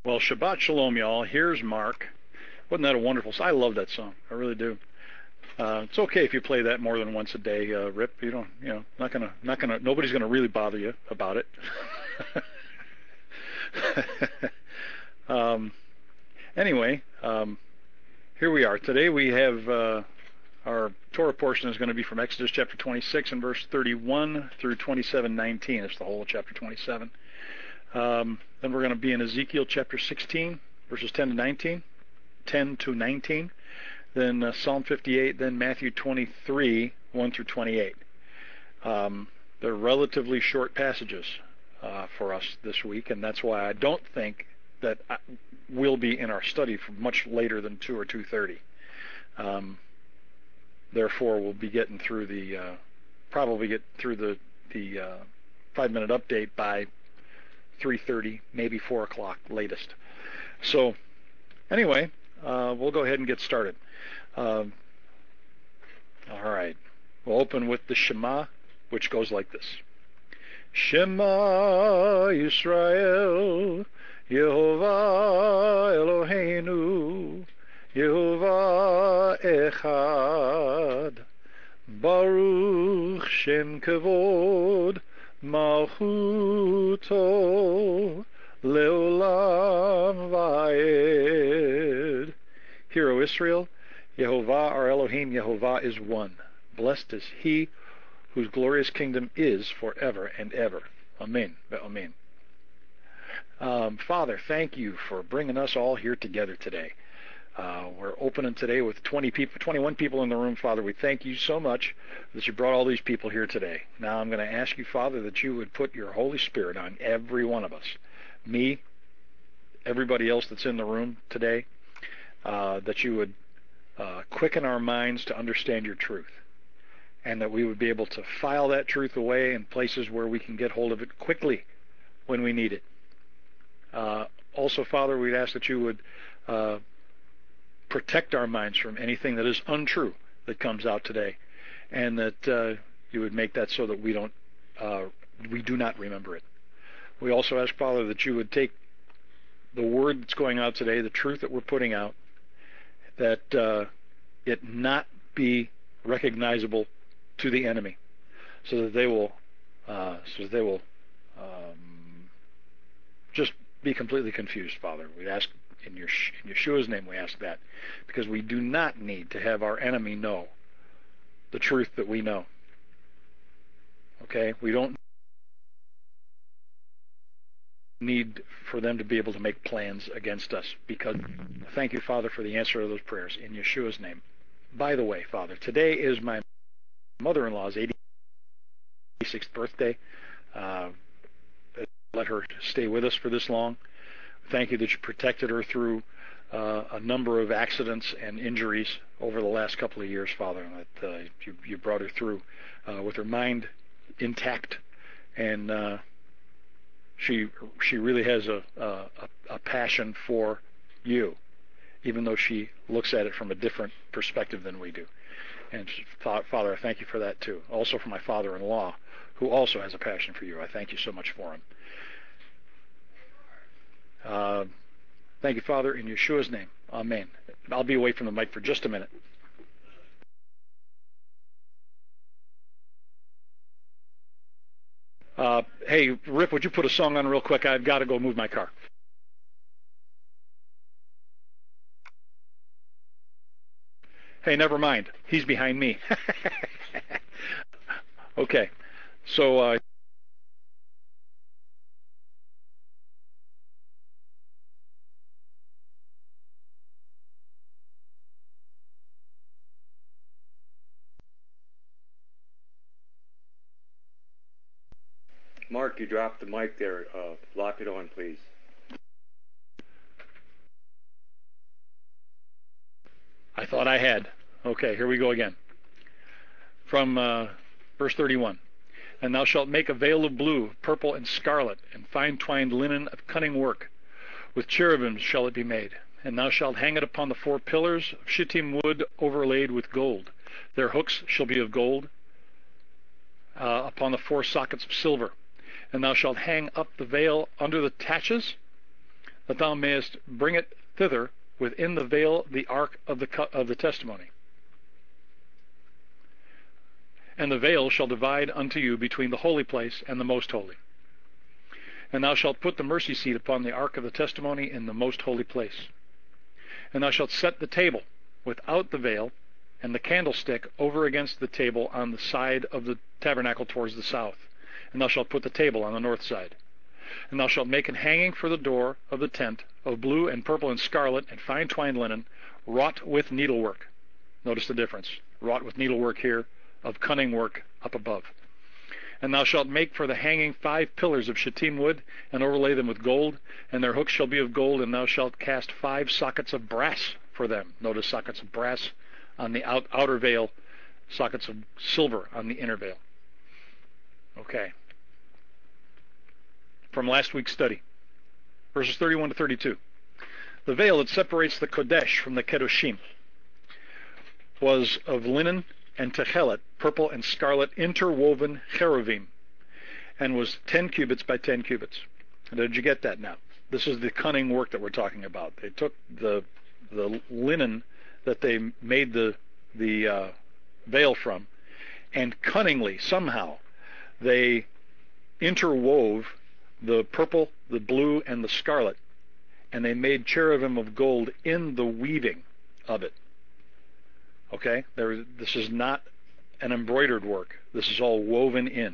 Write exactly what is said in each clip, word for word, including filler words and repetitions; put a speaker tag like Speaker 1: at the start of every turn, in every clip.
Speaker 1: Well, Shabbat Shalom, y'all. Here's Mark. Wasn't that a wonderful song? I love that song. I really do. Uh, it's okay if you play that more than once a day, uh, Rip. You don't, you know, not gonna, not gonna, nobody's gonna really bother you about it. um, anyway, um, here we are. Today we have uh, our Torah portion is going to be from Exodus chapter twenty-six and verse thirty-one through twenty-seven nineteen. It's the whole of chapter twenty-seven. Um, then we're going to be in Ezekiel chapter sixteen, verses ten to nineteen, ten to nineteen. Then uh, Psalm fifty-eight, then Matthew twenty-three, one through twenty-eight. Um, they're relatively short passages uh, for us this week, and that's why I don't think that I, we'll be in our study for much later than two or two thirty. Um, therefore, we'll be getting through the, uh, probably get through the, the uh, five-minute update by three thirty, maybe four o'clock latest. So, anyway, uh, we'll go ahead and get started. Um, all right. We'll open with the Shema, which goes like this. Shema Yisrael, Yehovah Eloheinu, Yehovah Echad, Baruch Shem Kavod, Malchuto, Leolam Vaed. Hear, O Israel, Yehovah, our Elohim, Yehovah is one. Blessed is he whose glorious kingdom is forever and ever. Amen. Amen. Um, Father, thank you for bringing us all here together today. Uh, we're opening today with twenty people, twenty-one people in the room, Father. We thank you so much that you brought all these people here today. Now I'm going to ask you, Father, that you would put your Holy Spirit on every one of us. Me, everybody else that's in the room today, uh, that you would Uh, quicken our minds to understand your truth, and that we would be able to file that truth away in places where we can get hold of it quickly when we need it. Uh, also, Father, we'd ask that you would uh, protect our minds from anything that is untrue that comes out today, and that uh, you would make that so that we don't, uh, we do not remember it. We also ask, Father, that you would take the word that's going out today, the truth that we're putting out, that uh, it not be recognizable to the enemy, so that they will, uh, so that they will um, just be completely confused. Father, we ask in your in Yeshua's name. We ask that because we do not need to have our enemy know the truth that we know. Okay, we don't need for them to be able to make plans against us, because thank you, Father, for the answer to those prayers in Yeshua's name. By the way, Father, today is my mother-in-law's eighty-sixth birthday. Uh, let her stay with us for this long. Thank you that you protected her through uh, a number of accidents and injuries over the last couple of years, Father, and that uh, you, you brought her through uh, with her mind intact, and uh, She she really has a, a a passion for you, even though she looks at it from a different perspective than we do. And Father, I thank you for that too. Also for my father-in-law, who also has a passion for you. I thank you so much for him. Uh, thank you, Father, in Yeshua's name. Amen. I'll be away from the mic for just a minute. Uh, hey, Rip, would you put a song on real quick? I've got to go move my car. Hey, never mind. He's behind me. Okay. So, uh,
Speaker 2: Mark, you dropped the mic there. Uh, lock it on, please.
Speaker 1: I thought I had. Okay, here we go again. From uh, verse thirty-one. And thou shalt make a veil of blue, purple, and scarlet, and fine-twined linen of cunning work. With cherubims shall it be made. And thou shalt hang it upon the four pillars of shittim wood overlaid with gold. Their hooks shall be of gold, uh, upon the four sockets of silver. And thou shalt hang up the veil under the taches. that thou mayest bring it thither within the veil, the ark of the, co- of the testimony. And the veil shall divide unto you between the holy place and the most holy. And thou shalt put the mercy seat upon the ark of the testimony in the most holy place. And thou shalt set the table without the veil, and the candlestick over against the table on the side of the tabernacle towards the south. And thou shalt put the table on the north side. And thou shalt make an hanging for the door of the tent of blue and purple and scarlet and fine twined linen, wrought with needlework. Notice the difference. Wrought with needlework here, of cunning work up above. And thou shalt make for the hanging five pillars of shittim wood, and overlay them with gold, and their hooks shall be of gold, and thou shalt cast five sockets of brass for them. Notice sockets of brass on the out, outer veil, sockets of silver on the inner veil. Okay. From last week's study, verses thirty-one to thirty-two. The veil that separates the Kodesh from the Kedoshim was of linen and techelet, purple and scarlet, interwoven cheruvim, and was ten cubits by ten cubits. Did you get that now? This is the cunning work that we're talking about. They took the the linen that they made the the uh, veil from, and cunningly, somehow, they interwove the purple, the blue, and the scarlet, and they made cherubim of gold in the weaving of it. Okay? There, this is not an embroidered work. This is all woven in.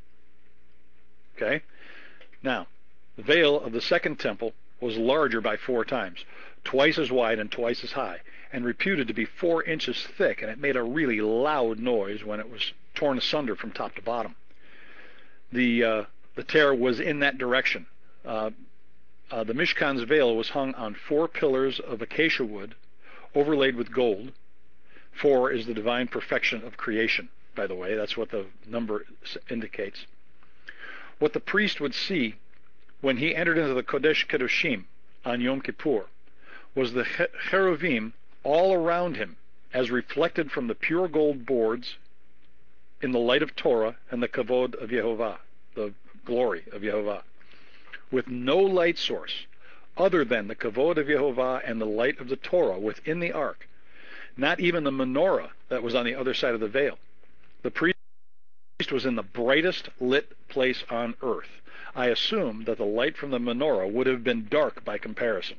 Speaker 1: Okay? Now, the veil of the second temple was larger by four times, twice as wide and twice as high, and reputed to be four inches thick, and it made a really loud noise when it was torn asunder from top to bottom. The uh, the tear was in that direction. Uh, uh, the Mishkan's veil was hung on four pillars of acacia wood, overlaid with gold. Four is the divine perfection of creation, by the way. That's what the number indicates. What the priest would see when he entered into the Kodesh Kedoshim on Yom Kippur was the cheruvim all around him, as reflected from the pure gold boards in the light of Torah and the kavod of Yehovah, the glory of Yehovah, with no light source other than the kavod of Yehovah and the light of the Torah within the ark. Not even the menorah that was on the other side of the veil. The priest was in the brightest lit place on earth. I assume that the light from the menorah would have been dark by comparison.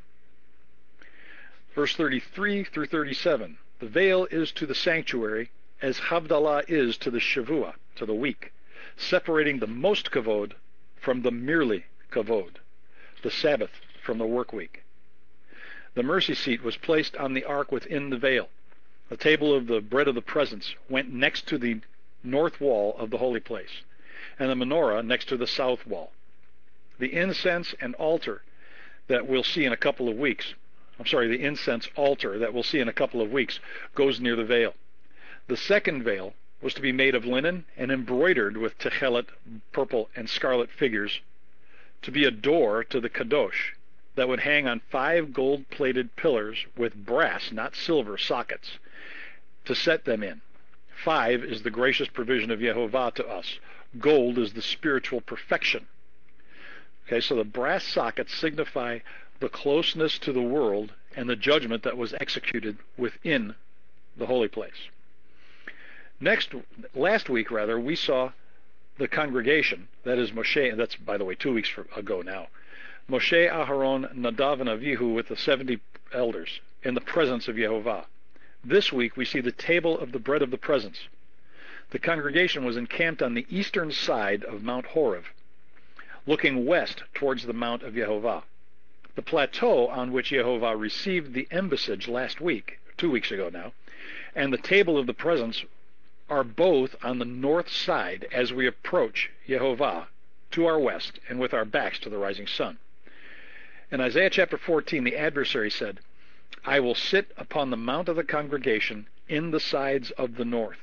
Speaker 1: Verse thirty-three through thirty-seven. The veil is to the sanctuary as Havdalah is to the Shavua, to the week, separating the most kavod from the merely kavod, the Sabbath from the work week. The mercy seat was placed on the ark within the veil. The table of the bread of the presence went next to the north wall of the holy place, and the menorah next to the south wall. The incense and altar that we'll see in a couple of weeks, I'm sorry, the incense altar that we'll see in a couple of weeks goes near the veil. The second veil was to be made of linen and embroidered with techelet, purple, and scarlet figures, to be a door to the Kadosh that would hang on five gold-plated pillars with brass, not silver, sockets to set them in. Five is the gracious provision of Yehovah to us. Gold is the spiritual perfection. Okay, so the brass sockets signify the closeness to the world and the judgment that was executed within the holy place. Next, last week rather, we saw the congregation, that is Moshe, and that's, by the way, two weeks ago now, Moshe, Aharon, Nadav, and Avihu with the seventy elders in the presence of Yehovah. This week we see the table of the bread of the presence. The congregation was encamped on the eastern side of Mount Horeb, looking west towards the Mount of Yehovah. The plateau on which Yehovah received the embassage last week, two weeks ago now, and the table of the presence are both on the north side as we approach Yehovah to our west and with our backs to the rising sun. In Isaiah chapter fourteen, the adversary said, I will sit upon the mount of the congregation in the sides of the north.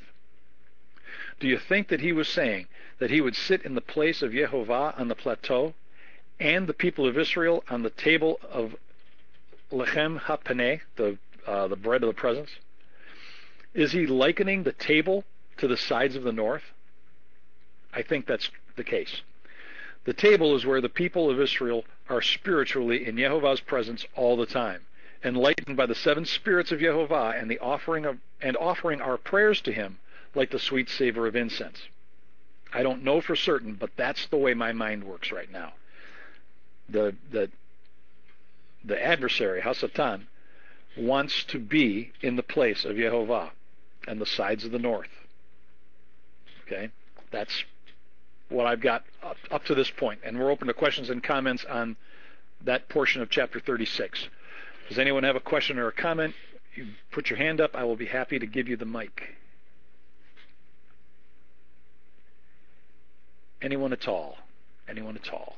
Speaker 1: Do you think that he was saying that he would sit in the place of Yehovah on the plateau and the people of Israel on the table of Lechem HaPaneh, the, uh, the bread of the presence? Is he likening the table to the sides of the north? I think that's the case. The table is where the people of Israel are spiritually in Yehovah's presence all the time, enlightened by the seven spirits of Yehovah and the offering of and offering our prayers to him like the sweet savor of incense. I don't know for certain, but that's the way my mind works right now. The the the adversary, Hasatan, wants to be in the place of Yehovah and the sides of the north. Okay? That's what I've got up, up to this point, and we're open to questions and comments on that portion of chapter thirty-six. Does anyone have a question or a comment? You put your hand up. I will be happy to give you the mic. Anyone at all? Anyone at all?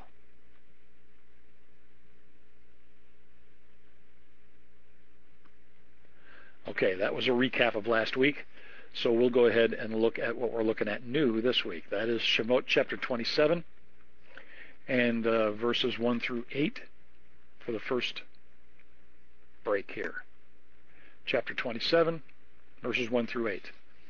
Speaker 1: Okay, that was a recap of last week. So we'll go ahead and look at what we're looking at new this week. That is Shemot chapter twenty-seven and uh, verses one through eight for the first break here. Chapter twenty-seven, verses one through eight.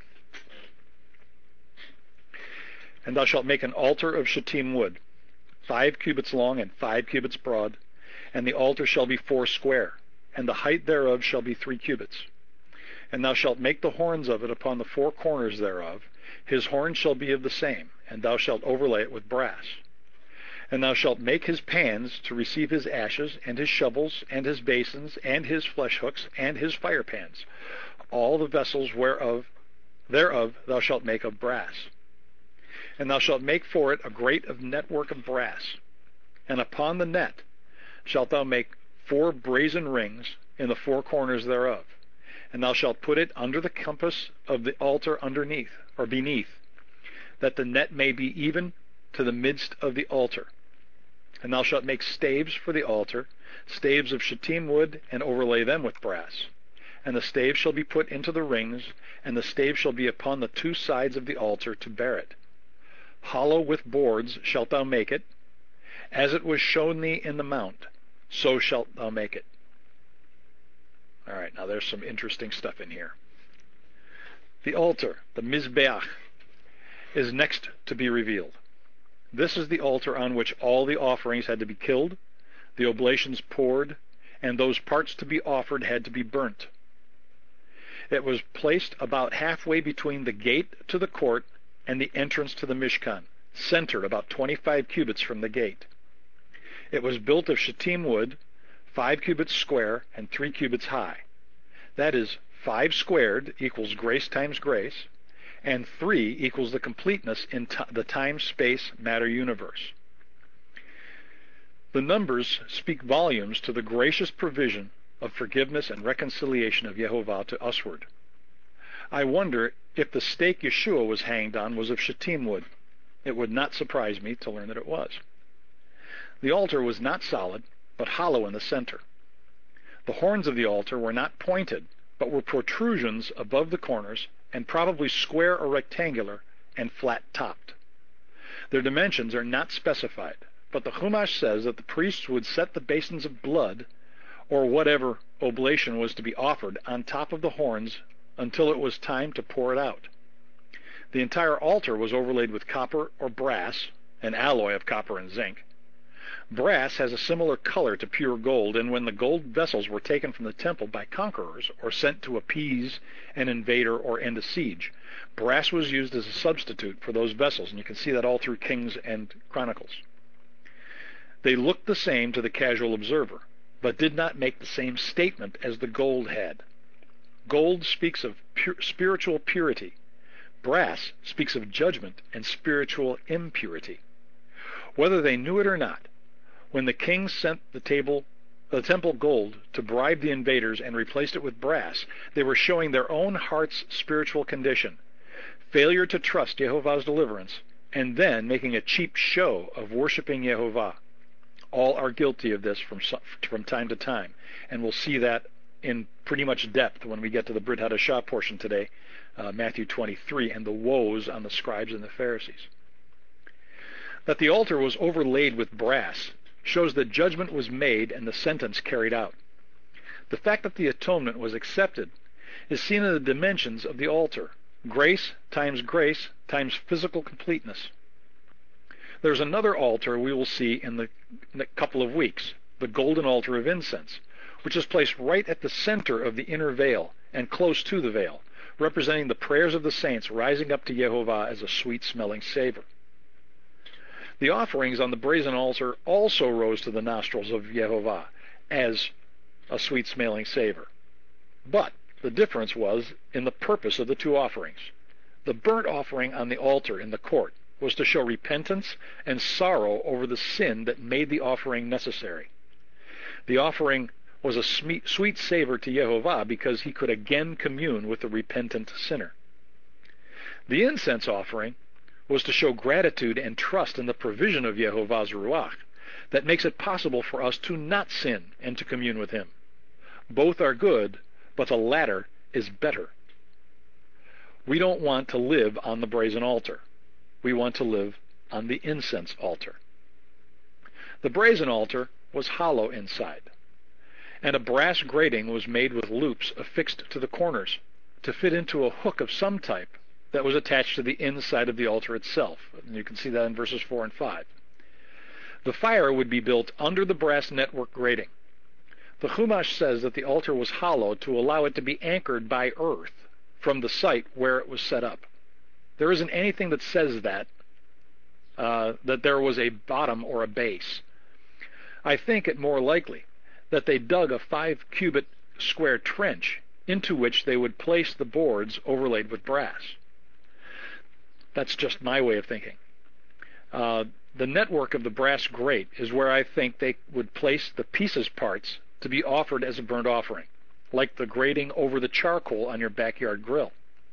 Speaker 1: And thou shalt make an altar of shittim wood, five cubits long and five cubits broad, and the altar shall be four square, and the height thereof shall be three cubits. And thou shalt make the horns of it upon the four corners thereof. His horn shall be of the same, and thou shalt overlay it with brass. And thou shalt make his pans to receive his ashes, and his shovels, and his basins, and his flesh hooks, and his fire pans. All the vessels whereof thereof thou shalt make of brass. And thou shalt make for it a grate of network of brass. And upon the net shalt thou make four brazen rings in the four corners thereof. And thou shalt put it under the compass of the altar underneath, or beneath, that the net may be even to the midst of the altar. And thou shalt make staves for the altar, staves of shittim wood, and overlay them with brass. And the staves shall be put into the rings, and the stave shall be upon the two sides of the altar to bear it. Hollow with boards shalt thou make it, as it was shown thee in the mount, so shalt thou make it. All right, now there's some interesting stuff in here. The altar, the Mizbeach, is next to be revealed. This is the altar on which all the offerings had to be killed, the oblations poured, and those parts to be offered had to be burnt. It was placed about halfway between the gate to the court and the entrance to the Mishkan, centered about twenty-five cubits from the gate. It was built of shittim wood, five cubits square and three cubits high. That is, five squared equals grace times grace, and three equals the completeness in t- the time-space-matter universe. The numbers speak volumes to the gracious provision of forgiveness and reconciliation of Yehovah to usward. I wonder if the stake Yeshua was hanged on was of shittim wood. It would not surprise me to learn that it was. The altar was not solid, but hollow in the center. The horns of the altar were not pointed, but were protrusions above the corners, and probably square or rectangular, and flat-topped. Their dimensions are not specified, but the Chumash says that the priests would set the basins of blood, or whatever oblation was to be offered, on top of the horns until it was time to pour it out. The entire altar was overlaid with copper or brass, an alloy of copper and zinc. Brass has a similar color to pure gold, and when the gold vessels were taken from the temple by conquerors or sent to appease an invader or end a siege, brass was used as a substitute for those vessels, and you can see that all through Kings and Chronicles. They looked the same to the casual observer, but did not make the same statement as the gold had. Gold speaks of pure, spiritual purity. Brass speaks of judgment and spiritual impurity. Whether they knew it or not, when the king sent the table, the temple gold to bribe the invaders and replaced it with brass, they were showing their own heart's spiritual condition, failure to trust Yehovah's deliverance, and then making a cheap show of worshiping Yehovah. All are guilty of this from from time to time, and we'll see that in pretty much depth when we get to the Brit Hadashah portion today, uh, Matthew twenty-three, and the woes on the scribes and the Pharisees. That the altar was overlaid with brass shows that judgment was made and the sentence carried out. The fact that the atonement was accepted is seen in the dimensions of the altar. Grace times grace times physical completeness. There's another altar we will see in the, in a couple of weeks, the golden altar of incense, which is placed right at the center of the inner veil and close to the veil, representing the prayers of the saints rising up to Yehovah as a sweet-smelling savor. The offerings on the brazen altar also rose to the nostrils of Yehovah as a sweet-smelling savor. But the difference was in the purpose of the two offerings. The burnt offering on the altar in the court was to show repentance and sorrow over the sin that made the offering necessary. The offering was a sweet savor to Yehovah because he could again commune with the repentant sinner. The incense offering was to show gratitude and trust in the provision of Yehovah's Ruach that makes it possible for us to not sin and to commune with him. Both are good, but the latter is better. We don't want to live on the brazen altar. We want to live on the incense altar. The brazen altar was hollow inside, and a brass grating was made with loops affixed to the corners to fit into a hook of some type that was attached to the inside of the altar itself. And you can see that in verses four and five. The fire would be built under the brass network grating. The Chumash says that the altar was hollow to allow it to be anchored by earth from the site where it was set up. There isn't anything that says that, uh, that there was a bottom or a base. I think it more likely that they dug a five-cubit square trench into which they would place the boards overlaid with brass. That's just my way of thinking. Uh, the network of the brass grate is where I think they would place the pieces parts to be offered as a burnt offering, like the grating over the charcoal on your backyard grill.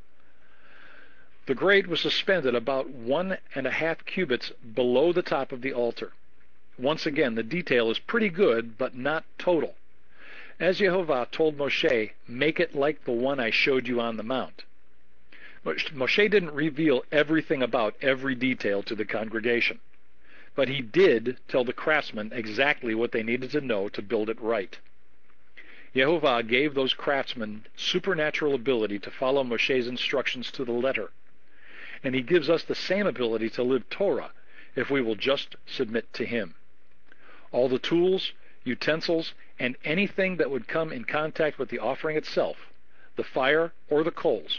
Speaker 1: The grate was suspended about one and a half cubits below the top of the altar. Once again, the detail is pretty good, but not total. As Yehovah told Moshe, make it like the one I showed you on the mount. Moshe didn't reveal everything about every detail to the congregation, but he did tell the craftsmen exactly what they needed to know to build it right. Yehovah gave those craftsmen supernatural ability to follow Moshe's instructions to the letter, and he gives us the same ability to live Torah if we will just submit to him. All the tools, utensils, and anything that would come in contact with the offering itself, the fire or the coals,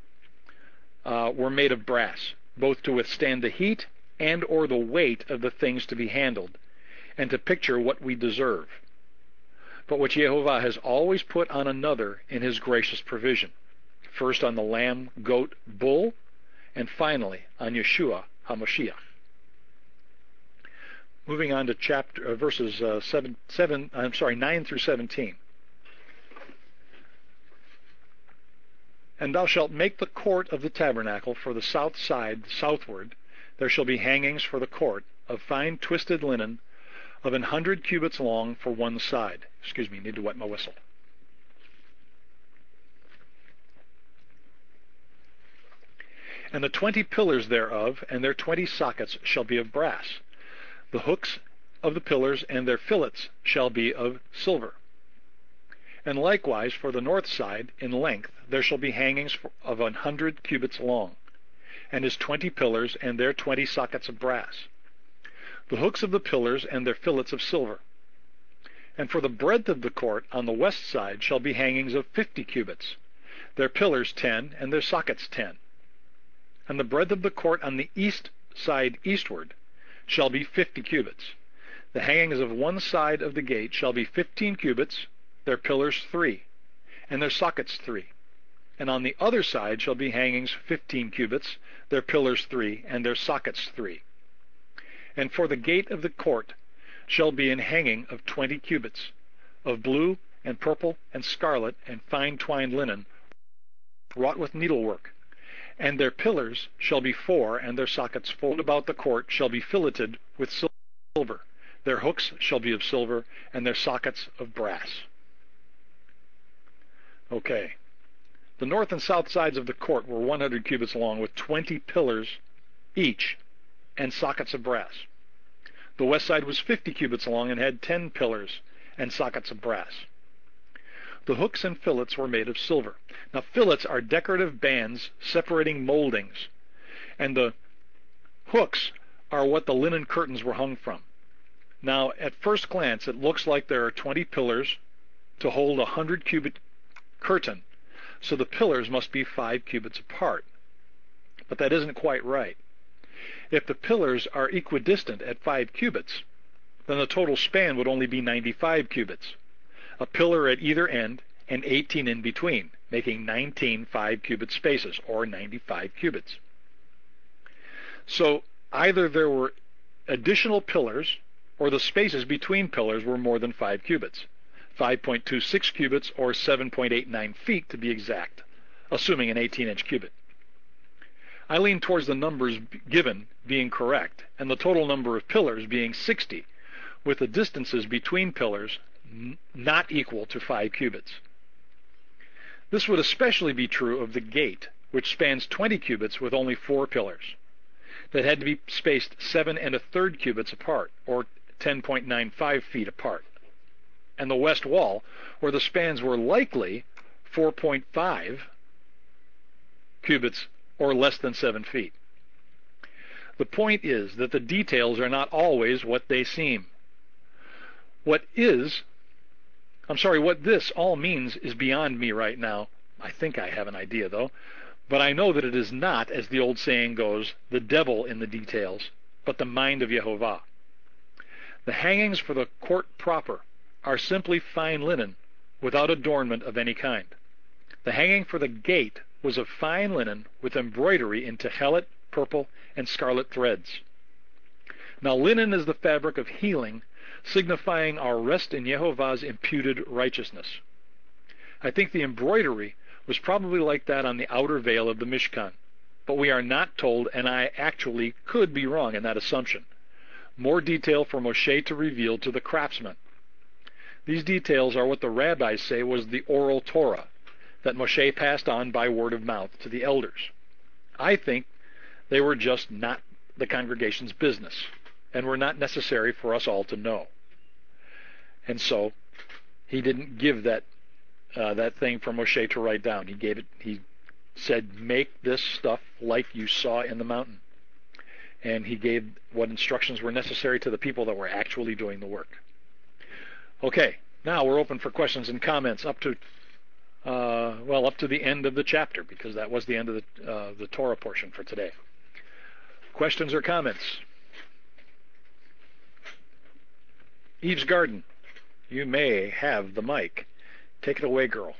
Speaker 1: uh, were made of brass, both to withstand the heat and or the weight of the things to be handled, and to picture what we deserve, but which Yehovah has always put on another in his gracious provision, first on the lamb, goat, bull, and finally on Yeshua HaMashiach. Moving on to chapter uh, verses uh, seven, seven. I'm sorry, nine through seventeen. And thou shalt make the court of the tabernacle for the south side southward. There shall be hangings for the court of fine twisted linen of an hundred cubits long for one side. Excuse me, need to wet my whistle. And the twenty pillars thereof, and their twenty sockets shall be of brass. The hooks of the pillars and their fillets shall be of silver. And likewise for the north side, in length, there shall be hangings of an hundred cubits long, and his twenty pillars and their twenty sockets of brass. The hooks of the pillars and their fillets of silver. And for the breadth of the court on the west side shall be hangings of fifty cubits, their pillars ten, and their sockets ten. And the breadth of the court on the east side eastward shall be fifty cubits. The hangings of one side of the gate shall be fifteen cubits, their pillars three, and their sockets three. And on the other side shall be hangings fifteen cubits, their pillars three, and their sockets three. And for the gate of the court shall be an hanging of twenty cubits, of blue and purple and scarlet and fine twined linen, wrought with needlework. And their pillars shall be four, and their sockets four. About the court shall be filleted with silver. Their hooks shall be of silver, and their sockets of brass. Okay. The north and south sides of the court were one hundred cubits long, with twenty pillars each, and sockets of brass. The west side was fifty cubits long, and had ten pillars, and sockets of brass. The hooks and fillets were made of silver. Now, fillets are decorative bands separating moldings, and the hooks are what the linen curtains were hung from. Now, at first glance, it looks like there are twenty pillars to hold a hundred cubit curtain, so the pillars must be five cubits apart. But that isn't quite right. If the pillars are equidistant at five cubits, then the total span would only be ninety-five cubits, a pillar at either end and eighteen in between, making nineteen five-cubit spaces, or ninety-five cubits. So either there were additional pillars, or the spaces between pillars were more than five cubits, five point two six cubits, or seven point eight nine feet to be exact, assuming an eighteen-inch cubit. I lean towards the numbers given being correct, and the total number of pillars being sixty, with the distances between pillars n- not equal to five cubits. This would especially be true of the gate, which spans twenty cubits with only four pillars, that had to be spaced seven and a third cubits apart, or ten point nine five feet apart, and the west wall, where the spans were likely four point five cubits, or less than seven feet. The point is that the details are not always what they seem. What is, I'm sorry, what this all means is beyond me right now. I think I have an idea, though. But I know that it is not, as the old saying goes, the devil in the details, but the mind of Yehovah. The hangings for the court proper are simply fine linen, without adornment of any kind. The hanging for the gate was of fine linen with embroidery in techelet, purple, and scarlet threads. Now linen is the fabric of healing, signifying our rest in Yehovah's imputed righteousness. I think the embroidery was probably like that on the outer veil of the Mishkan, but we are not told, and I actually could be wrong in that assumption. More detail for Moshe to reveal to the craftsman. These details are what the rabbis say was the oral Torah that Moshe passed on by word of mouth to the elders. I think they were just not the congregation's business and were not necessary for us all to know. And so he didn't give that uh, that thing for Moshe to write down. He gave it. He said, "Make this stuff like you saw in the mountain." And he gave what instructions were necessary to the people that were actually doing the work. Okay, now we're open for questions and comments up to uh, well, up to the end of the chapter, because that was the end of the uh, the Torah portion for today. Questions or comments? Eve's Garden, you may have the mic. Take it away, girl.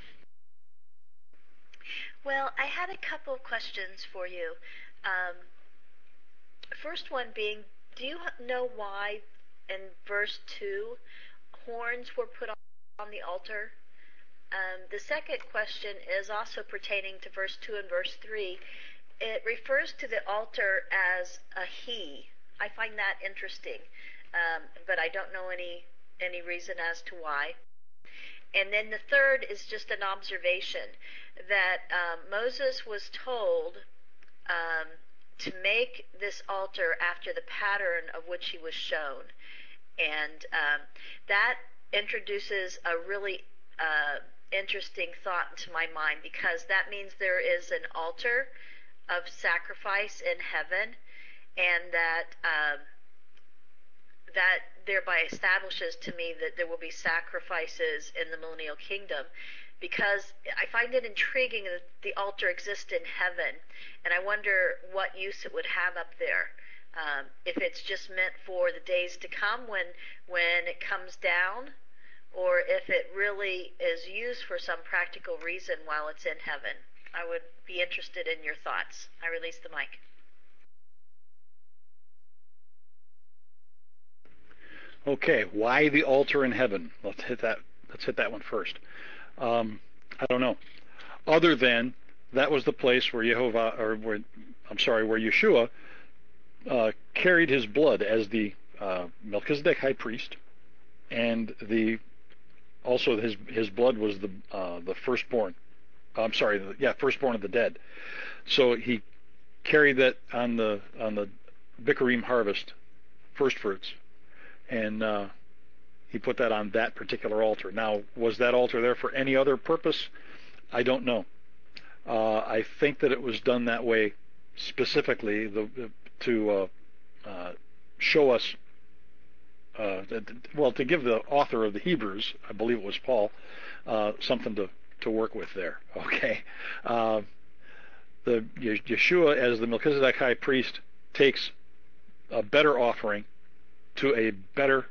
Speaker 3: Well, I had a couple of questions for you. Um, first one being, do you know why in verse two horns were put on the altar? Um, the second question is also pertaining to verse two and verse three. It refers to the altar as a he. I find that interesting, um, but I don't know any any reason as to why. And then the third is just an observation that um, Moses was told um, to make this altar after the pattern of which he was shown. And um, that introduces a really uh, interesting thought into my mind, because that means there is an altar of sacrifice in heaven, and that um, that thereby establishes to me that there will be sacrifices in the millennial kingdom, because I find it intriguing that the altar exists in heaven, and I wonder what use it would have up there. Um, if it's just meant for the days to come when when it comes down, or if it really is used for some practical reason while it's in heaven. I would be interested in your thoughts. I release the mic.
Speaker 1: Okay, why the altar in heaven? Let's hit that. Let's hit that one first. Um, I don't know. Other than that was the place where Yehovah, or where, I'm sorry, where Yeshua uh, carried his blood as the uh, Melchizedek high priest, and the also his his blood was the uh, the firstborn. I'm sorry, the, yeah, firstborn of the dead. So he carried that on the on the Bikurim harvest, first fruits. And uh, he put that on that particular altar. Now, was that altar there for any other purpose? I don't know. Uh, I think that it was done that way specifically the, to uh, uh, show us, uh, well, to give the author of the Hebrews, I believe it was Paul, uh, something to, to work with there. Okay, uh, the Yeshua as the Melchizedek high priest takes a better offering to a better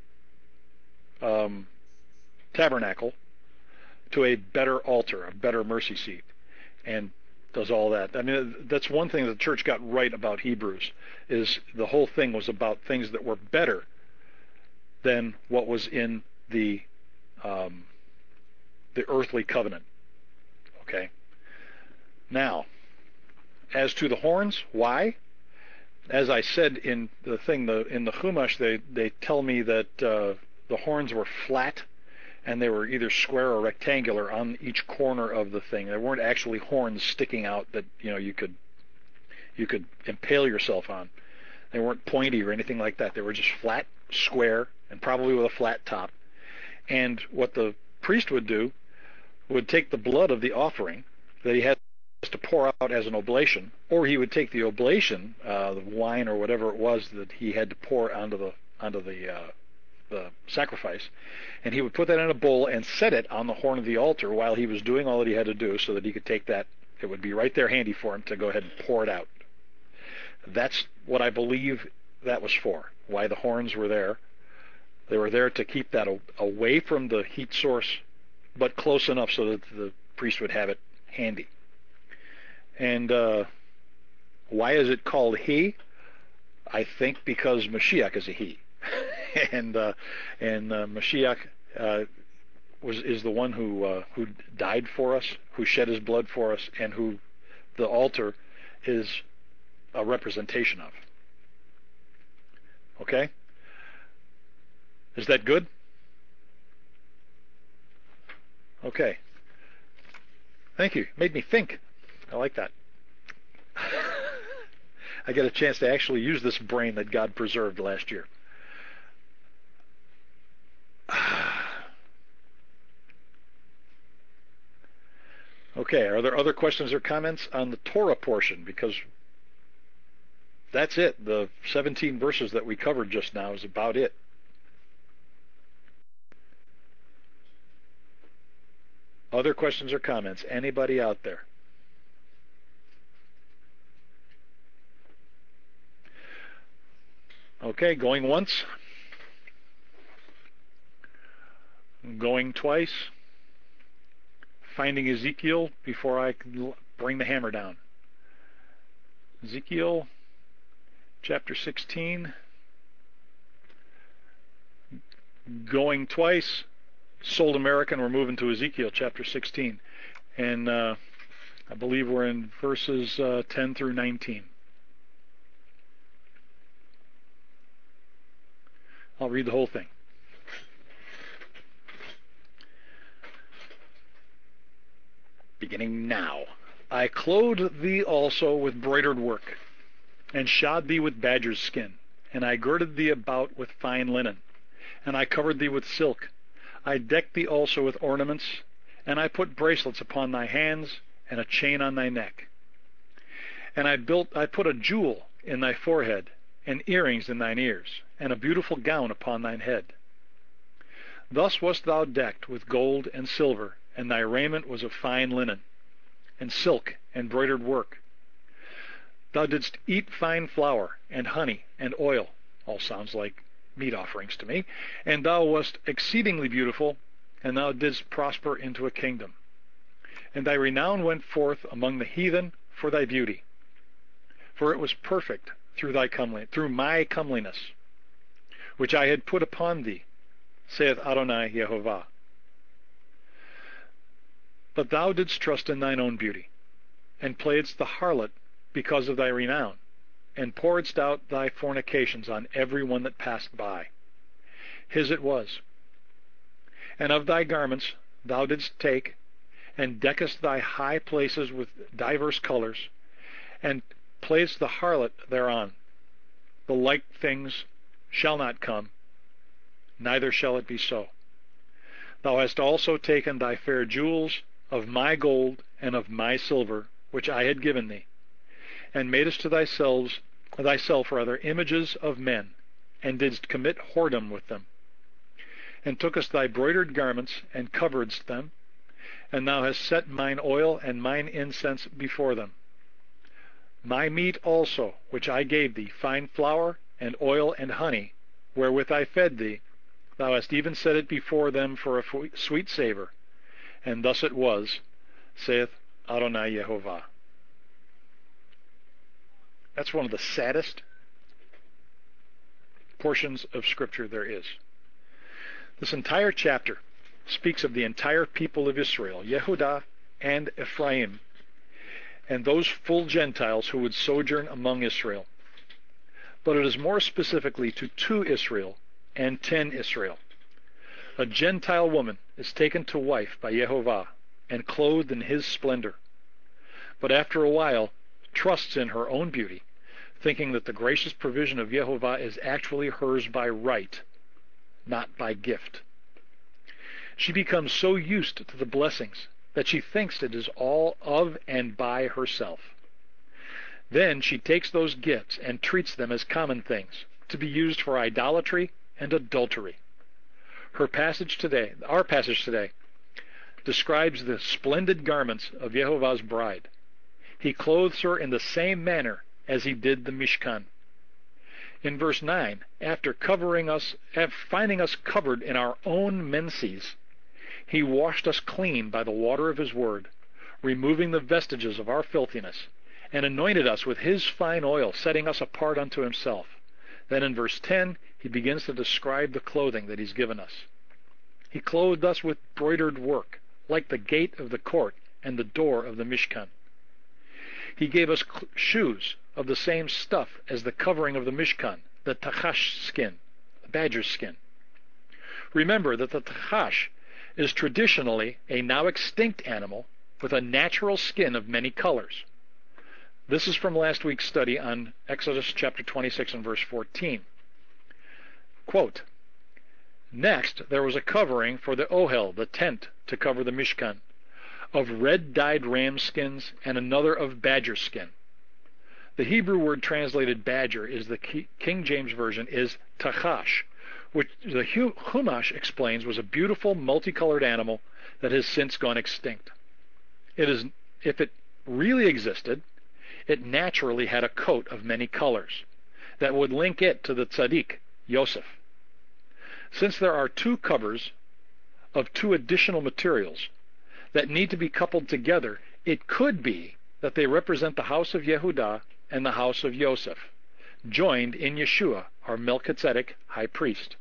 Speaker 1: um, tabernacle, to a better altar, a better mercy seat, and does all that. I mean, that's one thing the church got right about Hebrews, is the whole thing was about things that were better than what was in the um, the earthly covenant. Okay. Now, as to the horns, why? As I said in the thing, the in the Chumash, they they tell me that uh, the horns were flat, and they were either square or rectangular on each corner of the thing. There weren't actually horns sticking out that you know you could you could impale yourself on. They weren't pointy or anything like that. They were just flat, square, and probably with a flat top. And what the priest would do would take the blood of the offering that he had to pour out as an oblation, or he would take the oblation, uh, the wine or whatever it was that he had to pour onto the onto the uh, the sacrifice, and he would put that in a bowl and set it on the horn of the altar while he was doing all that he had to do, so that he could take that. It would be right there handy for him to go ahead and pour it out. That's what I believe that was for. Why the horns were there. They were there to keep that away from the heat source, but close enough so that the priest would have it handy. And uh, why is it called he? I think because Mashiach is a he. and uh, and uh, Mashiach uh, was is the one who uh, who died for us, who shed his blood for us, and who the altar is a representation of. Okay? Is that good? Okay. Thank you. Made me think. I like that. I get a chance to actually use this brain that God preserved last year. Okay, are there other questions or comments on the Torah portion? Because that's it. The seventeen verses that we covered just now is about it. Other questions or comments? Anybody out there? Okay, going once. Going twice. Finding Ezekiel before I can bring the hammer down. Ezekiel chapter sixteen. Going twice. Sold American, we're moving to Ezekiel chapter sixteen. And uh, I believe we're in verses uh, ten through nineteen. I'll read the whole thing. Beginning now. I clothed thee also with broidered work, and shod thee with badger's skin, and I girded thee about with fine linen, and I covered thee with silk. I decked thee also with ornaments, and I put bracelets upon thy hands, and a chain on thy neck. And I built, I put a jewel in thy forehead, and earrings in thine ears, and a beautiful gown upon thine head. Thus wast thou decked with gold and silver, and thy raiment was of fine linen, and silk, and broidered work. Thou didst eat fine flour, and honey, and oil. All sounds like meat offerings to me. And thou wast exceedingly beautiful, and thou didst prosper into a kingdom. And thy renown went forth among the heathen for thy beauty, for it was perfect through thy comely, through my comeliness, which I had put upon thee, saith Adonai Yehovah. But thou didst trust in thine own beauty, and playedst the harlot because of thy renown, and pouredst out thy fornications on every one that passed by. His it was. And of thy garments thou didst take, and deckest thy high places with divers colors, and playedst the harlot thereon. The like things shall not come, neither shall it be so. Thou hast also taken thy fair jewels of my gold and of my silver, which I had given thee, and madest to thyself thyself rather images of men, and didst commit whoredom with them, and tookest thy broidered garments, and coveredst them, and thou hast set mine oil and mine incense before them. My meat also, which I gave thee, fine flour, and oil, and honey, wherewith I fed thee, thou hast even set it before them for a sweet savor. And thus it was, saith Adonai Yehovah. That's one of the saddest portions of Scripture there is. This entire chapter speaks of the entire people of Israel, Yehudah and Ephraim, and those full Gentiles who would sojourn among Israel. But it is more specifically to two Israel and ten Israel. A Gentile woman is taken to wife by Yehovah and clothed in his splendor, but after a while trusts in her own beauty, thinking that the gracious provision of Yehovah is actually hers by right, not by gift. She becomes so used to the blessings that she thinks it is all of and by herself. Then she takes those gifts and treats them as common things, to be used for idolatry and adultery. Her passage today, our passage today, describes the splendid garments of Yehovah's bride. He clothes her in the same manner as he did the Mishkan. In verse nine, after covering us, after finding us covered in our own menses, he washed us clean by the water of his word, removing the vestiges of our filthiness, and anointed us with his fine oil, setting us apart unto himself. Then in verse ten, he begins to describe the clothing that he's given us. He clothed us with broidered work, like the gate of the court and the door of the Mishkan. He gave us shoes of the same stuff as the covering of the Mishkan, the tachash skin, the badger's skin. Remember that the tachash is traditionally a now extinct animal with a natural skin of many colors. This is from last week's study on Exodus chapter twenty-six and verse fourteen. Quote, next there was a covering for the ohel, the tent, to cover the Mishkan, of red-dyed ram skins, and another of badger skin. The Hebrew word translated badger is the King James Version is tachash, which the Chumash explains was a beautiful multicolored animal that has since gone extinct. It is, if it really existed, it naturally had a coat of many colors that would link it to the tzaddik, Yosef. Since there are two covers of two additional materials that need to be coupled together, it could be that they represent the house of Yehudah and the house of Yosef, joined in Yeshua, our Melchizedek high priest.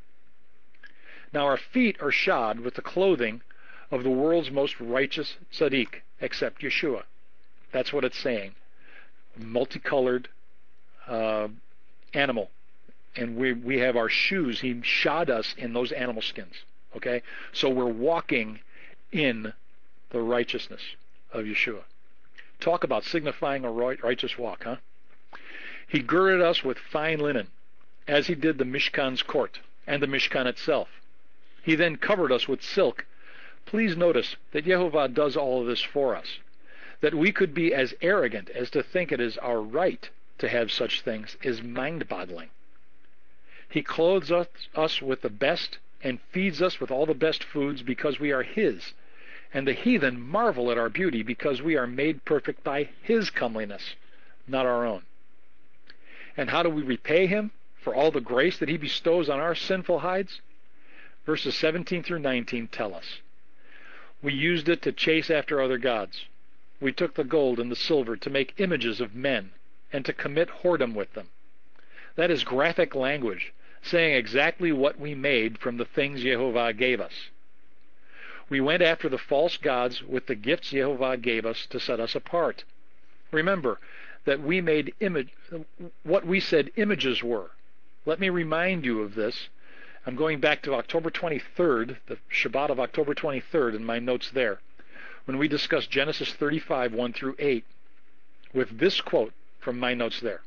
Speaker 1: Now our feet are shod with the clothing of the world's most righteous tzaddik, except Yeshua. That's what it's saying. Multicolored uh, animal. And we, we have our shoes. He shod us in those animal skins. Okay? So we're walking in the righteousness of Yeshua. Talk about signifying a righteous walk, huh? He girded us with fine linen, as he did the Mishkan's court and the Mishkan itself. He then covered us with silk. Please notice that Yehovah does all of this for us, that we could be as arrogant as to think it is our right to have such things is mind-boggling. He clothes us, us with the best and feeds us with all the best foods because we are his, and the heathen marvel at our beauty because we are made perfect by his comeliness, not our own. And how do we repay him for all the grace that he bestows on our sinful hides? Verses seventeen through nineteen tell us. We used it to chase after other gods. We took the gold and the silver to make images of men and to commit whoredom with them. That is graphic language, saying exactly what we made from the things Yehovah gave us. We went after the false gods with the gifts Yehovah gave us to set us apart. Remember that we made image, what we said images were. Let me remind you of this. I'm going back to October twenty-third, the Shabbat of October twenty-third, in my notes there, when we discussed Genesis thirty-five, one through eight, with this quote from my notes there.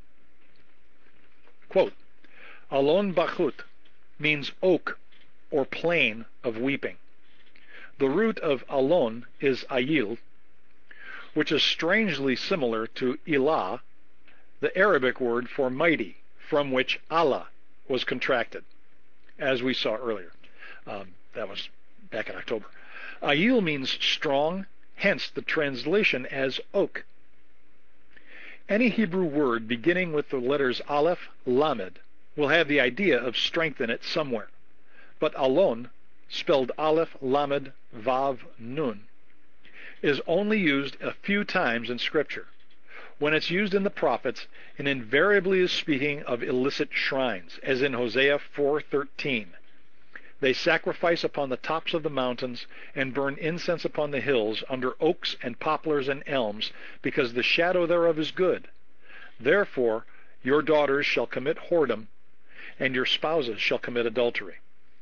Speaker 1: Quote, Alon Bachut means oak or plain of weeping. The root of Alon is Ayil, which is strangely similar to Ilah, the Arabic word for mighty, from which Allah was contracted, as we saw earlier. Um, that was back in October. Ayil means strong, hence the translation as oak. Any Hebrew word beginning with the letters Aleph, Lamed, will have the idea of strength in it somewhere. But Alon, spelled Aleph, Lamed, Vav, Nun, is only used a few times in Scripture. When it's used in the prophets, it invariably is speaking of illicit shrines, as in Hosea four thirteen. They sacrifice upon the tops of the mountains and burn incense upon the hills under oaks and poplars and elms, because the shadow thereof is good. Therefore your daughters shall commit whoredom, and your spouses shall commit adultery.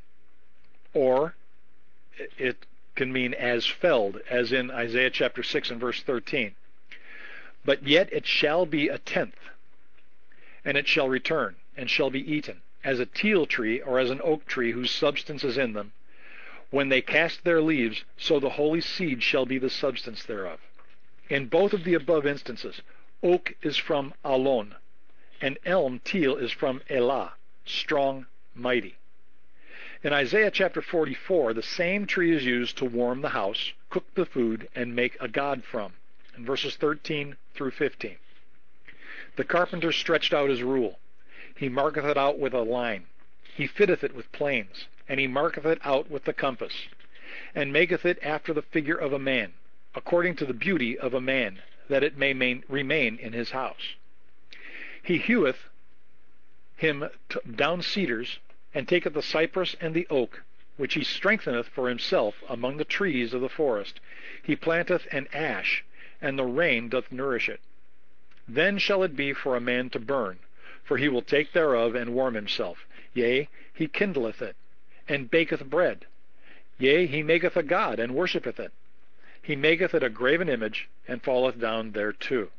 Speaker 1: Or it can mean as felled, as in Isaiah chapter six and verse thirteen. But yet it shall be a tenth, and it shall return, and shall be eaten, as a teil tree or as an oak tree whose substance is in them. When they cast their leaves, so the holy seed shall be the substance thereof. In both of the above instances, oak is from Alon, and elm, teil, is from Elah, strong, mighty. In Isaiah chapter forty-four, the same tree is used to warm the house, cook the food, and make a god from, in verses thirteen through fifteen. The carpenter stretched out his rule. He marketh it out with a line. He fitteth it with planes, and he marketh it out with the compass, and maketh it after the figure of a man, according to the beauty of a man, that it may main, remain in his house. He heweth him t- down cedars, and taketh the cypress and the oak, which he strengtheneth for himself among the trees of the forest. He planteth an ash, and the rain doth nourish it. Then shall it be for a man to burn, for he will take thereof and warm himself. Yea, he kindleth it, and baketh bread. Yea, he maketh a god, and worshippeth it. He maketh it a graven image, and falleth down thereto.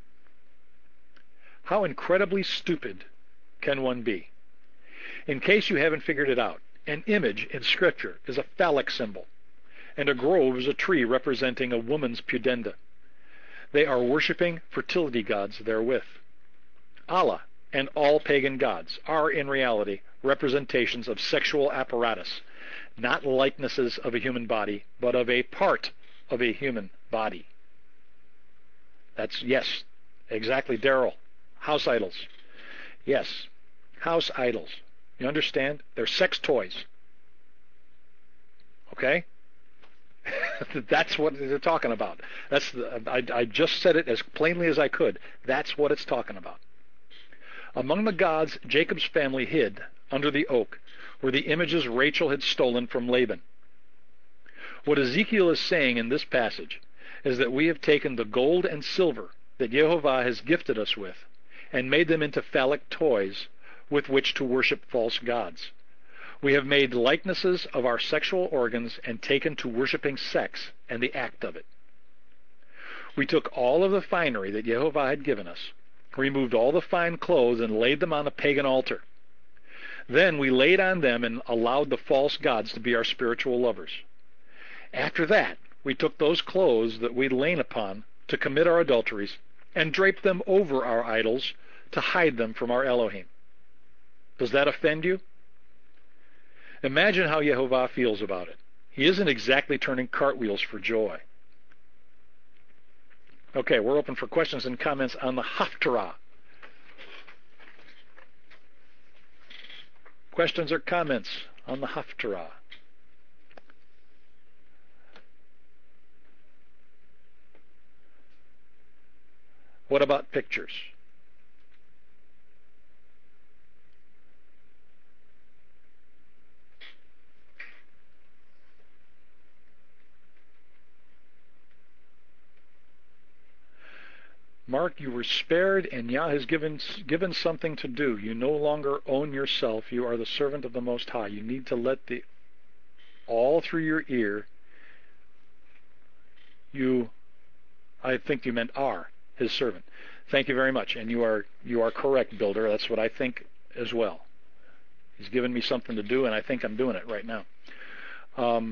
Speaker 1: How incredibly stupid can one be? In case you haven't figured it out, an image in Scripture is a phallic symbol, and a grove is a tree representing a woman's pudenda. They are worshipping fertility gods therewith. Allah and all pagan gods are in reality representations of sexual apparatus, not likenesses of a human body, but of a part of a human body. That's, yes, exactly, Daryl. House idols. Yes, house idols. You understand? They're sex toys. Okay? That's what they're talking about. That's the, I, I just said it as plainly as I could. That's what it's talking about. Among the gods Jacob's family hid under the oak were the images Rachel had stolen from Laban. What Ezekiel is saying in this passage is that we have taken the gold and silver that Yehovah has gifted us with and made them into phallic toys with which to worship false gods. We have made likenesses of our sexual organs and taken to worshiping sex and the act of it. We took all of the finery that Yehovah had given us, removed all the fine clothes, and laid them on a pagan altar. Then we laid on them and allowed the false gods to be our spiritual lovers. After that, we took those clothes that we'd lain upon to commit our adulteries and draped them over our idols to hide them from our Elohim. Does that offend you? Imagine how Yehovah feels about it. He isn't exactly turning cartwheels for joy. Okay, we're open for questions and comments on the Haftarah. Questions or comments on the Haftarah? What about pictures? Mark, you were spared, and Yah has given, given something to do. You no longer own yourself. You are the servant of the Most High. You need to let the all through your ear. You, I think you meant are his servant. Thank you very much, and you are you are correct, Builder. That's what I think as well. He's given me something to do, and I think I'm doing it right now. Um,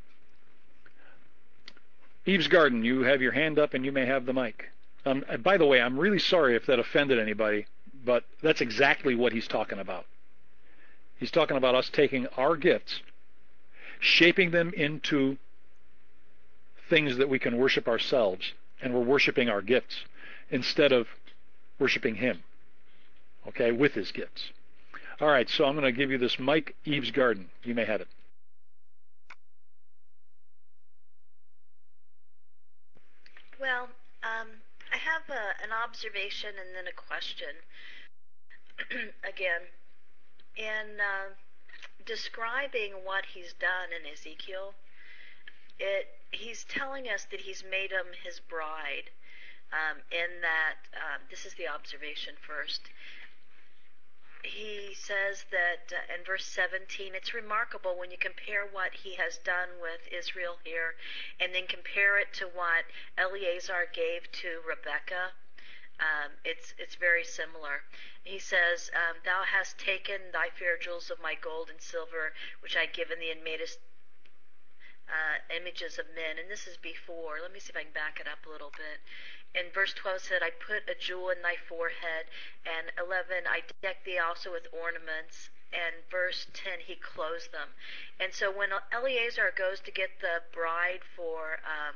Speaker 1: Eve's Garden, you have your hand up, and you may have the mic. Um, by the way, I'm really sorry if that offended anybody. but that's exactly what he's talking about. He's talking about us taking our gifts, shaping them into things that we can worship ourselves, and we're worshiping our gifts instead of worshiping him, okay, with his gifts. All right, so I'm going to give you this Mike Eve's Garden. You may have it.
Speaker 3: Well, um, I have a, an observation and then a question. Again, in uh, describing what he's done in Ezekiel, it he's telling us that he's made him his bride. Um, in that, um, this is the observation first. He says that uh, in verse seventeen, it's remarkable when you compare what he has done with Israel here and then compare it to what Eleazar gave to Rebekah. Um, it's it's very similar. He says, um, thou hast taken thy fair jewels of my gold and silver, which I given thee, and madest uh, images of men. And this is before. Let me see if I can back it up a little bit. In verse twelve said, I put a jewel in thy forehead. And eleven, I decked thee also with ornaments. And verse ten, he clothes them. And so when Eleazar goes to get the bride for um,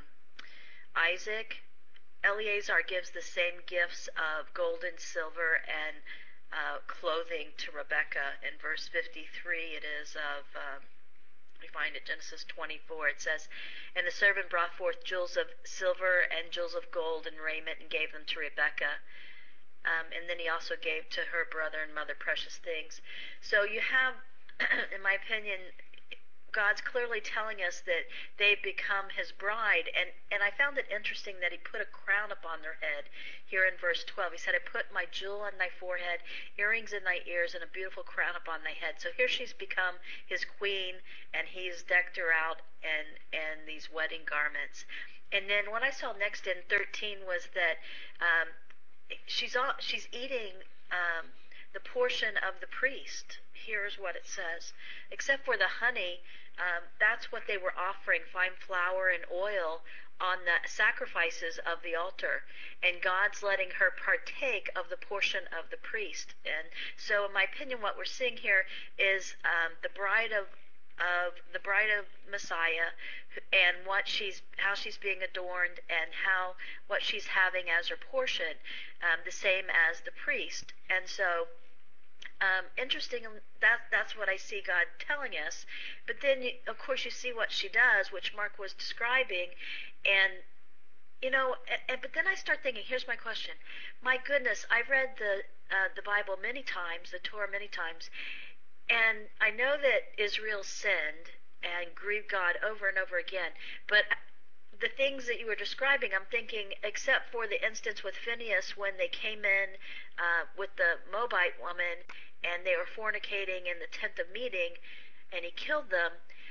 Speaker 3: Isaac, Eleazar gives the same gifts of gold and silver and uh, clothing to Rebekah. In verse fifty-three, it is of... Um, we find it Genesis twenty-four. It says, and the servant brought forth jewels of silver and jewels of gold and raiment and gave them to Rebekah. Um, and then he also gave to her brother and mother precious things. So you have, in my opinion, God's clearly telling us that they've become his bride. And, and I found it interesting that he put a crown upon their head here in verse twelve. He said, I put my jewel on thy forehead, earrings in thy ears, and a beautiful crown upon thy head. So here she's become his queen, and he's decked her out in, in these wedding garments. And then what I saw next in thirteen was that um, she's, all, she's eating... Um, the portion of the priest. Here's what it says. Except for the honey, um, that's what they were offering, fine flour and oil on the sacrifices of the altar. And God's letting her partake of the portion of the priest. And so in my opinion, what we're seeing here is um, the bride of of the bride of Messiah and what she's how she's being adorned and how what she's having as her portion, um, the same as the priest. And so um, interesting, that that's what I see God telling us. But then you, of course you see what she does, which Mark was describing, and you know and, and but then I start thinking, here's my question. My goodness, I've read the uh, the Bible many times, the Torah many times, and I know that Israel sinned and grieved God over and over again. But the things that you were describing, I'm thinking, except for the instance with Phinehas when they came in uh, with the Moabite woman and they were fornicating in the tent of meeting and he killed them,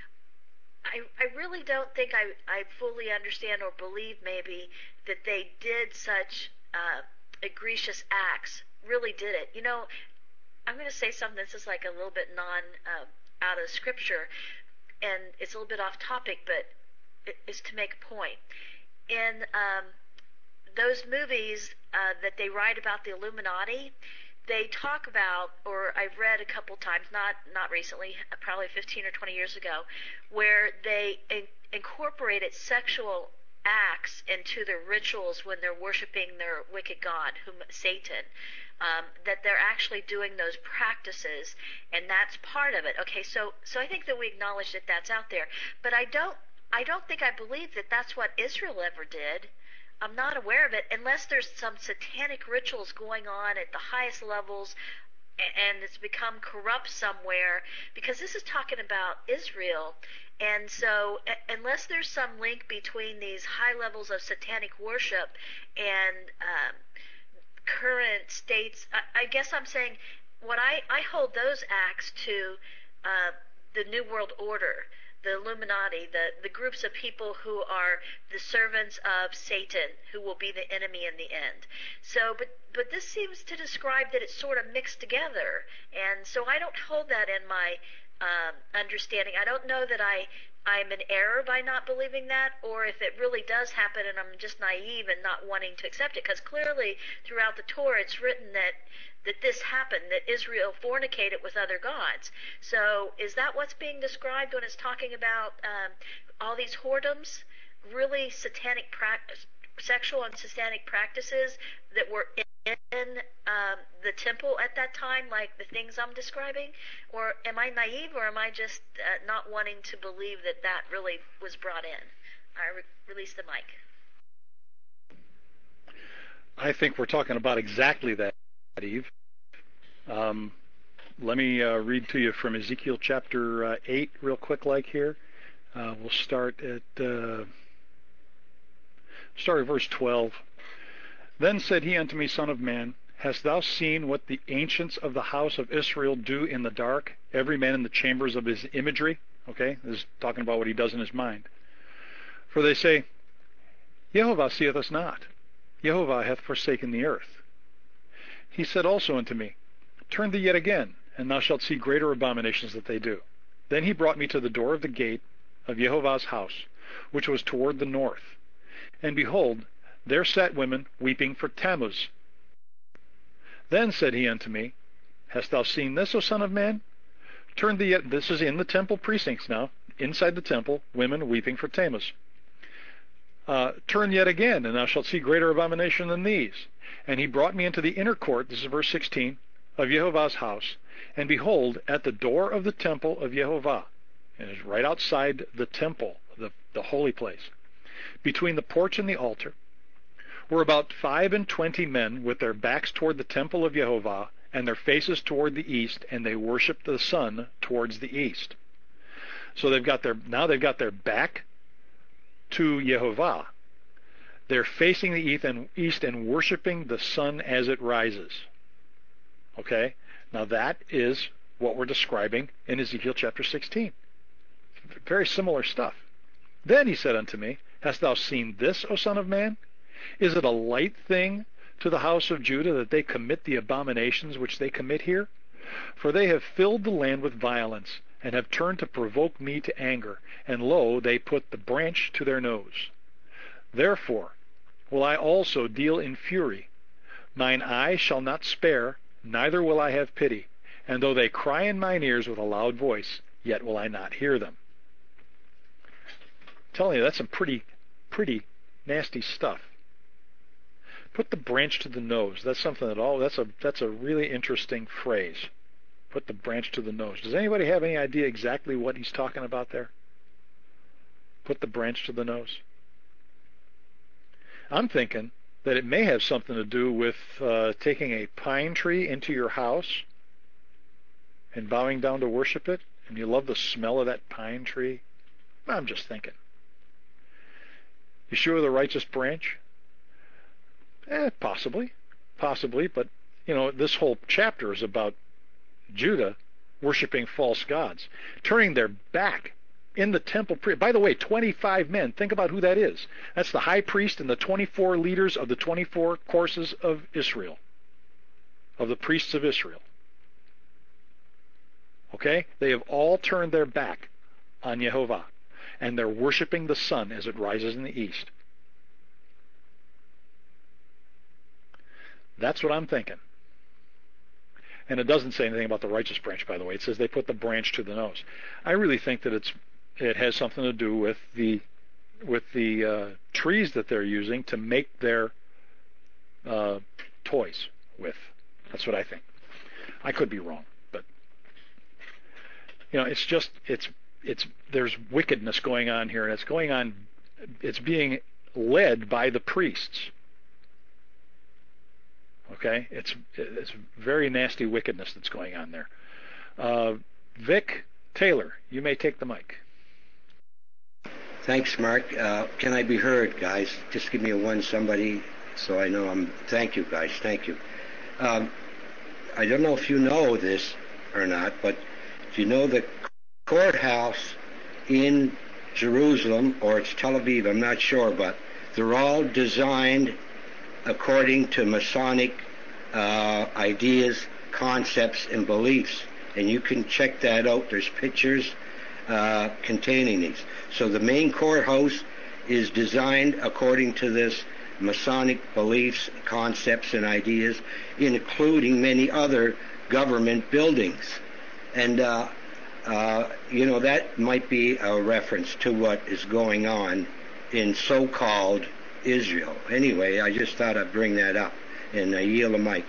Speaker 3: I, I really don't think I, I fully understand or believe maybe that they did such uh, egregious acts, really did it. You know, I'm going to say something that's just like a little bit non uh, out of scripture, and it's a little bit off topic, but it is to make a point. In um, those movies uh, that they write about the Illuminati, they talk about, or I've read a couple times, not not recently, probably fifteen or twenty years ago, where they in- incorporated sexual acts into their rituals when they're worshiping their wicked god, whom Satan. Um, that they're actually doing those practices, and that's part of it. Okay, so so I think that we acknowledge that that's out there, but I don't I don't think I believe that that's what Israel ever did. I'm not aware of it unless there's some satanic rituals going on at the highest levels, and it's become corrupt somewhere, because this is talking about Israel. And so unless there's some link between these high levels of satanic worship and um, current states, I, I guess I'm saying what I, I hold those acts to uh, the New World Order, the Illuminati, the, the groups of people who are the servants of Satan, who will be the enemy in the end. So, but but this seems to describe that it's sort of mixed together, and so I don't hold that in my um, understanding. I don't know that I I'm in error by not believing that, or if it really does happen and I'm just naive and not wanting to accept it. Because clearly throughout the Torah it's written that, that this happened, that Israel fornicated with other gods. So is that what's being described when it's talking about um, all these whoredoms? Really satanic practice, sexual and satanic practices that were in in um, the temple at that time, like the things I'm describing? Or am I naive, or am I just uh, not wanting to believe that that really was brought in? I re- release the mic.
Speaker 1: I think we're talking about exactly that, Eve. Um, let me uh, read to you from Ezekiel chapter uh, eight real quick like here. Uh, we'll start at, uh, start at verse twelve. Then said he unto me, Son of man, hast thou seen what the ancients of the house of Israel do in the dark, every man in the chambers of his imagery? Okay, this is talking about what he does in his mind. For they say, Jehovah seeth us not. Jehovah hath forsaken the earth. He said also unto me, Turn thee yet again, and thou shalt see greater abominations that they do. Then he brought me to the door of the gate of Jehovah's house, which was toward the north. And behold, there sat women weeping for Tammuz. Then said he unto me, Hast thou seen this, O son of man? Turn thee yet, this is in the temple precincts now, inside the temple, women weeping for Tammuz. Uh, turn yet again, and thou shalt see greater abomination than these. And he brought me into the inner court, this is verse sixteen, of Jehovah's house, and behold, at the door of the temple of Jehovah, and it's right outside the temple, the, the holy place, between the porch and the altar, were about five and twenty men with their backs toward the temple of Jehovah and their faces toward the east, and they worshiped the sun towards the east. So they've got their now they've got their back to Jehovah. They're facing the east and east and worshiping the sun as it rises. Okay? Now that is what we're describing in Ezekiel chapter sixteen. Very similar stuff. Then he said unto me, Hast thou seen this, O son of man? Is it a light thing to the house of Judah that they commit the abominations which they commit here? For they have filled the land with violence, and have turned to provoke me to anger, and lo, they put the branch to their nose. Therefore will I also deal in fury. Mine eye shall not spare, neither will I have pity. And though they cry in mine ears with a loud voice, yet will I not hear them. I'm telling you, that's some pretty, pretty nasty stuff. Put the branch to the nose. That's something that all that's a that's a really interesting phrase. Put the branch to the nose. Does anybody have any idea exactly what he's talking about there? Put the branch to the nose. I'm thinking that it may have something to do with uh, taking a pine tree into your house and bowing down to worship it, and you love the smell of that pine tree. I'm just thinking. Yeshua the righteous branch? Eh, possibly, possibly, but, you know, this whole chapter is about Judah worshiping false gods, turning their back in the temple. By the way, twenty-five men, think about who that is. That's the high priest and the twenty-four leaders of the twenty-four courses of Israel, of the priests of Israel. Okay? They have all turned their back on Jehovah, and they're worshiping the sun as it rises in the east. That's what I'm thinking. And it doesn't say anything about the righteous branch, by the way. It says they put the branch to the nose. I really think that it's it has something to do with the with the uh, trees that they're using to make their uh, toys with. That's what I think. I could be wrong, but you know, it's just it's it's there's wickedness going on here, and it's going on. It's being led by the priests. Okay, it's it's very nasty wickedness that's going on there. Uh, Vic Taylor, you may take the mic.
Speaker 4: Thanks, Mark. Uh, can I be heard, guys? Just give me a one, somebody, so I know I'm. Thank you, guys. Thank you. Um, I don't know if you know this or not, but do you know the courthouse in Jerusalem, or it's Tel Aviv? I'm not sure, but they're all designed according to Masonic uh, ideas, concepts, and beliefs. And you can check that out. There's pictures uh, containing these. So the main courthouse is designed according to this Masonic beliefs, concepts, and ideas, including many other government buildings. And, uh, uh, you know, that might be a reference to what is going on in so-called Israel. Anyway, I just thought I'd bring that up, and I yield the mic.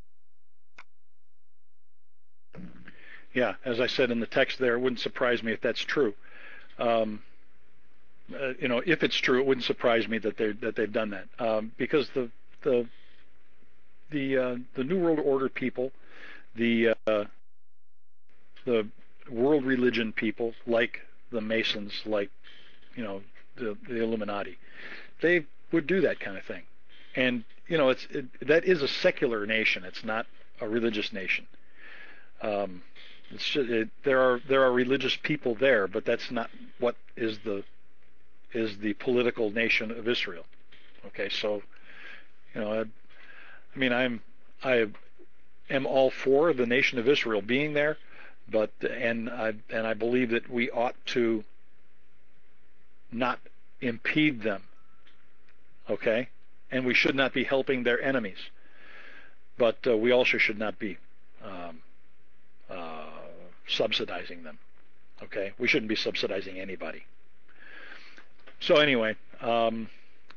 Speaker 1: Yeah, as I said in the text there, it wouldn't surprise me if that's true. Um, uh, you know, if it's true, it wouldn't surprise me that they that they've done that, um, because the the the uh, the New World Order people, the uh, the world religion people, like the Masons, like you know the, the Illuminati, they would do that kind of thing. And you know, it's it, that is a secular nation. It's not a religious nation. Um, it's just, it, there are there are religious people there, but that's not what is the is the political nation of Israel. Okay, so you know, I, I mean, I'm I am all for the nation of Israel being there, but and I and I believe that we ought to not impede them. Okay, and we should not be helping their enemies, but uh, we also should not be um, uh, subsidizing them. Okay, we shouldn't be subsidizing anybody. So anyway, um,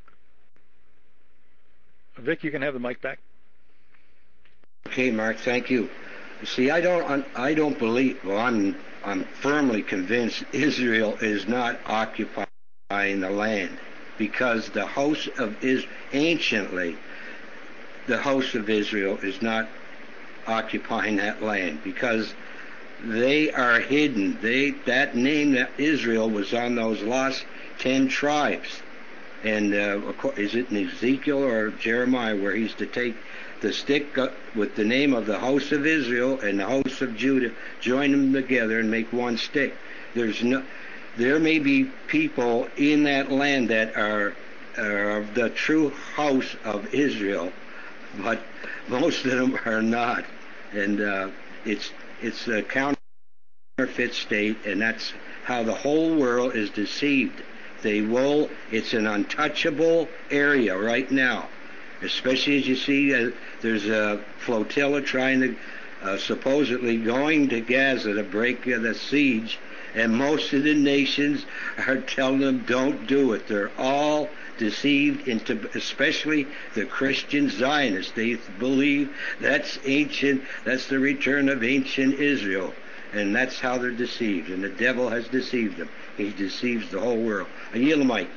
Speaker 1: Vic, you can have the mic back.
Speaker 4: Okay, Mark, thank you. See, I don't, I don't believe. Well, I'm, I'm firmly convinced Israel is not occupying the land, because the house of Israel, anciently, the house of Israel is not occupying that land, because they are hidden. They that name that Israel was on those lost ten tribes, and uh, is it in Ezekiel or Jeremiah where he's to take the stick with the name of the house of Israel and the house of Judah, join them together and make one stick. There's no, there may be people in that land that are, are of the true house of Israel, but most of them are not, and uh, it's it's a counterfeit state, and that's how the whole world is deceived. They will. It's an untouchable area right now, especially as you see uh, there's a flotilla trying to uh, supposedly going to Gaza to break uh, the siege, and most of the nations are telling them don't do it. They're all deceived into, especially the Christian Zionists. They believe that's ancient, that's the return of ancient Israel, and that's how they're deceived, and the devil has deceived them. He deceives the whole world. I yield the mic.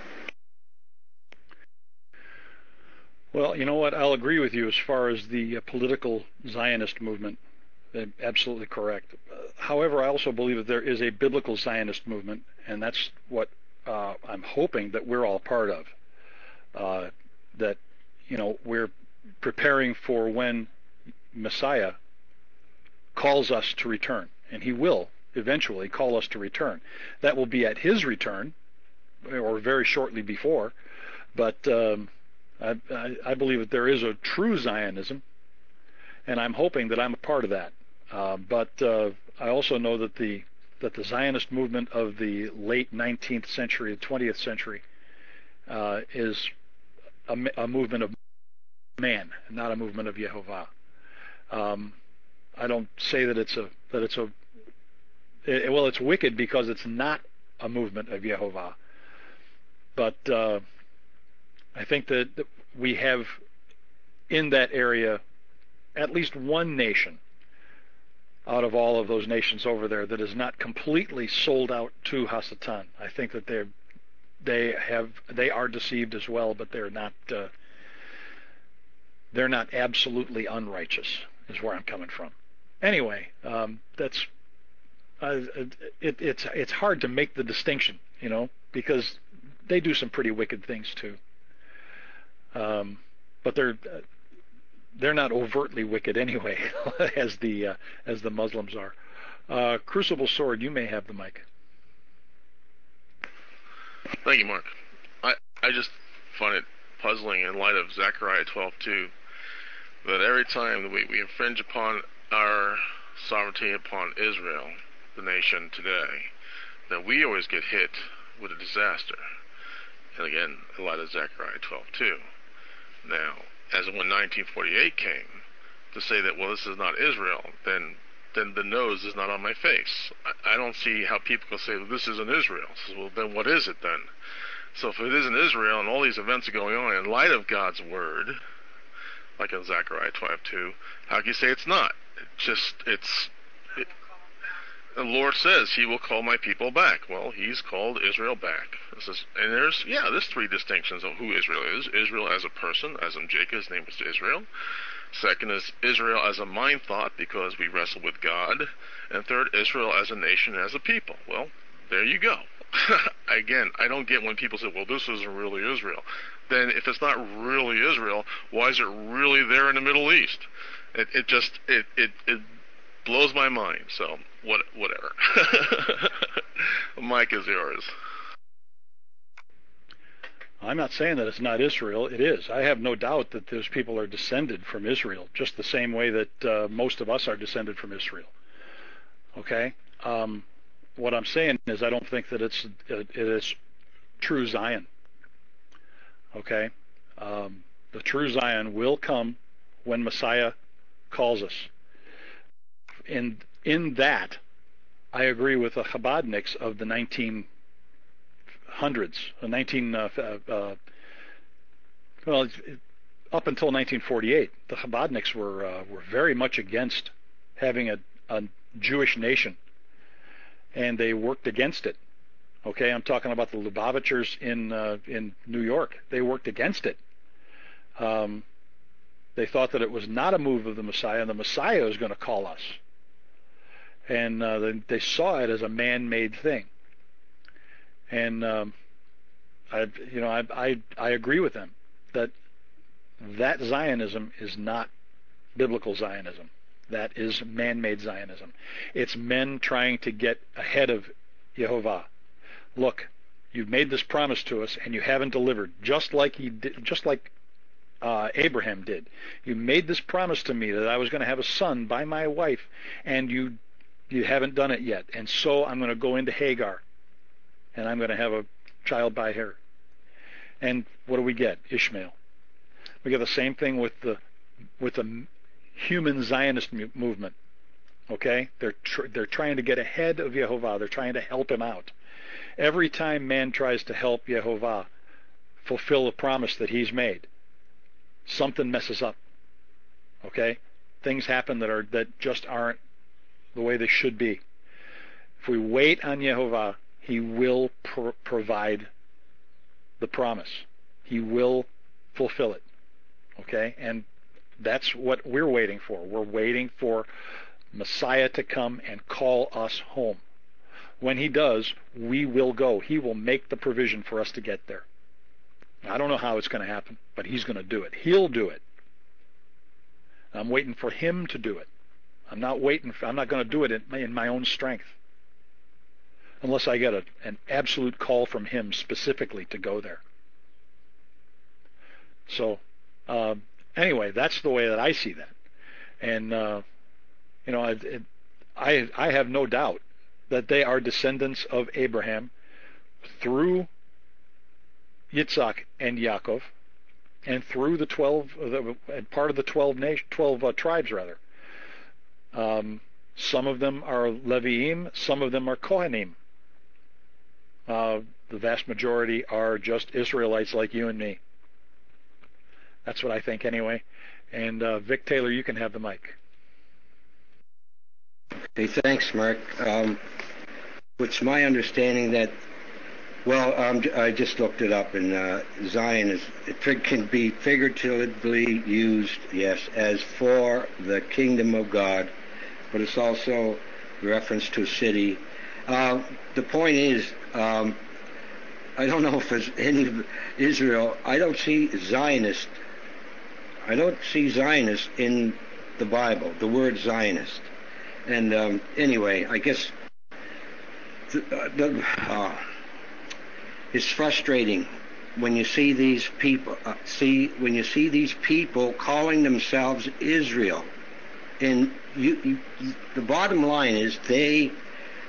Speaker 1: Well, you know what? I'll agree with you as far as the uh, political Zionist movement. Uh, absolutely correct. Uh, however, I also believe that there is a biblical Zionist movement, and that's what uh, I'm hoping that we're all part of. Uh, that, you know, we're preparing for when Messiah calls us to return, and he will eventually call us to return. That will be at his return, or very shortly before, but um, I, I, I believe that there is a true Zionism, and I'm hoping that I'm a part of that. Uh, but uh, I also know that the that the Zionist movement of the late nineteenth century, twentieth century, uh, is a, a movement of man, not a movement of Yehovah. Um, I don't say that it's a that it's a it, well, it's wicked because it's not a movement of Yehovah. But uh, I think that we have in that area at least one nation out of all of those nations over there that is not completely sold out to Hasatan. I think that they they have they are deceived as well, but they're not uh, they're not absolutely unrighteous, is where I'm coming from. Anyway, um, that's uh, it, it's it's hard to make the distinction, you know, because they do some pretty wicked things too. Um, but they're they're not overtly wicked anyway, as the uh, as the Muslims are. Uh, Crucible Sword, you may have the mic.
Speaker 5: Thank you, Mark. I I just find it puzzling in light of Zechariah twelve two that every time that we, we infringe upon our sovereignty upon Israel, the nation today, Now, we always get hit with a disaster. And again, in light of Zechariah twelve two. Now, as when nineteen forty-eight came, to say that, well, this is not Israel, then then the nose is not on my face. I, I don't see how people can say, well, this isn't Israel. So, well, then what is it then? So if it isn't Israel and all these events are going on in light of God's word, like in Zechariah twelve two, how can you say it's not? It just, it's, it, the Lord says he will call my people back. Well, he's called Israel back. This is, and there's, yeah, there's three distinctions of who Israel is. Israel as a person, as in Jacob, his name was Israel. Second is Israel as a mind thought, because we wrestle with God. And third, Israel as a nation, as a people. Well, there you go. Again, I don't get when people say, well, this isn't really Israel. Then if it's not really Israel, why is it really there in the Middle East? It, it just, it, it, it blows my mind. So, what, whatever. Mike is yours.
Speaker 1: I'm not saying that it's not Israel. It is. I have no doubt that those people are descended from Israel, just the same way that uh, most of us are descended from Israel. Okay? Um, what I'm saying is I don't think that it's it, it is true Zion. Okay? Um, the true Zion will come when Messiah calls us. In, in that, I agree with the Chabadniks of the nineteen hundreds, uh, nineteen, uh, uh, well, up until nineteen forty-eight, the Chabadniks were uh, were very much against having a, a Jewish nation, and they worked against it. Okay, I'm talking about the Lubavitchers in uh, in New York. They worked against it. Um, they thought that it was not a move of the Messiah, and the Messiah was going to call us. And uh, they, they saw it as a man-made thing. And um, I, you know, I, I I agree with them that that Zionism is not biblical Zionism. That is man-made Zionism. It's men trying to get ahead of Yehovah. Look, you've made this promise to us, and you haven't delivered. Just like he did, just like uh, Abraham did. You made this promise to me that I was going to have a son by my wife, and you you haven't done it yet. And so I'm going to go into Hagar, and I'm going to have a child by her. And what do we get? Ishmael. We get the same thing with the with the human Zionist mu- movement. Okay, they're tr- they're trying to get ahead of Yehovah. They're trying to help him out. Every time man tries to help Yehovah fulfill a promise that he's made, something messes up. Okay, things happen that are that just aren't the way they should be. If we wait on Yehovah, he will pr- provide the promise. He will fulfill it. Okay? And that's what we're waiting for. We're waiting for Messiah to come and call us home. When he does, we will go. He will make the provision for us to get there. I don't know how it's going to happen, but he's going to do it. He'll do it. I'm waiting for him to do it. I'm not waiting for, I'm not going to do it in my, in my own strength, unless I get a, an absolute call from him specifically to go there. So, uh, anyway, that's the way that I see that. And, uh, you know, it, it, I, I have no doubt that they are descendants of Abraham through Yitzhak and Yaakov, and through the twelve, and part of the twelve, nation, twelve uh, tribes, rather. Um, some of them are Leviim, some of them are Kohanim. Uh, the vast majority are just Israelites like you and me. That's what I think anyway. And uh, Vic Taylor, you can have the mic.
Speaker 4: Hey, thanks, Mark. Um, it's my understanding that, well, um, I just looked it up, and uh, Zion is it can be figuratively used, yes, as for the kingdom of God, but it's also a reference to a city. Uh, the point is, um, I don't know if it's any Israel. I don't see Zionist. I don't see Zionist in the Bible. The word Zionist. And um, anyway, I guess the, uh, the, uh, it's frustrating when you see these people. Uh, see when you see these people calling themselves Israel, and you, you, the bottom line is they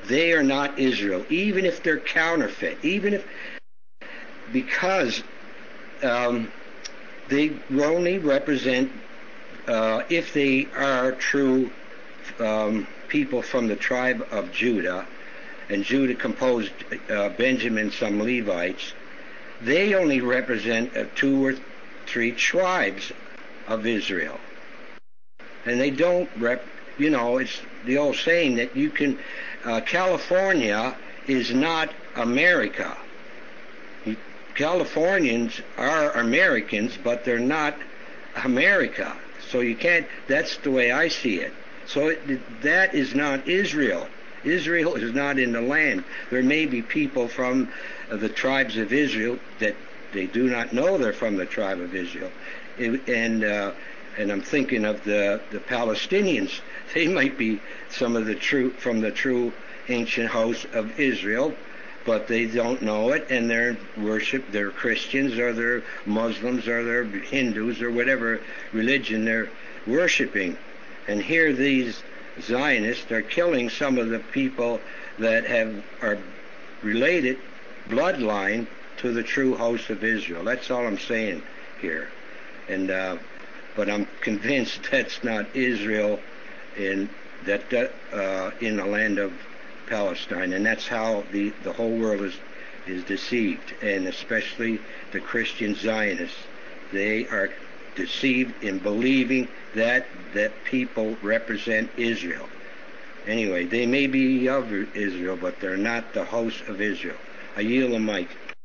Speaker 4: they are not Israel, even if they're counterfeit, even if, because um, they only represent, uh, if they are true um, people from the tribe of Judah, and Judah composed uh, Benjamin, some Levites, they only represent uh, two or three tribes of Israel. And they don't rep, you know, it's the old saying that you can, uh, California is not America. Californians are Americans, but they're not America. So you can't, that's the way I see it. So it, that is not Israel. Israel is not in the land. There may be people from uh, the tribes of Israel that they do not know they're from the tribe of Israel. It, and uh, and I'm thinking of the, the Palestinians. They might be some of the true, from the true ancient house of Israel, but they don't know it, and they're worship, they're Christians, or they're Muslims, or they're Hindus, or whatever religion they're worshiping. And here these Zionists are killing some of the people that have are related bloodline to the true house of Israel. That's all I'm saying here. And uh, but I'm convinced that's not Israel in that uh, in the land of Palestine, and that's how the, the whole world is is deceived, and especially the Christian Zionists. They are deceived in believing that that people represent Israel. Anyway, they may be of Israel, but they're not the host of Israel. I yield the mic.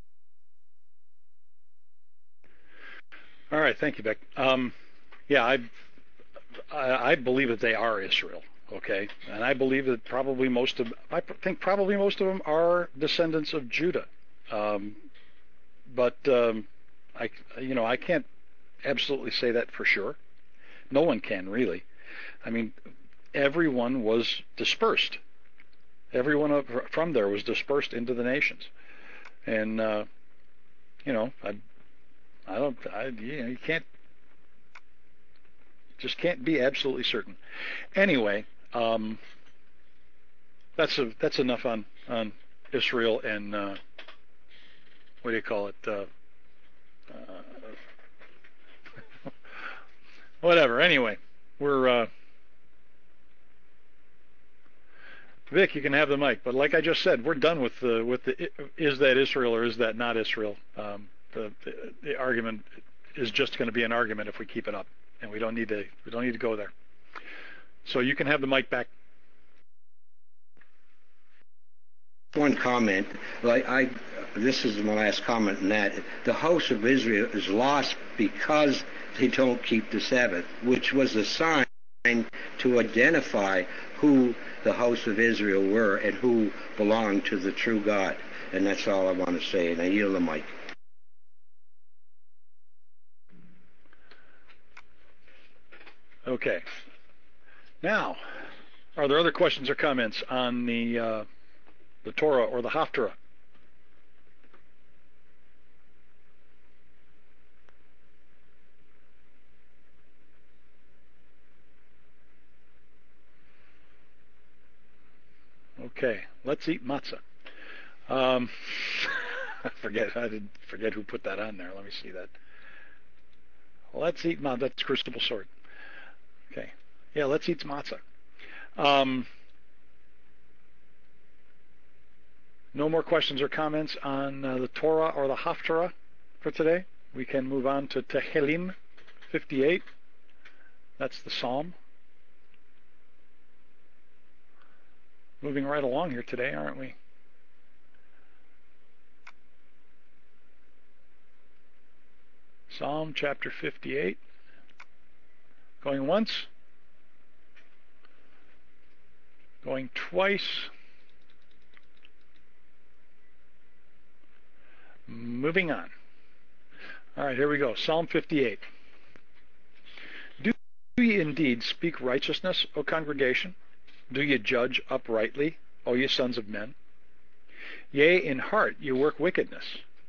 Speaker 1: All right, thank you, Beck. Um, yeah, I, I I believe that they are Israel. Okay, and I believe that probably most of I think probably most of them are descendants of Judah. Um, but um, I you know I can't absolutely say that for sure. No one can really. I mean, everyone was dispersed. Everyone from there was dispersed into the nations, and uh, you know I I don't I you know you can't just can't be absolutely certain. Anyway, um, that's a, that's enough on on Israel and uh, what do you call it? Uh, uh, whatever. Anyway, we're uh, Vic. You can have the mic, but like I just said, we're done with the with the is that Israel or is that not Israel? Um, the, the the argument is just going to be an argument if we keep it up, and we don't need to we don't need to go there. So you can have the mic back.
Speaker 4: One comment, like I, this is my last comment on that. The house of Israel is lost because they don't keep the Sabbath, which was a sign to identify who the house of Israel were and who belonged to the true God. And that's all I want to say, and I yield the mic.
Speaker 1: Okay. Now, are there other questions or comments on the uh, the Torah or the Haftarah? Okay, let's eat matzah. Um, I forget I did forget who put that on there. Let me see that. Let's eat matzah. That's Crucible Sword. Okay, yeah, let's eat matzah. Um, no more questions or comments on uh, the Torah or the Haftarah for today. We can move on to Tehillim fifty-eight. That's the Psalm. Moving right along here today, aren't we? Psalm chapter fifty-eight. Going once. Going twice. Moving on. All right, here we go. Psalm fifty-eight. Do ye indeed speak righteousness, O congregation? Do ye judge uprightly, O ye sons of men? Yea, in heart you work wickedness.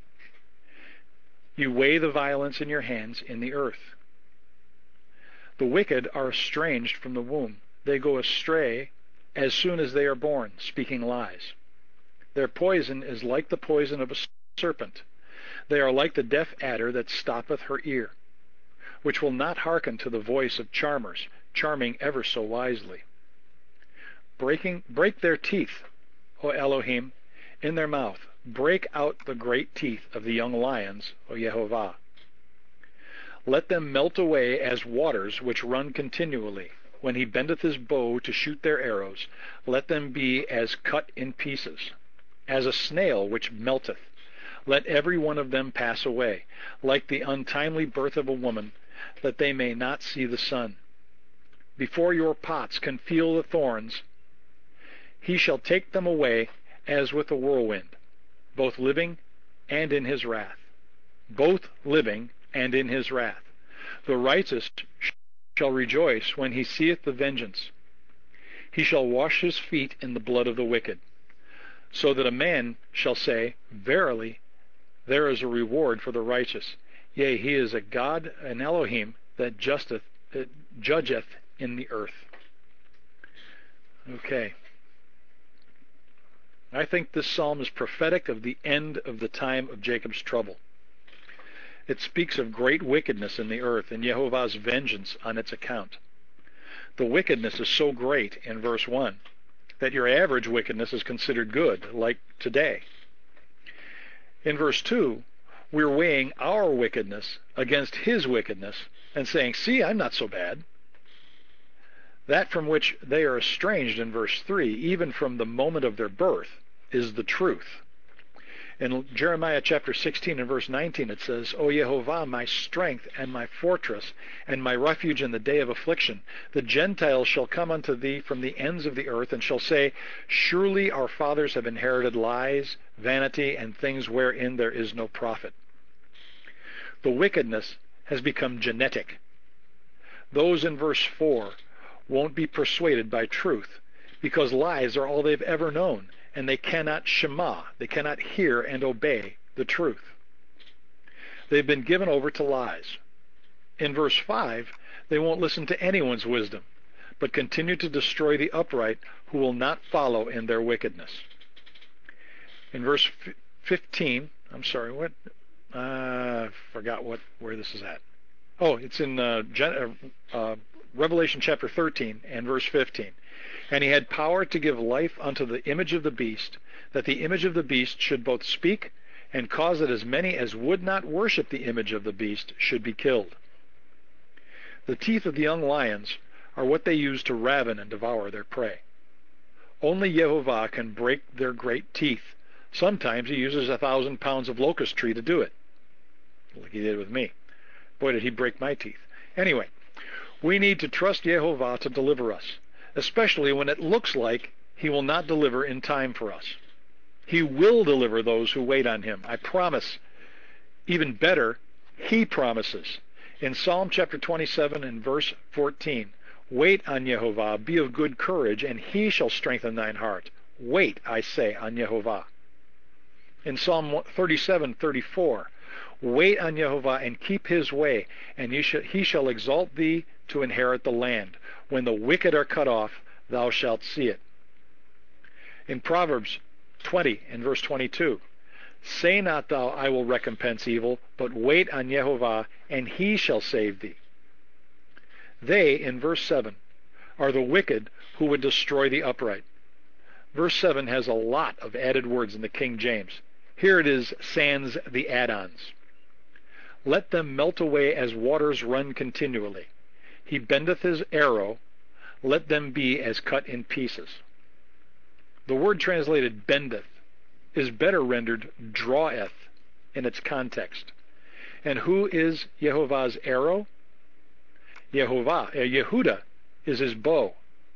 Speaker 1: You weigh the violence in your hands in the earth. The wicked are estranged from the womb. They go astray as soon as they are born, speaking lies. Their poison is like the poison of a serpent. They are like the deaf adder that stoppeth her ear, which will not hearken to the voice of charmers, charming ever so wisely. Breaking, break their teeth, O Elohim, in their mouth. Break out the great teeth of the young lions, O Yehovah. Let them melt away as waters which run continually. When he bendeth his bow to shoot their arrows, let them be as cut in pieces, as a snail which melteth. Let every one of them pass away, like the untimely birth of a woman, that they may not see the sun. Before your pots can feel the thorns, he shall take them away as with a whirlwind, both living and in his wrath. Both living and in his wrath. The righteous shall rejoice when he seeth the vengeance. He shall wash his feet in the blood of the wicked, so that a man shall say, Verily, there is a reward for the righteous. Yea, he is a God, an Elohim, that justeth, uh, judgeth in the earth. Okay. I think this psalm is prophetic of the end of the time of Jacob's trouble. It speaks of great wickedness in the earth and Jehovah's vengeance on its account. The wickedness is so great in verse one that your average wickedness is considered good, like today. In verse two, we're weighing our wickedness against his wickedness and saying, see, I'm not so bad. That from which they are estranged in verse three, even from the moment of their birth, is the truth. In Jeremiah chapter sixteen and verse nineteen it says, O Yehovah, my strength and my fortress, and my refuge in the day of affliction, the Gentiles shall come unto thee from the ends of the earth, and shall say, Surely our fathers have inherited lies, vanity, and things wherein there is no profit. The wickedness has become genetic. Those in verse four won't be persuaded by truth, because lies are all they've ever known, and they cannot shema, they cannot hear and obey the truth. They've been given over to lies. In verse five, they won't listen to anyone's wisdom, but continue to destroy the upright who will not follow in their wickedness. In verse fifteen, I'm sorry, what? I uh, forgot what where this is at. Oh, it's in uh, Gen- uh, Revelation chapter thirteen and verse fifteen. And he had power to give life unto the image of the beast, that the image of the beast should both speak, and cause that as many as would not worship the image of the beast should be killed. The teeth of the young lions are what they use to raven and devour their prey. Only Yehovah can break their great teeth. Sometimes he uses a thousand pounds of locust tree to do it, like he did with me. Boy, did he break my teeth. Anyway, we need to trust Yehovah to deliver us, especially when it looks like he will not deliver in time for us. He will deliver those who wait on him. I promise. Even better, he promises. In Psalm chapter twenty-seven and verse fourteen, Wait on Yehovah, be of good courage, and he shall strengthen thine heart. Wait, I say, on Yehovah. In Psalm thirty-seven thirty-four, Wait on Yehovah and keep his way, and he shall, he shall exalt thee to inherit the land. When the wicked are cut off, thou shalt see it. In Proverbs twenty and verse twenty-two, Say not thou, I will recompense evil, but wait on Yehovah, and he shall save thee. They, in verse seven, are the wicked who would destroy the upright. Verse seven has a lot of added words in the King James. Here it is sans the add-ons. Let them melt away as waters run continually. He bendeth his arrow, let them be as cut in pieces. The word translated bendeth is better rendered draweth in its context. And who is Yehovah's arrow? Yehovah, uh, Yehuda is his bow.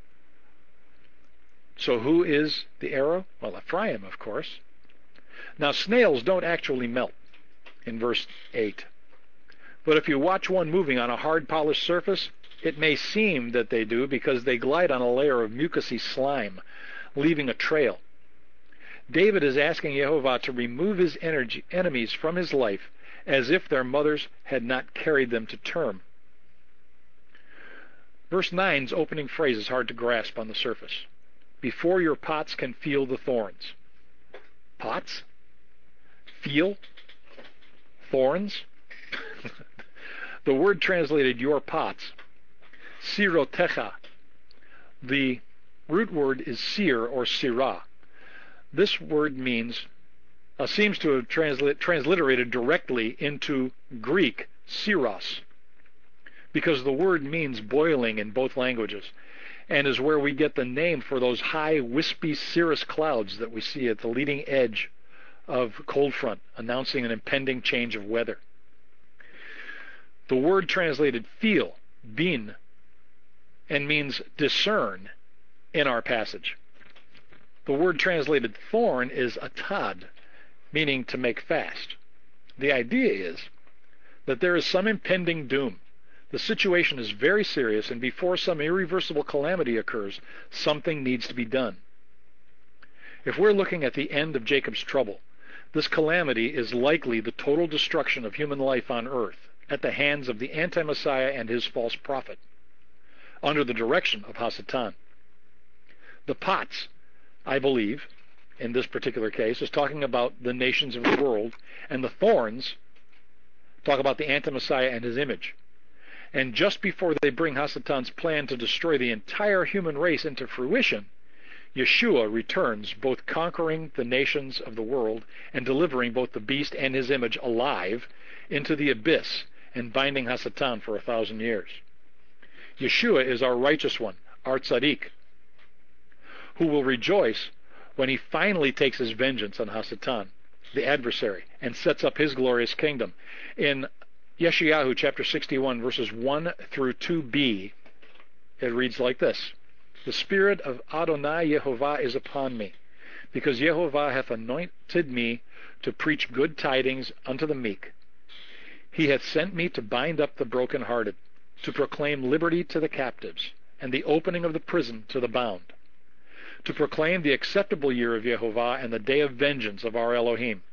Speaker 1: So who is the arrow? Well, Ephraim, of course. Now, snails don't actually melt in verse eight. But if you watch one moving on a hard polished surface, it may seem that they do because they glide on a layer of mucousy slime, leaving a trail. David is asking Yehovah to remove his energy, enemies from his life as if their mothers had not carried them to term. Verse nine's opening phrase is hard to grasp on the surface. before your pots can feel the thorns. Pots? Feel? Thorns? The word translated your pots, sirotecha. The root word is sir or sirah. This word means, uh, seems to have translit, transliterated directly into Greek, siros, because the word means boiling in both languages, and is where we get the name for those high, wispy cirrus clouds that we see at the leading edge of cold front, announcing an impending change of weather. The word translated feel, bin, and means discern in our passage. The word translated thorn is atad, meaning to make fast. The idea is that there is some impending doom. The situation is very serious, and before some irreversible calamity occurs, something needs to be done. If we're looking at the end of Jacob's trouble, this calamity is likely the total destruction of human life on earth at the hands of the anti-Messiah and his false prophet, under the direction of Hasatan. The pots, I believe, in this particular case, is talking about the nations of the world, and the thorns talk about the anti-Messiah and his image. And just before they bring Hasatan's plan to destroy the entire human race into fruition, Yeshua returns, both conquering the nations of the world and delivering both the beast and his image alive into the abyss and binding Hasatan for a thousand years. Yeshua is our righteous one, our tzaddik, who will rejoice when he finally takes his vengeance on Hasatan, the adversary, and sets up his glorious kingdom. In Yeshayahu chapter sixty-one, verses one through two b, it reads like this: The Spirit of Adonai Yehovah is upon me, because Yehovah hath anointed me to preach good tidings unto the meek. He hath sent me to bind up the brokenhearted, to proclaim liberty to the captives, and the opening of the prison to the bound, to proclaim the acceptable year of Yehovah and the day of vengeance of our Elohim.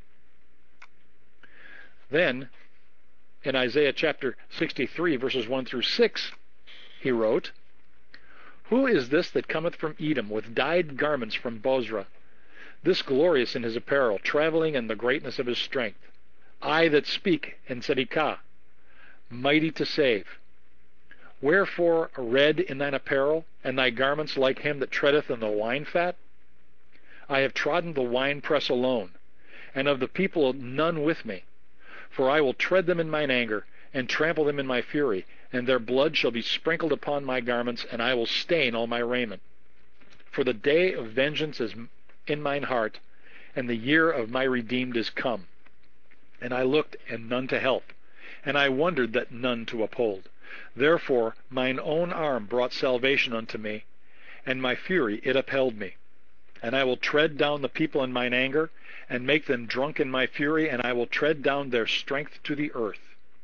Speaker 1: Then, in Isaiah chapter sixty-three, verses one through six, he wrote, Who is this that cometh from Edom with dyed garments from Bozrah, this glorious in his apparel, traveling in the greatness of his strength? I that speak in Tzedekah, mighty to save. Wherefore red in thine apparel, and thy garments like him that treadeth in the wine fat? I have trodden the winepress alone, and of the people none with me. For I will tread them in mine anger, and trample them in my fury, and their blood shall be sprinkled upon my garments, and I will stain all my raiment. For the day of vengeance is in mine heart, and the year of my redeemed is come. And I looked, and none to help, and I wondered that none to uphold. Therefore mine own arm brought salvation unto me, and my fury it upheld me. And I will tread down the people in mine anger, and make them drunk in my fury, and I will tread down their strength to the earth.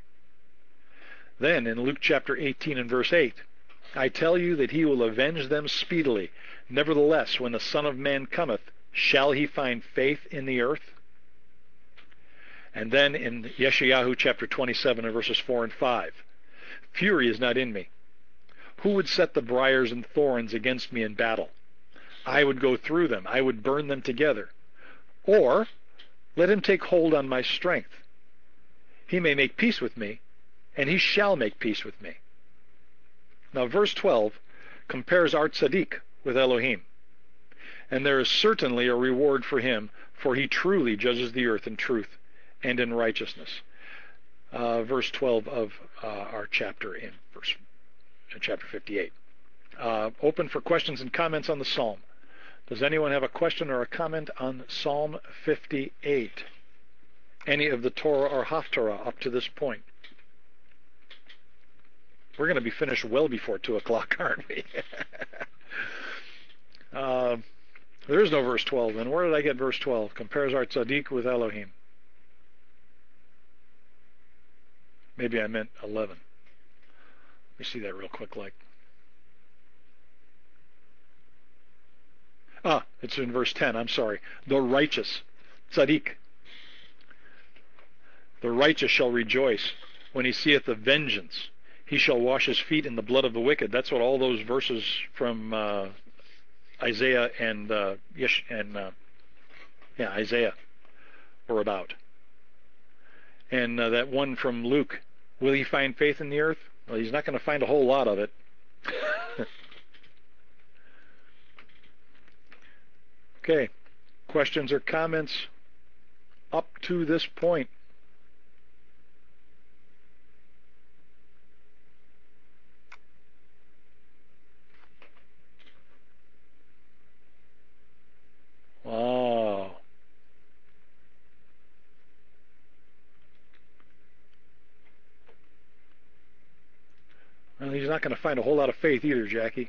Speaker 1: Then in Luke chapter eighteen and verse eight, I tell you that he will avenge them speedily. Nevertheless, when the Son of Man cometh, shall he find faith in the earth? And then in Yeshayahu chapter twenty-seven and verses four and five, Fury is not in me. Who would set the briars and thorns against me in battle? I would go through them, I would burn them together. Or let him take hold on my strength. He may make peace with me, and he shall make peace with me. Now verse twelve compares our tzaddik with Elohim, and there is certainly a reward for him, for he truly judges the earth in truth and in righteousness. Uh, verse twelve of uh, our chapter in verse in chapter fifty-eight. Uh, open for questions and comments on the psalm. Does anyone have a question or a comment on Psalm fifty-eight? Any of the Torah or Haftarah up to this point? We're going to be finished well before two o'clock, aren't we? uh, there is no verse twelve, then. Where did I get verse twelve? Compares our tzaddik with Elohim. Maybe I meant eleven. Let me see that real quick, like. Ah, it's in verse ten, I'm sorry. The righteous, tzaddik. The righteous shall rejoice when he seeth the vengeance. He shall wash his feet in the blood of the wicked. That's what all those verses from uh, Isaiah and uh, Yesh- and uh, yeah, Isaiah were about. And uh, that one from Luke, will he find faith in the earth? Well, he's not going to find a whole lot of it. Okay, questions or comments up to this point? Wow. Well, he's not going to find a whole lot of faith either, Jackie.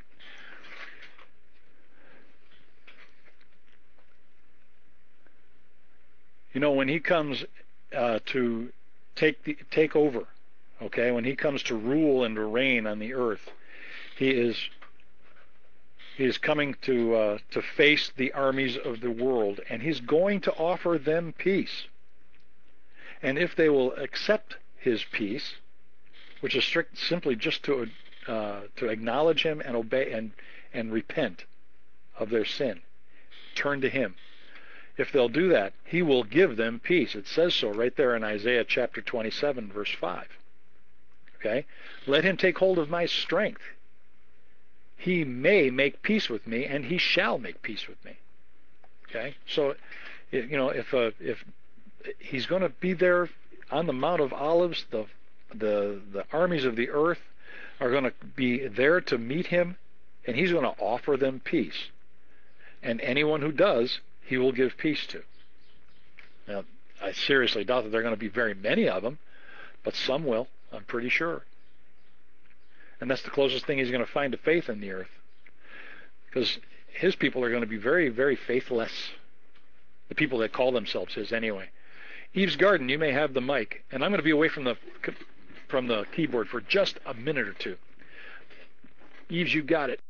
Speaker 1: You know, when he comes uh, to take the, take over, okay, when he comes to rule and to reign on the earth, he is he is coming to uh, to face the armies of the world, and he's going to offer them peace. And if they will accept his peace, which is strict, simply just to uh, to acknowledge him and obey and and repent of their sin, turn to him. If they'll do that, he will give them peace. It says so right there in Isaiah chapter twenty-seven, verse five. Okay? Let him take hold of my strength. He may make peace with me, and he shall make peace with me. Okay? So, you know, if uh, if he's going to be there on the Mount of Olives, the the the armies of the earth are going to be there to meet him, and he's going to offer them peace. And anyone who does, he will give peace to. Now, I seriously doubt that there are going to be very many of them, but some will, I'm pretty sure. And that's the closest thing he's going to find to faith in the earth. Because his people are going to be very, very faithless. The people that call themselves his anyway. Eve's Garden, you may have the mic. And I'm going to be away from the from the keyboard for just a minute or two. Eves, you got it.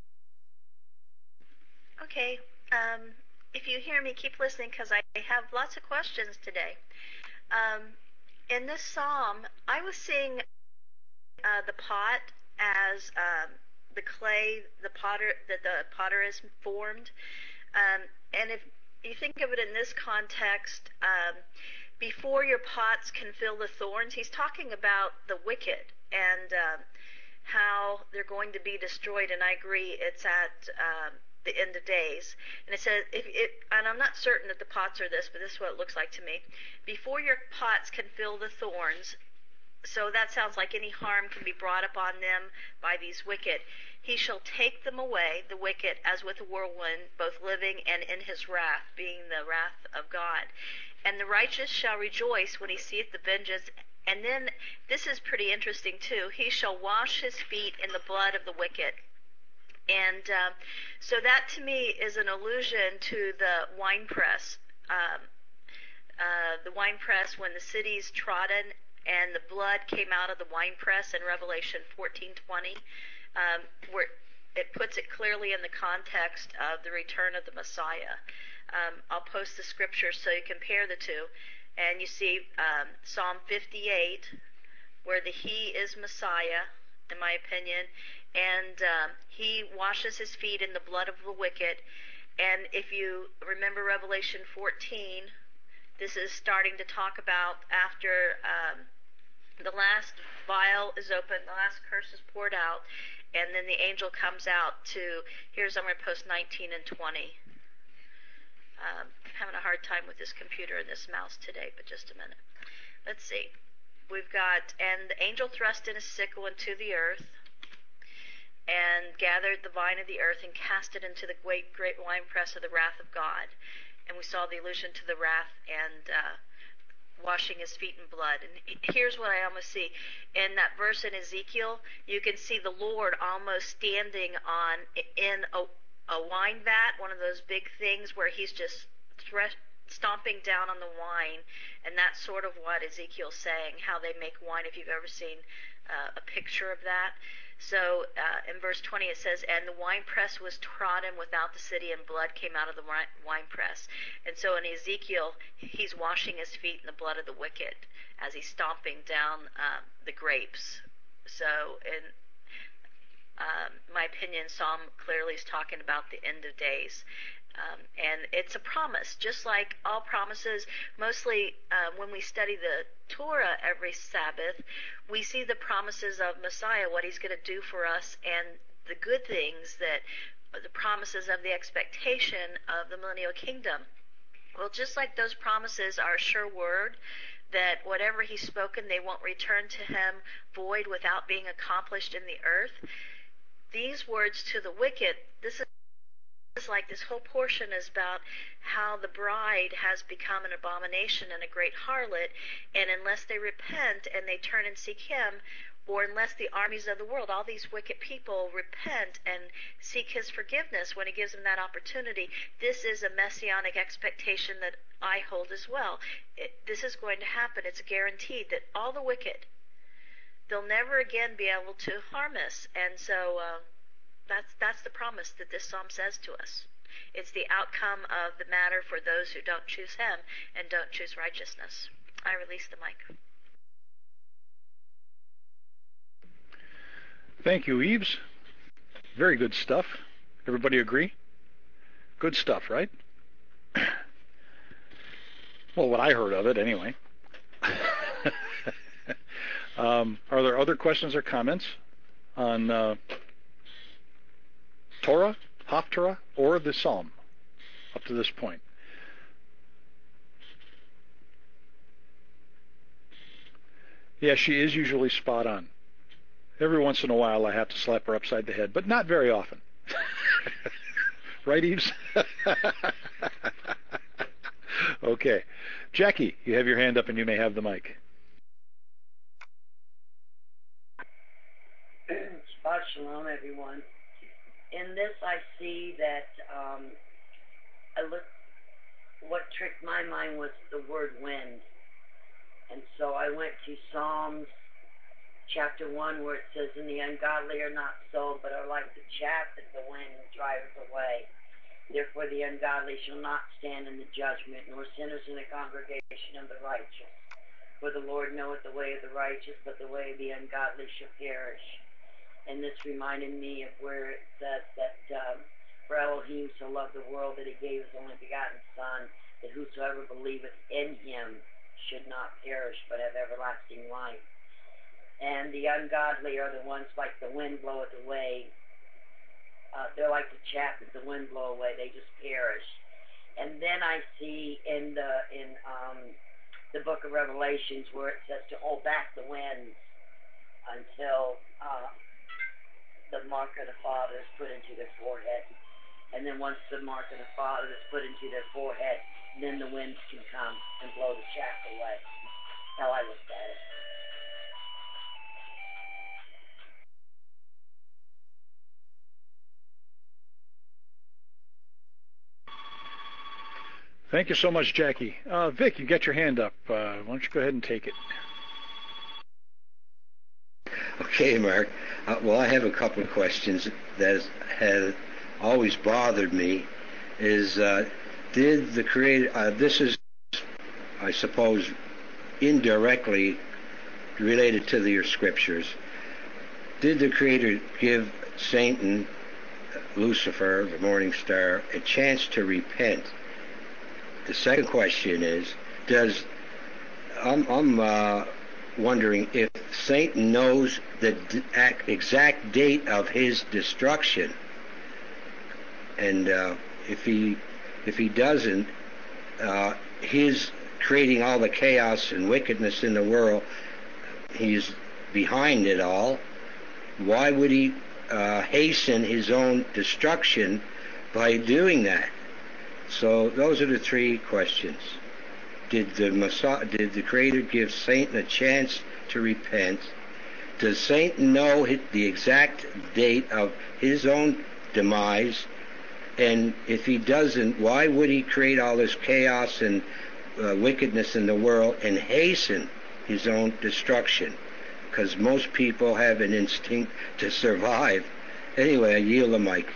Speaker 3: Okay. Um, if you hear me, keep listening because I have lots of questions today. Um, in this psalm, I was seeing uh, the pot as um, the clay, the potter that the potter is formed, um, and if you think of it in this context, um, before your pots can fill the thorns, he's talking about the wicked and um, how they're going to be destroyed. And I agree, it's at um, the end of days. And it says, if it, and I'm not certain that the pots are this, but this is what it looks like to me. Before your pots can fill the thorns, so that sounds like any harm can be brought upon them by these wicked. He shall take them away, the wicked, as with a whirlwind, both living and in his wrath, being the wrath of God. And the righteous shall rejoice when he seeth the vengeance. And then, this is pretty interesting too, he shall wash his feet in the blood of the wicked. And uh, so that to me is an allusion to the winepress. Um, uh, the winepress when the city's trodden and the blood came out of the winepress in Revelation fourteen twenty, um, where it puts it clearly in the context of the return of the Messiah. Um, I'll post the scriptures so you compare the two. And you see um, Psalm fifty-eight, where the He is Messiah, in my opinion, and um, He washes His feet in the blood of the wicked. And if you remember Revelation fourteen, this is starting to talk about after um, the last vial is open, the last curse is poured out, and then the angel comes out to, here's, I'm going to post nineteen and twenty. Um, having a hard time with this computer and this mouse today, but just a minute. Let's see. We've got, and the angel thrust in his sickle into the earth, and gathered the vine of the earth, and cast it into the great, great winepress of the wrath of God. And we saw the allusion to the wrath and uh, washing his feet in blood. And here's what I almost see. In that verse in Ezekiel, you can see the Lord almost standing on in a, a wine vat, one of those big things where he's just thre- stomping down on the wine. And that's sort of what Ezekiel's saying, how they make wine, if you've ever seen uh, a picture of that. So uh, in verse twenty it says, and the winepress was trodden without the city, and blood came out of the winepress. And so in Ezekiel, he's washing his feet in the blood of the wicked as he's stomping down um, the grapes. So in Um, my opinion, Psalm clearly is talking about the end of days. Um, and it's a promise, just like all promises. Mostly uh, when we study the Torah every Sabbath, we see the promises of Messiah, what he's going to do for us, and the good things that the promises of the expectation of the millennial kingdom. Well, just like those promises are a sure word, that whatever he's spoken, they won't return to him void without being accomplished in the earth. These words to the wicked, this is It's like this whole portion is about how the bride has become an abomination and a great harlot, and unless they repent and they turn and seek him, or unless the armies of the world, all these wicked people, repent and seek his forgiveness when he gives them that opportunity, this is a messianic expectation that I hold as well. It, this is going to happen. It's guaranteed that all the wicked, they'll never again be able to harm us. And so uh, That's that's the promise that this psalm says to us. It's the outcome of the matter for those who don't choose him and don't choose righteousness. I release the mic.
Speaker 1: Thank you, Eves. Very good stuff. Everybody agree? Good stuff, right? Well, what I heard of it, anyway. um, are there other questions or comments on Uh, Torah, Haftarah, or the Psalm up to this point? Yeah, she is usually spot on. Every once in a while I have to slap her upside the head, but not very often. Right, Eves? Okay. Jackie, you have your hand up and you may have the mic.
Speaker 6: Shabbat shalom, everyone. In this, I see that um, I look. What tricked my mind was the word wind, and so I went to Psalms chapter one, where it says, "And the ungodly are not so, but are like the chaff that the wind driveth away. Therefore the ungodly shall not stand in the judgment, nor sinners in the congregation of the righteous. For the Lord knoweth the way of the righteous, but the way of the ungodly shall perish." And this reminded me of where it says that um, for Elohim so loved the world that he gave his only begotten Son, that whosoever believeth in him should not perish, but have everlasting life. And the ungodly are the ones like the wind bloweth away. Uh, they're like the chaff that the wind blow away. They just perish. And then I see in the in um, the book of Revelations where it says to hold back the winds until uh, the mark of the Father is put into their forehead. And then once the mark of the Father is put into their forehead, then the winds can come and blow the chaff away. How I looked at it.
Speaker 1: Thank you so much, Jackie. Uh, Vic, you got your hand up. Uh, why don't you go ahead and take it?
Speaker 4: Okay, Mark. Uh, well, I have a couple of questions that have always bothered me. Is uh, did the Creator? Uh, this is, I suppose, indirectly related to your scriptures. Did the Creator give Satan, Lucifer, the morning star, a chance to repent? The second question is, does I'm, I'm uh, wondering if Satan knows the d- exact date of his destruction, and uh, if he if he doesn't, uh, his creating all the chaos and wickedness in the world, he's behind it all. Why would he uh, hasten his own destruction by doing that? So those are the three questions. Did the Messiah, did the Creator give Satan a chance to repent? Does Satan know the exact date of his own demise? And if he doesn't, why would he create all this chaos and uh, wickedness in the world and hasten his own destruction? Because most people have an instinct to survive. Anyway, I yield the mic.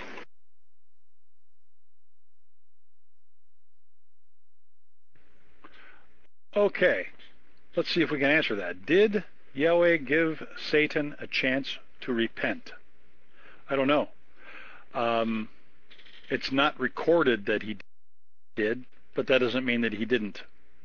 Speaker 1: Okay, let's see if we can answer that. Did Yahweh give Satan a chance to repent? I don't know. Um, it's not recorded that he did, but that doesn't mean that he didn't.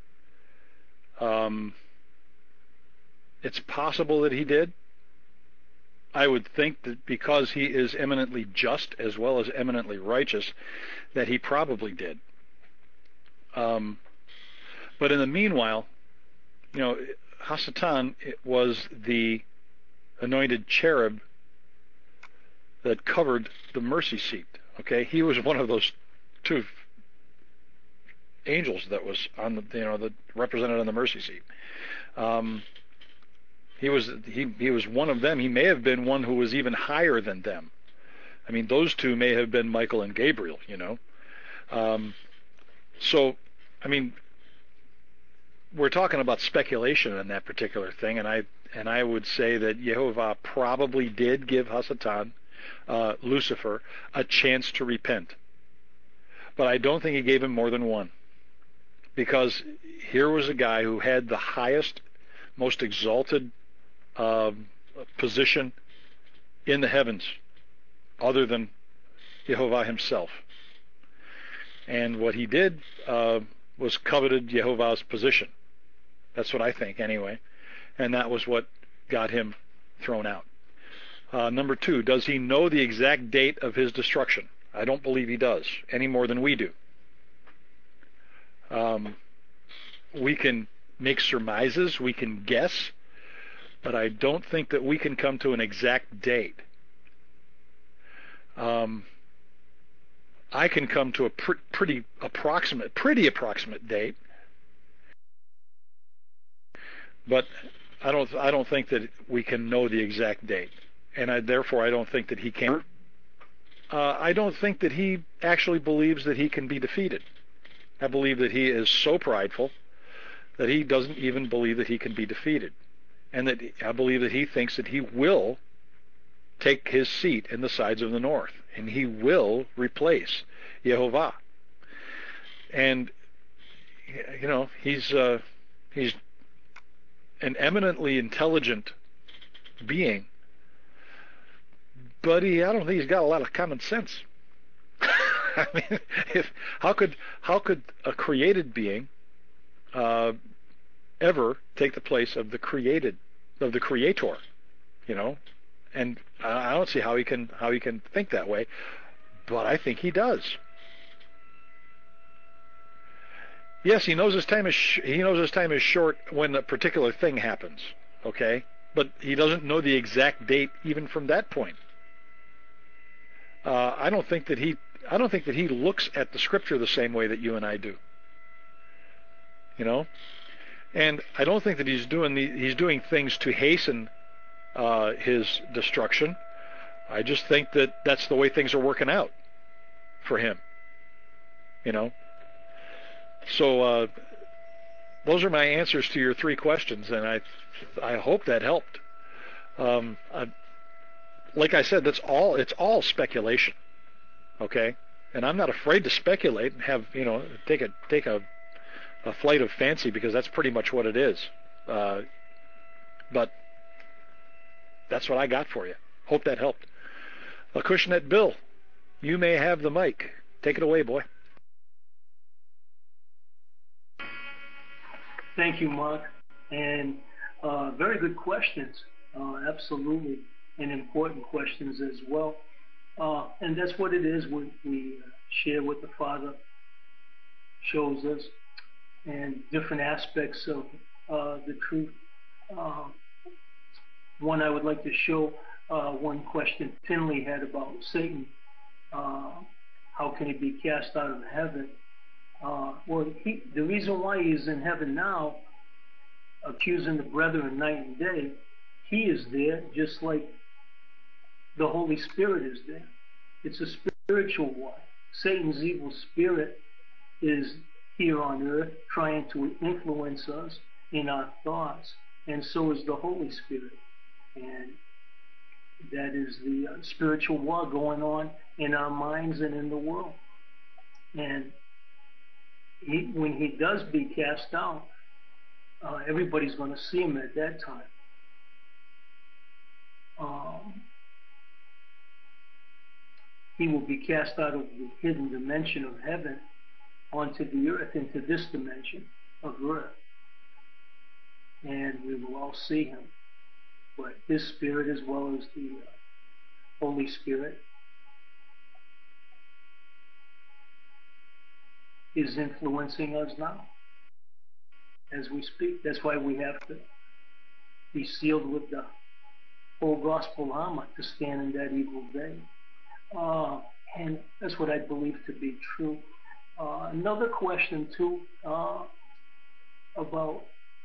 Speaker 1: Um, it's possible that he did. I would think that because he is eminently just as well as eminently righteous, that he probably did. Um, but in the meanwhile, you know, Hasatan was the anointed cherub that covered the mercy seat. Okay, he was one of those two angels that was on the, you know, that represented on the mercy seat. Um, he was he he was one of them. He may have been one who was even higher than them. I mean, those two may have been Michael and Gabriel. You know, um, so I mean, we're talking about speculation on that particular thing, and I and I would say that Yehovah probably did give Hasatan, uh, Lucifer, a chance to repent, but I don't think he gave him more than one, because here was a guy who had the highest, most exalted uh, position in the heavens, other than Yehovah himself, and what he did uh, was coveted Yehovah's position. That's what I think, anyway. And that was what got him thrown out. Uh, number two, does he know the exact date of his destruction? I don't believe he does, any more than we do. Um, we can make surmises, we can guess, but I don't think that we can come to an exact date. Um, I can come to a pr- pretty approximate, pretty approximate date, but I don't, I don't think that we can know the exact date, and I, therefore I don't think that he can. Uh, I don't think that he actually believes that he can be defeated. I believe that he is so prideful that he doesn't even believe that he can be defeated, and that I believe that he thinks that he will take his seat in the sides of the north, and he will replace Yehovah. And you know, he's uh, he's an eminently intelligent being, but he, I don't think he's got a lot of common sense. I mean, if how could how could a created being uh, ever take the place of the created of the Creator? You know, and I don't see how he can how he can think that way, but I think he does. Yes, he knows his time is sh- he knows his time is short when a particular thing happens. Okay, but he doesn't know the exact date even from that point. Uh, I don't think that he I don't think that he looks at the Scripture the same way that you and I do. You know, and I don't think that he's doing the, he's doing things to hasten uh, his destruction. I just think that that's the way things are working out for him. You know. So uh, those are my answers to your three questions, and I I hope that helped. Um, I, like I said, that's all. It's all speculation, okay? And I'm not afraid to speculate and have you know take a take a, a flight of fancy, because that's pretty much what it is. Uh, but that's what I got for you. Hope that helped. Acushnet Bill, you may have the mic. Take it away, boy.
Speaker 7: Thank you, Mark. And uh, very good questions, uh, absolutely, and important questions as well. Uh, and that's what it is. We, we share what the Father shows us and different aspects of uh, the truth. Uh, one I would like to show, uh, one question Finley had about Satan. Uh, how can he be cast out of heaven? Uh, well, he, the reason why he's in heaven now, accusing the brethren night and day, he is there just like the Holy Spirit is there. It's a spiritual war. Satan's evil spirit is here on earth trying to influence us in our thoughts, and so is the Holy Spirit. And that is the uh, spiritual war going on in our minds and in the world. And He, when he does be cast out, uh, everybody's going to see him at that time. Um, he will be cast out of the hidden dimension of heaven onto the earth, into this dimension of earth. And we will all see him. But his spirit, as well as the uh, Holy Spirit, is influencing us now as we speak. That's why we have to be sealed with the whole gospel armor to stand in that evil day. Uh, and that's what I believe to be true. Uh, another question, too, uh, about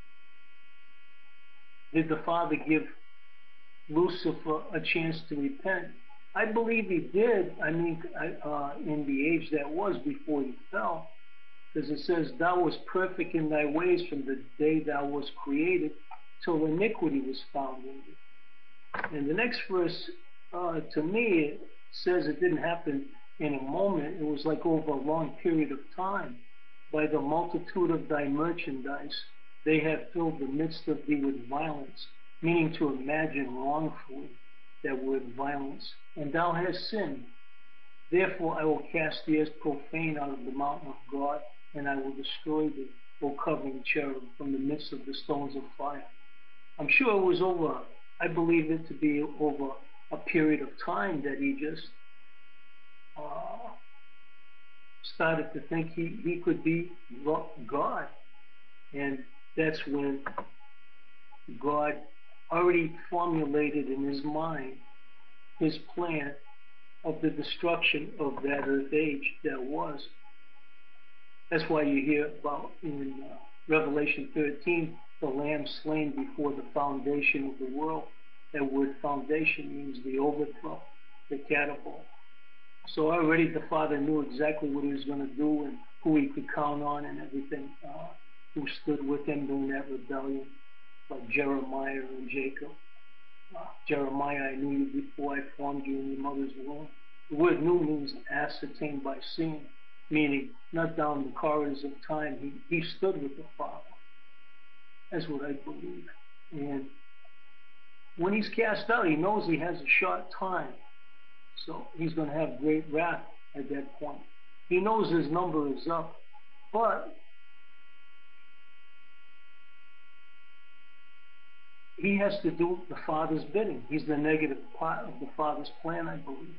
Speaker 7: did the Father give Lucifer a chance to repent? I believe he did. I mean, uh, in the age that was before he fell, because it says, thou wast perfect in thy ways from the day thou wast created till iniquity was found in thee. And the next verse, uh, to me, it says it didn't happen in a moment. It was like over a long period of time. By the multitude of thy merchandise, they have filled the midst of thee with violence, meaning to imagine wrongfully that word violence. And thou hast sinned. Therefore I will cast thee as profane out of the mountain of God, and I will destroy thee, O covering cherub, from the midst of the stones of fire. I'm sure it was over, I believe it to be over a period of time that he just uh, started to think he, he could be God. And that's when God already formulated in his mind his plan of the destruction of that earth age that was. That's why you hear about in uh, Revelation thirteen, the lamb slain before the foundation of the world. That word foundation means the overthrow, the catapult. So already the Father knew exactly what he was going to do and who he could count on and everything, uh, who stood with him during that rebellion, like Jeremiah and Jacob. Uh, Jeremiah, I knew you before I formed you in your mother's womb. The word knew means ascertained by seeing, meaning not down the corridors of time. He, he stood with the Father. That's what I believe. And when he's cast out, he knows he has a short time. So he's going to have great wrath at that point. He knows his number is up. But he has to do the Father's bidding. He's the negative part of the Father's plan, I believe.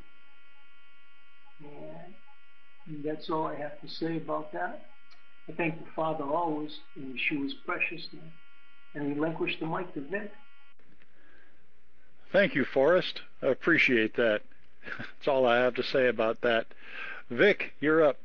Speaker 7: And that's all I have to say about that. I thank the Father always in Yeshua's precious name, and relinquish the mic to Vic.
Speaker 1: Thank you, Forrest. I appreciate that. That's all I have to say about that. Vic, you're up.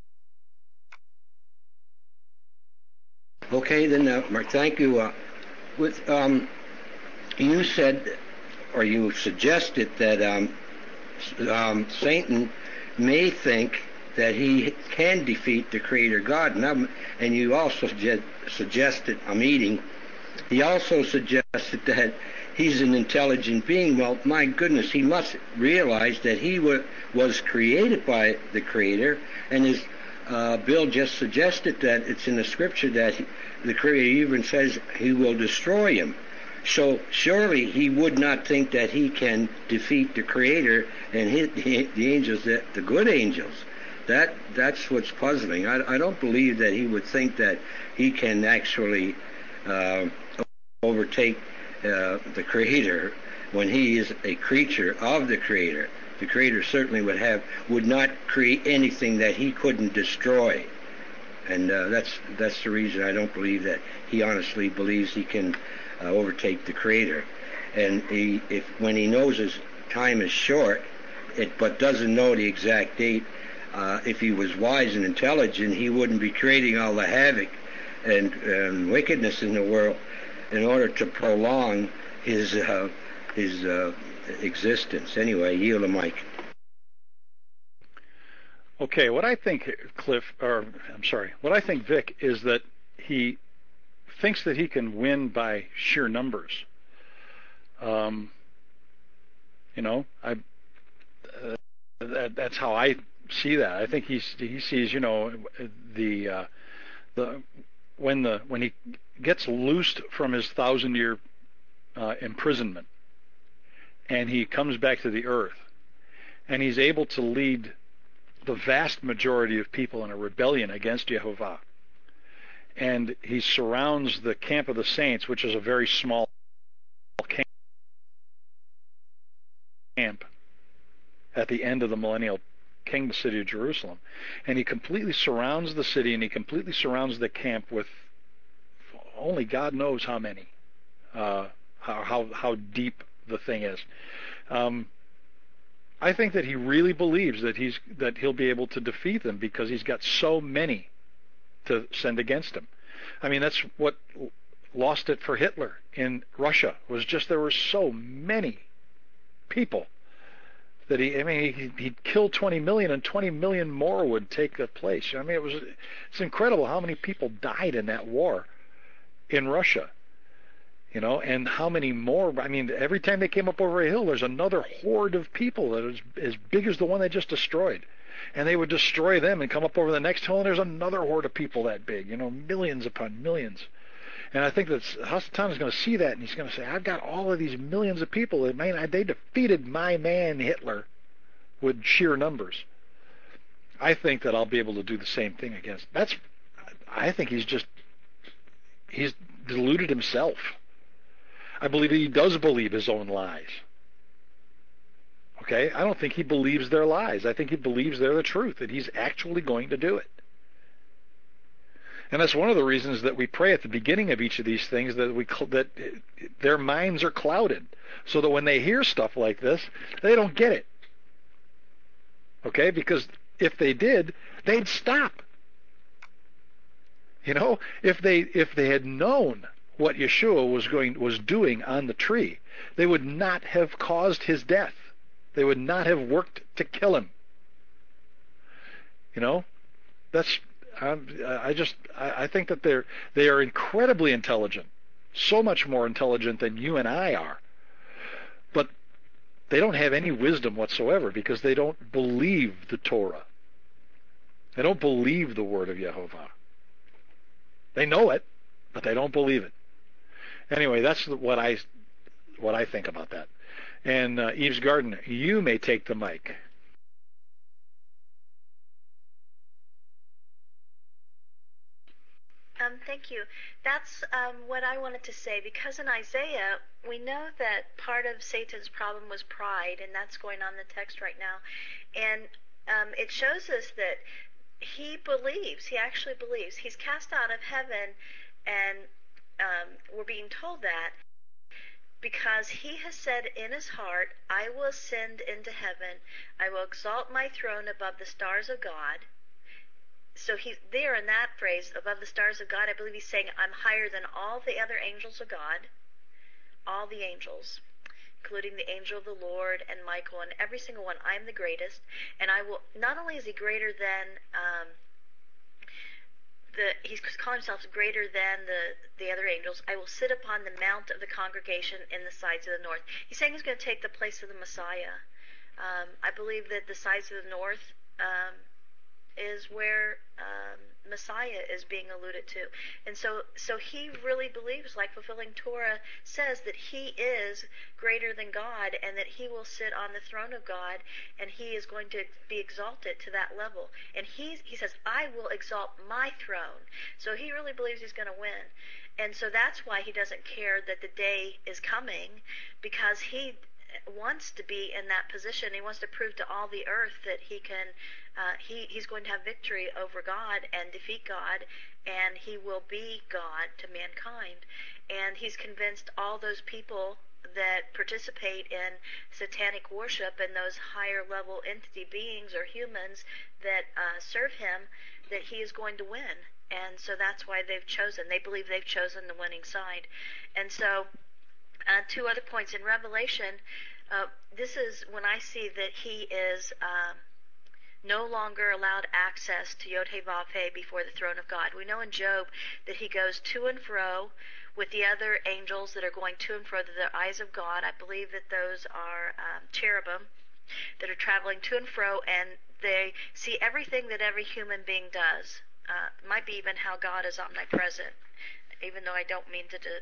Speaker 4: Okay, then, uh, Mark, thank you. Uh, with um, you said, or you suggested that um, um, Satan may think that he can defeat the Creator God, and, I'm, and you also suggest, suggested a meeting. He also suggested that he's an intelligent being. Well, my goodness, he must realize that he wa- was created by the Creator, and as uh, Bill just suggested, that it's in the Scripture that he, the Creator even says he will destroy him. So surely he would not think that he can defeat the Creator and hit the, the angels, the, the good angels. That that's what's puzzling. I, I don't believe that he would think that he can actually uh, overtake uh, the Creator when he is a creature of the Creator. The Creator certainly would have would not create anything that he couldn't destroy, and uh, that's that's the reason I don't believe that he honestly believes he can uh, overtake the Creator. And he, if when he knows his time is short, it but doesn't know the exact date. Uh, if he was wise and intelligent, he wouldn't be creating all the havoc and, and wickedness in the world in order to prolong his uh, his uh, existence. Anyway, yield the mic.
Speaker 1: Okay, what I think, Cliff, or I'm sorry, what I think, Vic, is that he thinks that he can win by sheer numbers. Um, you know, I uh, that, that's how I see that. I think he's he sees, you know, the uh, the when the when he gets loosed from his thousand year uh, imprisonment, and he comes back to the earth, and he's able to lead the vast majority of people in a rebellion against Jehovah. And he surrounds the camp of the saints, which is a very small camp at the end of the millennial kingdom city of Jerusalem. And he completely surrounds the city, and he completely surrounds the camp with only God knows how many, uh, how, how, how deep the thing is. Um, I think that he really believes that he's that he'll be able to defeat them because he's got so many to send against him. I mean, that's what lost it for Hitler in Russia, was just there were so many people that he, I mean, he, he'd kill twenty million, and twenty million more would take the place. I mean, it was, it's incredible how many people died in that war in Russia. You know, and how many more? I mean, every time they came up over a hill, there's another horde of people that is as big as the one they just destroyed. And they would destroy them and come up over the next hill, and there's another horde of people that big, you know, millions upon millions. And I think that Hasatan is going to see that, and he's going to say, I've got all of these millions of people. That, man, they defeated my man Hitler with sheer numbers. I think that I'll be able to do the same thing against. That's, I think he's just, he's deluded himself. I believe that he does believe his own lies. Okay? I don't think he believes their lies. I think he believes they're the truth, that he's actually going to do it. And that's one of the reasons that we pray at the beginning of each of these things, that we that their minds are clouded, so that when they hear stuff like this, they don't get it. Okay? Because if they did, they'd stop. You know, if they if they had known what Yeshua was going was doing on the tree, they would not have caused his death. They would not have worked to kill him. You know, that's I'm, I just I, I think that they're they are incredibly intelligent, so much more intelligent than you and I are. But they don't have any wisdom whatsoever because they don't believe the Torah. They don't believe the word of Yehovah. They know it, but they don't believe it. Anyway, that's what I what I think about that. And uh, Eve's Garden, you may take the mic.
Speaker 3: Um, thank you. That's um, what I wanted to say, because in Isaiah, we know that part of Satan's problem was pride, and that's going on in the text right now. And um, it shows us that he believes, he actually believes. He's cast out of heaven, and um, we're being told that because he has said in his heart, I will ascend into heaven, I will exalt my throne above the stars of God. So he's there in that phrase, above the stars of God. I believe he's saying, I'm higher than all the other angels of God, all the angels, including the angel of the Lord and Michael and every single one. I'm the greatest, and I will, not only is he greater than, um, the, he's calling himself greater than the, the other angels, I will sit upon the mount of the congregation in the sides of the north. He's saying he's going to take the place of the Messiah. Um, I believe that the sides of the north, um, is where um, Messiah is being alluded to. And so so he really believes, like fulfilling Torah says, that he is greater than God and that he will sit on the throne of God and he is going to be exalted to that level. And he, he says, I will exalt my throne. So he really believes he's going to win. And so that's why he doesn't care that the day is coming, because he wants to be in that position. He wants to prove to all the earth that he can uh, he, he's going to have victory over God and defeat God, and he will be God to mankind. And he's convinced all those people that participate in satanic worship and those higher level entity beings or humans that uh, serve him, that he is going to win. And so that's why they've chosen. They believe they've chosen the winning side. And so Uh, two other points in Revelation. Uh, this is when I see that he is um, no longer allowed access to Yod-Heh-Vav-Heh before the throne of God. We know in Job that he goes to and fro with the other angels that are going to and fro, to the eyes of God. I believe that those are um, cherubim that are traveling to and fro, and they see everything that every human being does. Uh, might be even how God is omnipresent, even though I don't mean to do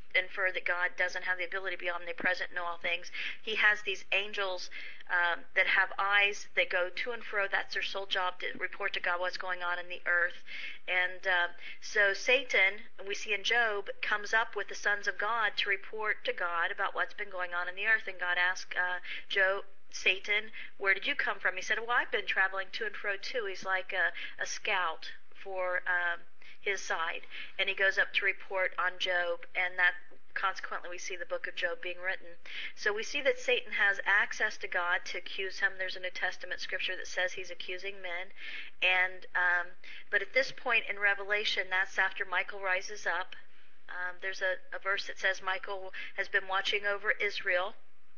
Speaker 3: infer that God doesn't have the ability to be omnipresent, know all things. He has these angels um, that have eyes. They go to and fro. That's their sole job, to report to God what's going on in the earth. And uh, so Satan, we see in Job, comes up with the sons of God to report to God about what's been going on in the earth. And God asked uh, Job, Satan, where did you come from? He said, well, I've been traveling to and fro too. He's like a, a scout for um, his side. And he goes up to report on Job, and that consequently we see the book of Job being written. So we see that Satan has access to God to accuse him. There's a New Testament scripture that says he's accusing men. And um, but at this point in Revelation, that's after Michael rises up. Um, there's a, a verse that says Michael has been watching over Israel,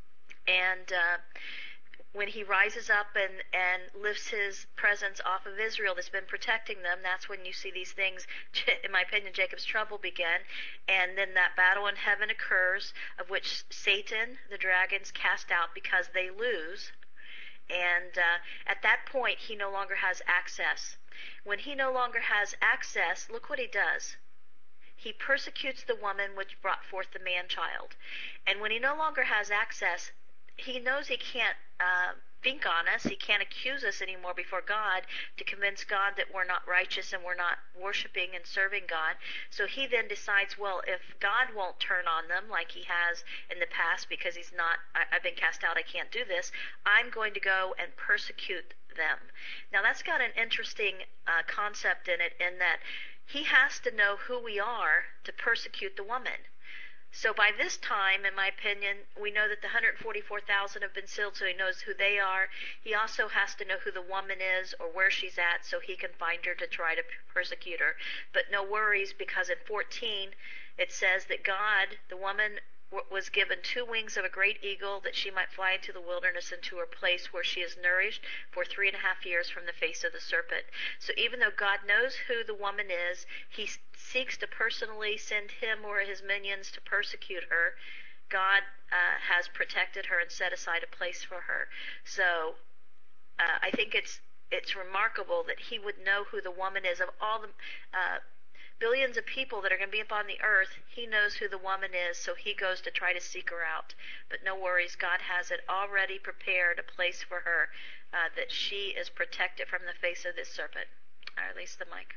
Speaker 3: and uh, when he rises up and, and lifts his presence off of Israel that's been protecting them, that's when you see these things, in my opinion, Jacob's trouble begin. And then that battle in heaven occurs, of which Satan, the dragons, cast out because they lose. And uh, at that point, he no longer has access. When he no longer has access, look what he does. He persecutes the woman which brought forth the man-child. And when he no longer has access, he knows he can't uh, think on us. He can't accuse us anymore before God to convince God that we're not righteous and we're not worshiping and serving God. So he then decides, well, if God won't turn on them like he has in the past because he's not, I, I've been cast out, I can't do this, I'm going to go and persecute them. Now that's got an interesting uh, concept in it, in that he has to know who we are to persecute the woman. So by this time, in my opinion, we know that the one hundred forty-four thousand have been sealed, so he knows who they are. He also has to know who the woman is or where she's at so he can find her to try to persecute her. But no worries, because in fourteen it says that God, the woman, was given two wings of a great eagle, that she might fly into the wilderness, into her place where she is nourished for three and a half years from the face of the serpent. So even though God knows who the woman is, he seeks to personally send him or his minions to persecute her. God uh, has protected her and set aside a place for her. So uh, I think it's it's remarkable that he would know who the woman is. Of all the uh, billions of people that are going to be upon the earth, he knows who the woman is, so he goes to try to seek her out. But no worries, God has it already prepared, a place for her, uh, that she is protected from the face of this serpent. I release the mic.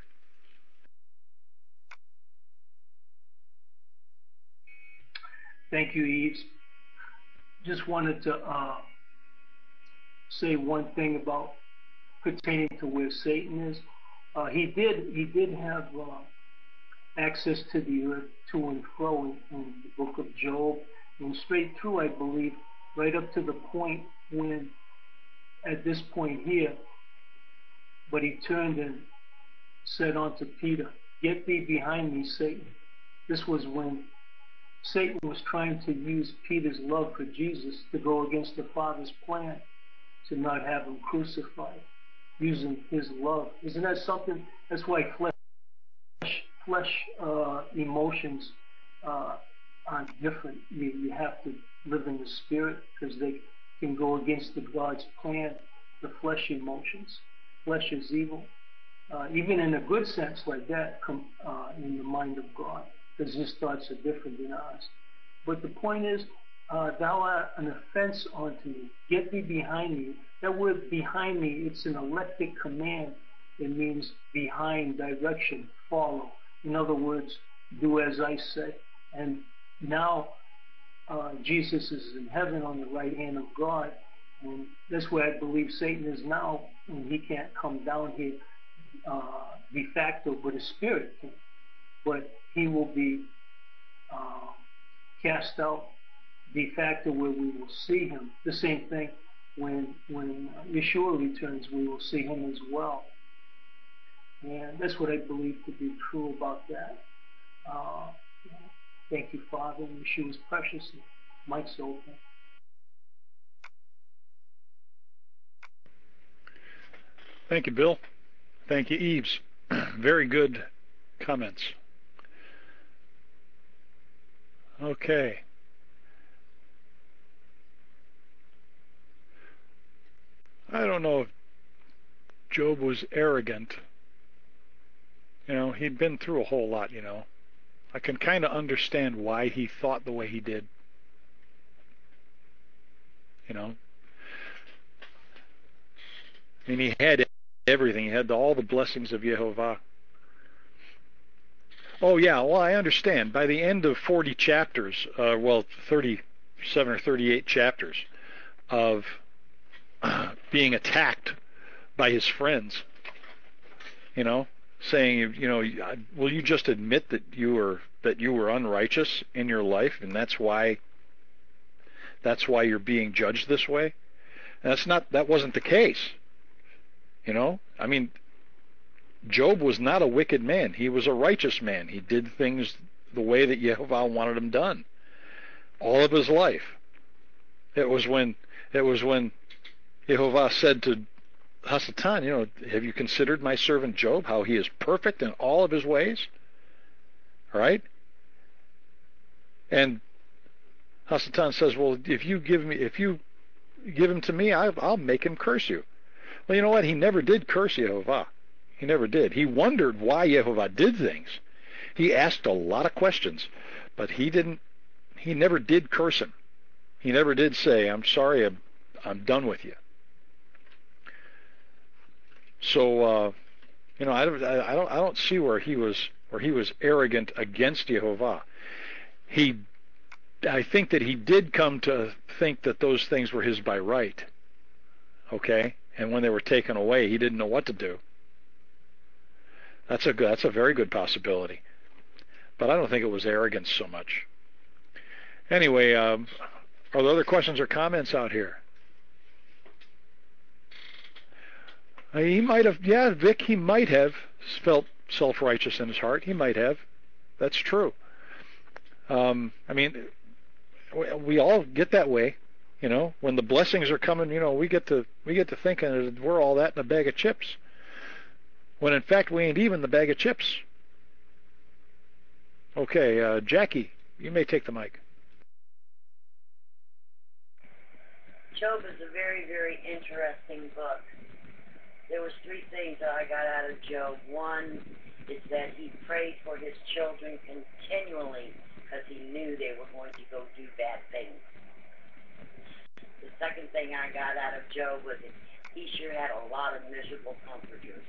Speaker 7: Thank you, Eve. Just wanted to uh, say one thing about pertaining to where Satan is. Uh, he did he did have uh, access to the earth to and fro in, in the book of Job, and straight through, I believe, right up to the point when, at this point here, but he turned and said unto Peter, "Get thee behind me, Satan." This was when Satan was trying to use Peter's love for Jesus to go against the Father's plan to not have him crucified, using his love. Isn't that something? That's why flesh flesh uh, emotions uh, aren't different. You, you have to live in the spirit, because they can go against the God's plan. The flesh emotions. Flesh is evil. Uh, even in a good sense like that, come uh, in the mind of God, because his thoughts are different than ours. But the point is, uh, thou art an offense unto me. Get thee behind me. That word behind me, it's an electric command. It means behind, direction, follow. In other words, do as I say. And now uh, Jesus is in heaven on the right hand of God. And that's where I believe Satan is now, and he can't come down here uh, de facto, but his spirit can. But he will be uh, cast out de facto, where we will see him. The same thing when when Yeshua returns, we will see him as well. And that's what I believe to be true about that. Uh, thank you, Father, in Yeshua's precious name. Mike's open.
Speaker 1: Thank you, Bill. Thank you, Eves. Very good comments. Okay. I don't know if Job was arrogant. You know, he'd been through a whole lot, you know. I can kind of understand why he thought the way he did. You know, I mean, he had everything. He had all the blessings of Yehovah. Oh yeah, well I understand. By the end of forty chapters, uh, well thirty-seven or thirty-eight chapters of uh, being attacked by his friends, you know, saying, you know, will you just admit that you were that you were unrighteous in your life, and that's why that's why you're being judged this way? And that's not that wasn't the case. You know, I mean, Job was not a wicked man. He was a righteous man. He did things the way that Yehovah wanted them done all of his life. It was when it was when Yehovah said to Hasatan, you know, have you considered my servant Job, how he is perfect in all of his ways? All right? And Hasatan says, well, if you give me, if you give him to me, I, I'll make him curse you. Well, you know what? He never did curse Yehovah. He never did. He wondered why Yehovah did things. He asked a lot of questions, but he didn't. He never did curse him. He never did say, "I'm sorry, I'm, I'm done with you." So, uh, you know, I don't, I don't, I don't see where he was, where he was arrogant against Yehovah. He, I think that he did come to think that those things were his by right. Okay, and when they were taken away, he didn't know what to do. That's a good, that's a very good possibility. But I don't think it was arrogance so much. Anyway, um, are there other questions or comments out here? Uh, he might have, yeah, Vic, he might have felt self-righteous in his heart. He might have. That's true. Um, I mean, we, we all get that way. You know, when the blessings are coming, you know, we get to we get to thinking that we're all that in a bag of chips. When in fact we ain't even the bag of chips. Okay, uh, Jackie, you may take the mic.
Speaker 6: Job is a very, very interesting book. There was three things that I got out of Job. One is that he prayed for his children continually because he knew they were going to go do bad things. The second thing I got out of Job was that he sure had a lot of miserable comforters.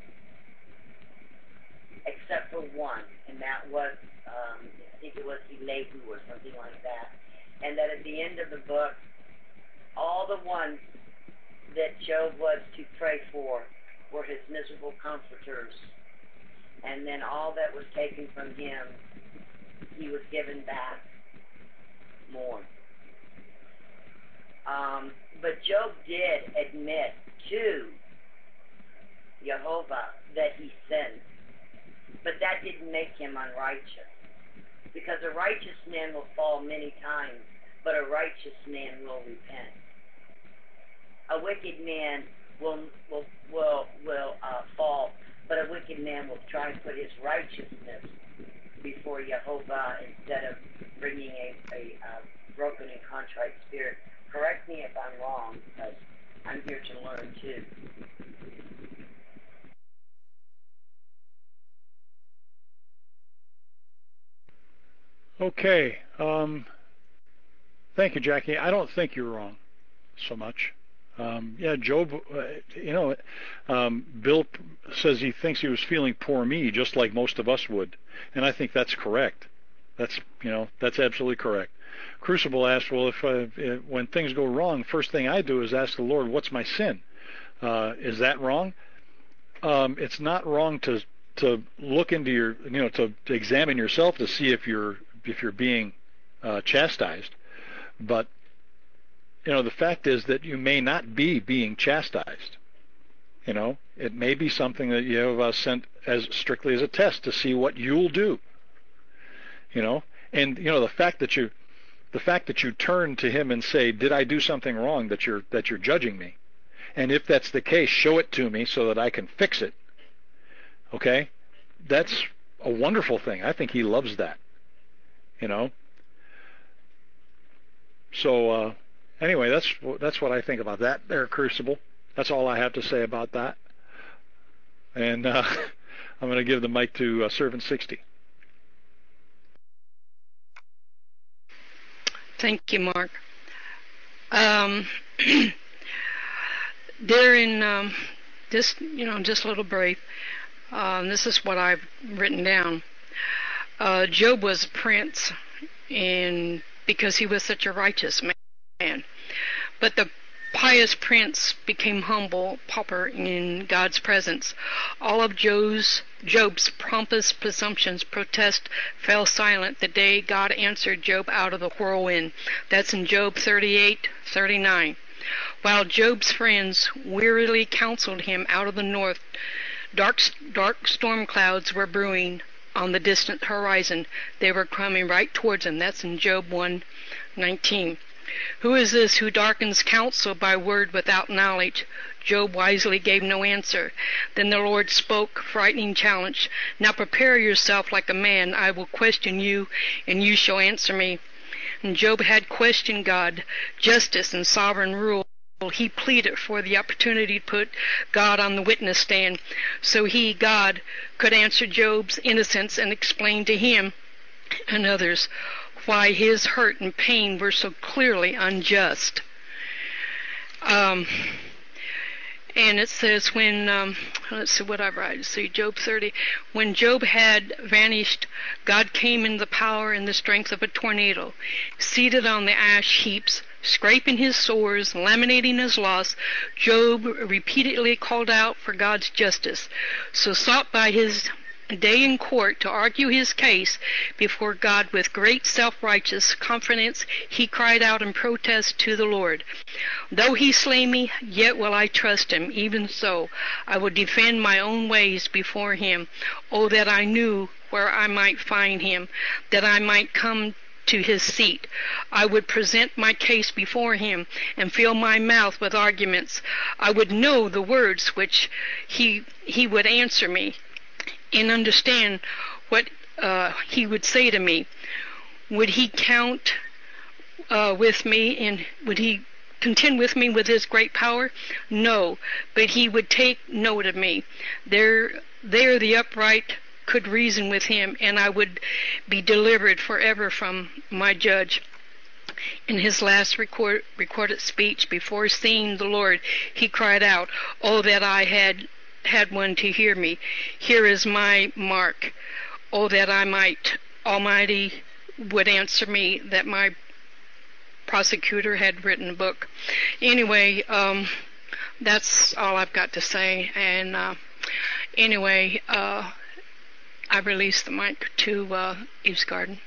Speaker 6: Except for one, and that was, um, I think it was Elihu or something like that. And that at the end of the book, all the ones that Job was to pray for were his miserable comforters. And then all that was taken from him, he was given back more. Um, but Job did admit to Yehovah that he sinned. But that didn't make him unrighteous. Because a righteous man will fall many times, but a righteous man will repent. A wicked man will will will, will uh, fall, but a wicked man will try and put his righteousness before Yehovah instead of bringing a, a, a broken and contrite spirit. Correct me if I'm wrong, because I'm here to learn too.
Speaker 1: Okay. Um, thank you, Jackie. I don't think you're wrong so much. Um, yeah, Job, uh, you know, um, Bill says he thinks he was feeling poor me, just like most of us would. And I think that's correct. That's, you know, that's absolutely correct. Crucible asked, well, if uh, when things go wrong, first thing I do is ask the Lord, what's my sin? Uh, is that wrong? Um, it's not wrong to to look into your, you know, to, to examine yourself to see if you're if you're being uh, chastised. But, you know, the fact is that you may not be being chastised. You know, it may be something that you have uh, sent as strictly as a test to see what you'll do. You know, and, you know, the fact that you the fact that you turn to him and say, did I do something wrong that you're that you're judging me? And if that's the case, show it to me so that I can fix it. Okay? That's a wonderful thing. I think he loves that. You know? So, uh, anyway, that's that's what I think about that there, Crucible. That's all I have to say about that. And uh, I'm going to give the mic to uh, Servant sixty.
Speaker 8: Thank you, Mark. Um, there in um, this, you know, just a little brief. Um, this is what I've written down. Uh, Job was a prince, and because he was such a righteous man, but the pious prince became humble, pauper in God's presence. All of Job's, Job's pompous presumptions, protest fell silent the day God answered Job out of the whirlwind. That's in Job thirty-eight thirty-nine. While Job's friends wearily counseled him out of the north, dark, dark storm clouds were brewing on the distant horizon. They were coming right towards him. That's in Job one nineteen. Who is this who darkens counsel by word without knowledge? Job wisely gave no answer. Then the Lord spoke, frightening challenge. Now prepare yourself like a man. I will question you, and you shall answer me. And Job had questioned God, justice and sovereign rule. He pleaded for the opportunity to put God on the witness stand, so he, God, could answer Job's innocence and explain to him and others why his hurt and pain were so clearly unjust. Um, and it says when, um, let's see what I write, see Job thirty, when Job had vanished, God came in the power and the strength of a tornado. Seated on the ash heaps, scraping his sores, laminating his loss, Job repeatedly called out for God's justice. So sought by his day in court to argue his case before God with great self-righteous confidence, he cried out in protest to the Lord. Though he slay me, yet will I trust him. Even so, I will defend my own ways before him. Oh, that I knew where I might find him, that I might come to his seat. I would present my case before him and fill my mouth with arguments. I would know the words which he he would answer me, and understand what uh, he would say to me. Would he count uh, with me, and would he contend with me with his great power? No, but he would take note of me. There, there the upright could reason with him, and I would be delivered forever from my judge. In his last record, recorded speech before seeing the Lord, he cried out, "Oh, that I had had one to hear me. Here is my mark. Oh, that I might, Almighty would answer me, that my prosecutor had written a book." Anyway, um, that's all I've got to say. And uh, anyway, uh, I release the mic to uh, Eve's Garden.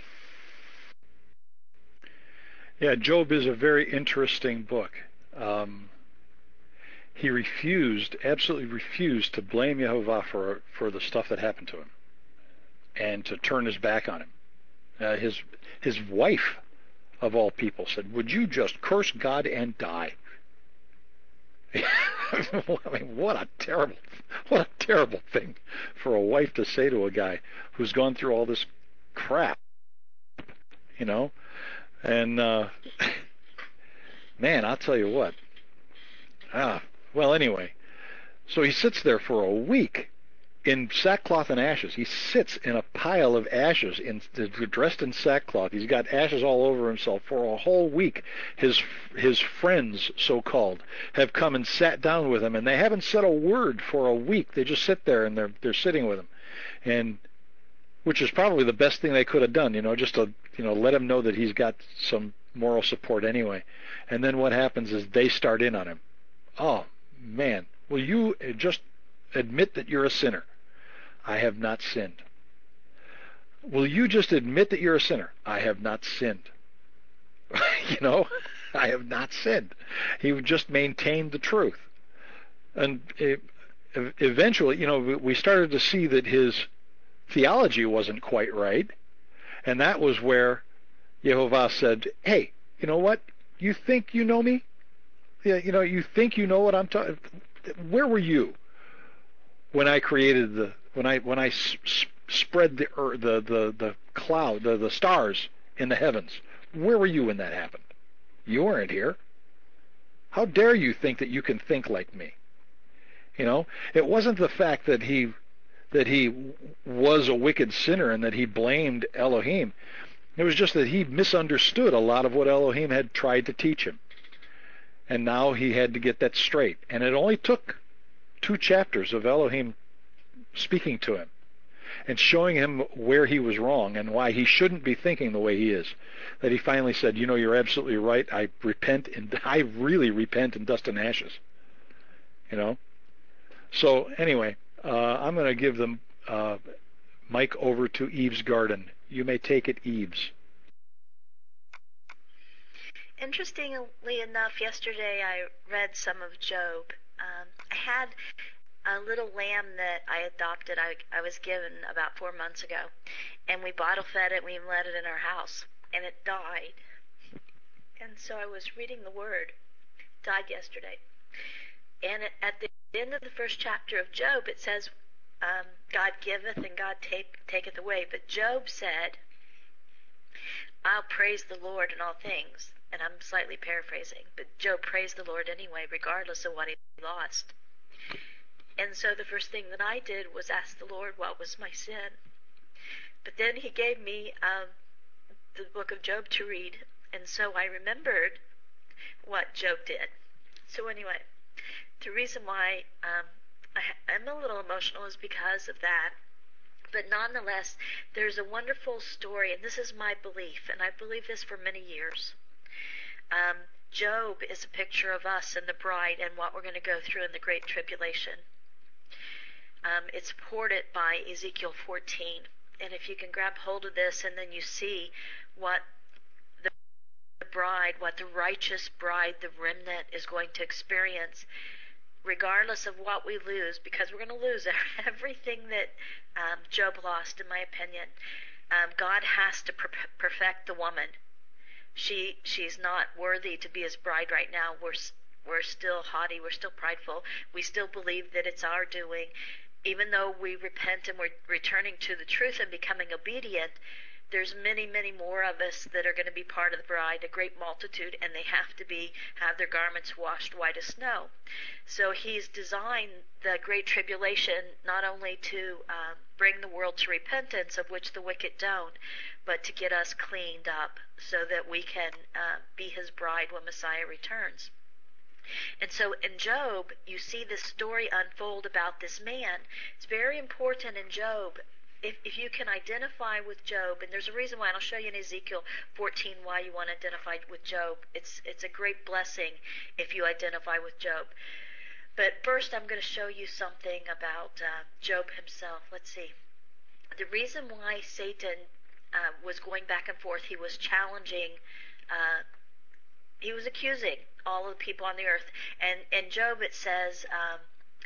Speaker 1: Yeah, Job is a very interesting book. Um, he refused, absolutely refused to blame Yehovah for for the stuff that happened to him, and to turn his back on him. Uh, his his wife, of all people, said, "Would you just curse God and die?" I mean, what a terrible, what a terrible thing for a wife to say to a guy who's gone through all this crap, you know. And uh, man, I'll tell you what. Ah, well, anyway, so he sits there for a week in sackcloth and ashes. He sits in a pile of ashes, in, dressed in sackcloth. He's got ashes all over himself for a whole week. His his friends, so-called, have come and sat down with him, and they haven't said a word for a week. They just sit there and they're they're sitting with him, and which is probably the best thing they could have done, you know, just to you know let him know that he's got some moral support anyway. And then what happens is they start in on him. Oh man, will you just admit that you're a sinner? I have not sinned. Will you just admit that you're a sinner? I have not sinned. You know, I have not sinned. He just maintained the truth. And it, eventually, you know, we started to see that his theology wasn't quite right. And that was where Yehovah said, "Hey, you know what? You think you know me? Yeah, you know, you think you know what I'm talking. Where were you when I created the when I when I s- spread the er, the the the cloud the the stars in the heavens? Where were you when that happened? You weren't here. How dare you think that you can think like me?" You know, it wasn't the fact that he that he was a wicked sinner and that he blamed Elohim. It was just that he misunderstood a lot of what Elohim had tried to teach him. And now he had to get that straight. And it only took two chapters of Elohim speaking to him and showing him where he was wrong and why he shouldn't be thinking the way he is, that he finally said, you know, you're absolutely right. I repent, and I really repent in dust and ashes. You know? So anyway, uh, I'm going to give the uh, mic over to Eve's Garden. You may take it, Eves.
Speaker 3: Interestingly enough, yesterday I read some of Job. Um, I had a little lamb that I adopted, I, I was given about four months ago, and we bottle fed it, and we even let it in our house, and it died. And so I was reading the Word. It died yesterday. And it, at the end of the first chapter of Job, it says, um, God giveth and God take, taketh away. But Job said, I'll praise the Lord in all things. And I'm slightly paraphrasing, but Job praised the Lord anyway, regardless of what he lost. And so the first thing that I did was ask the Lord what was my sin. But then he gave me um, the book of Job to read, and so I remembered what Job did. So anyway, the reason why um, I, I'm a little emotional is because of that. But nonetheless, there's a wonderful story, and this is my belief, and I believe this for many years. Um, Job is a picture of us and the bride and what we're going to go through in the Great Tribulation. Um, it's supported by Ezekiel fourteen. And if you can grab hold of this and then you see what the bride, what the righteous bride, the remnant, is going to experience, regardless of what we lose, because we're going to lose everything that um, Job lost, in my opinion. Um, God has to per- perfect the woman. She she's not worthy to be his bride right now. We're we're still haughty. We're still prideful. We still believe that it's our doing. Even though we repent and we're returning to the truth and becoming obedient, there's many, many more of us that are going to be part of the bride, a great multitude, and they have to be have their garments washed white as snow. So he's designed the Great Tribulation not only to uh, bring the world to repentance, of which the wicked don't, but to get us cleaned up so that we can uh, be his bride when Messiah returns. And so in Job, you see this story unfold about this man. It's very important in Job. If, if you can identify with Job, and there's a reason why, and I'll show you in Ezekiel fourteen why you want to identify with Job. It's, it's a great blessing if you identify with Job. But first I'm going to show you something about uh, Job himself. Let's see. The reason why Satan uh, was going back and forth, he was challenging, uh, he was accusing all of the people on the earth. And in Job it says, um,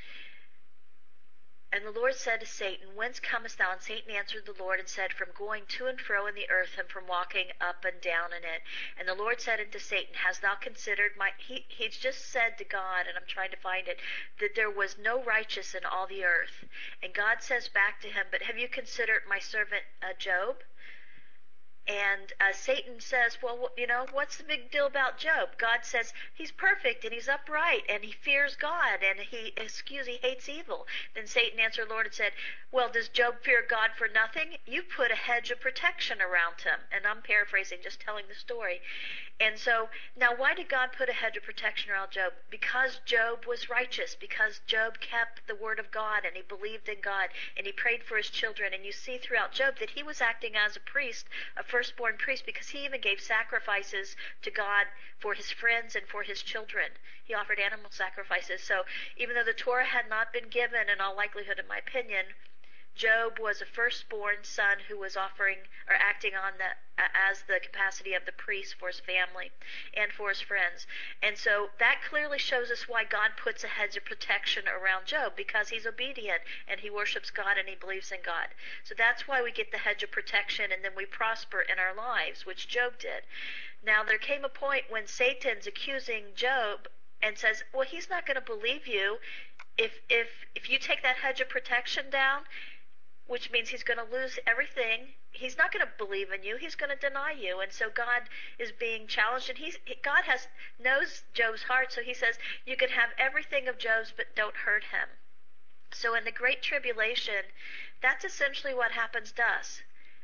Speaker 3: and the Lord said to Satan, Whence comest thou? And Satan answered the Lord and said, From going to and fro in the earth, and from walking up and down in it. And the Lord said unto Satan, Hast thou considered my... He, he's just said to God, and I'm trying to find it, that there was no righteous in all the earth. And God says back to him, But have you considered my servant uh, Job? And uh, Satan says, well, you know, what's the big deal about Job? God says he's perfect and he's upright and he fears God and he, excuse, he hates evil. Then Satan answered the Lord and said, well, does Job fear God for nothing? You put a hedge of protection around him. And I'm paraphrasing, just telling the story. And so, now why did God put a hedge of protection around Job? Because Job was righteous, because Job kept the word of God and he believed in God and he prayed for his children. And you see throughout Job that he was acting as a priest, a firstborn priest, because he even gave sacrifices to God for his friends and for his children. He offered animal sacrifices. So even though the Torah had not been given, in all likelihood, in my opinion, Job was a firstborn son who was offering or acting on the as the capacity of the priest for his family and for his friends. And so that clearly shows us why God puts a hedge of protection around Job, because he's obedient and he worships God and he believes in God. So that's why we get the hedge of protection, and then we prosper in our lives, which Job did. Now there came a point when Satan's accusing Job and says, well, he's not going to believe you if if if you take that hedge of protection down, which means he's going to lose everything. He's not going to believe in you. He's going to deny you. And so God is being challenged, and he's God has knows Job's heart, so he says, you can have everything of Job's, but don't hurt him. So in the Great Tribulation, that's essentially what happens to us.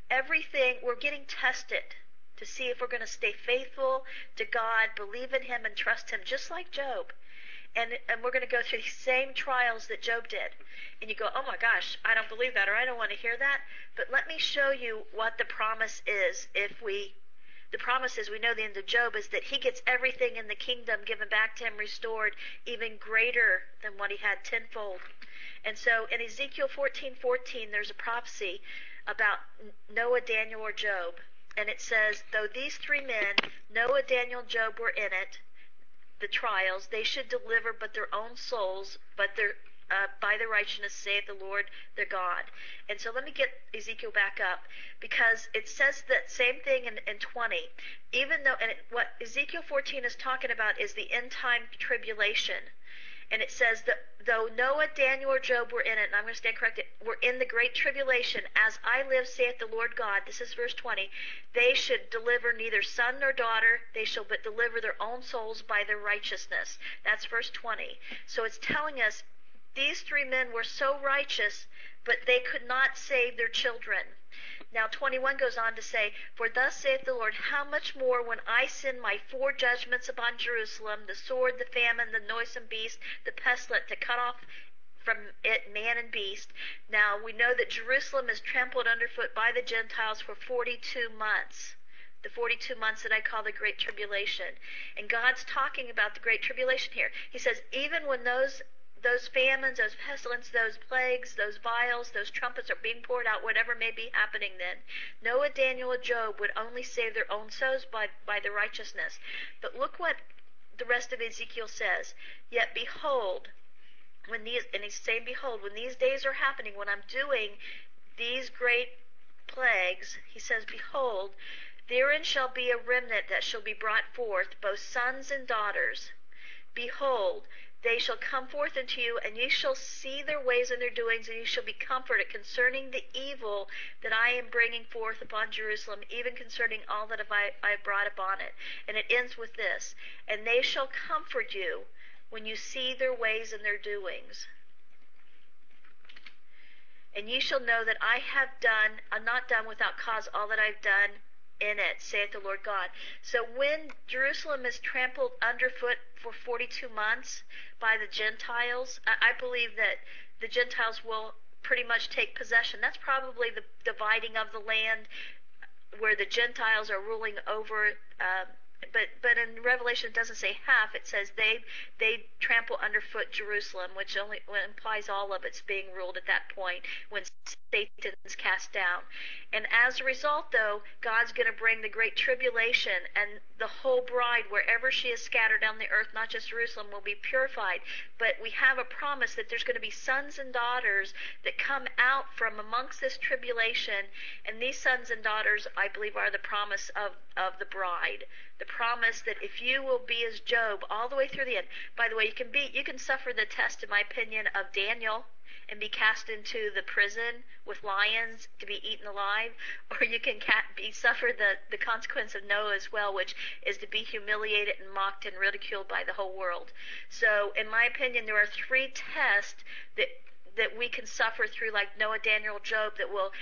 Speaker 3: everything, we're getting tested to see if we're going to stay faithful to God, believe in Him, and trust Him, just like Job. And, and we're going to go through the same trials that Job did. And you go, oh my gosh, I don't believe that, or I don't want to hear that. But let me show you what the promise is. If we, the promise is, we know the end of Job is that he gets everything in the kingdom given back to him, restored, even greater than what he had tenfold. And so in Ezekiel fourteen fourteen, there's a prophecy about Noah, Daniel, or Job. And it says, though these three men, Noah, Daniel, Job, were in it, the trials, they should deliver but their own souls, but their uh, by the righteousness, saith the Lord their God. And so let me get Ezekiel back up, because it says that same thing in, in twenty. Even though, and it, what Ezekiel fourteen is talking about is the end time tribulation. And it says that though Noah, Daniel, or Job were in it, and I'm going to stand corrected, were in the great tribulation, as I live, saith the Lord God, this is verse twenty, they should deliver neither son nor daughter, they shall but deliver their own souls by their righteousness. That's verse twenty. So it's telling us these three men were so righteous, but they could not save their children. Now twenty-one goes on to say, for thus saith the Lord, how much more when I send my four judgments upon Jerusalem, the sword, the famine, the noisome beast, the pestilent, to cut off from it man and beast. Now we know that Jerusalem is trampled underfoot by the Gentiles for forty-two months. The forty-two months that I call the Great Tribulation. And God's talking about the Great Tribulation here. He says, even when those those famines, those pestilence, those plagues, those vials, those trumpets are being poured out, whatever may be happening then, Noah, Daniel, and Job would only save their own souls by, by the righteousness. But look what the rest of Ezekiel says. Yet behold, when these, and he's saying, behold, when these days are happening, when I'm doing these great plagues, he says, behold, therein shall be a remnant that shall be brought forth, both sons and daughters. Behold, they shall come forth unto you, and ye shall see their ways and their doings, and ye shall be comforted concerning the evil that I am bringing forth upon Jerusalem, even concerning all that have I, I have brought upon it. And it ends with this, and they shall comfort you when you see their ways and their doings. And ye shall know that I have done, I'm not done without cause, all that I've done in it, saith the Lord God. So when Jerusalem is trampled underfoot for forty-two months by the Gentiles, I believe that the Gentiles will pretty much take possession. That's probably the dividing of the land where the Gentiles are ruling over. Uh, but but in Revelation it doesn't say half. It says they they trample underfoot Jerusalem, which only implies all of it's being ruled at that point when Satan is cast down. And as a result, though, God's going to bring the great tribulation, and the whole bride, wherever she is scattered on the earth, not just Jerusalem, will be purified. But we have a promise that there's going to be sons and daughters that come out from amongst this tribulation, and these sons and daughters, I believe, are the promise of, of the bride. The promise that if you will be as Job all the way through the end. By the way, you can be, you can suffer the test, in my opinion, of Daniel, and be cast into the prison with lions to be eaten alive, or you can be suffer the, the consequence of Noah as well, which is to be humiliated and mocked and ridiculed by the whole world. So in my opinion, there are three tests that that we can suffer through, like Noah, Daniel, Job, that will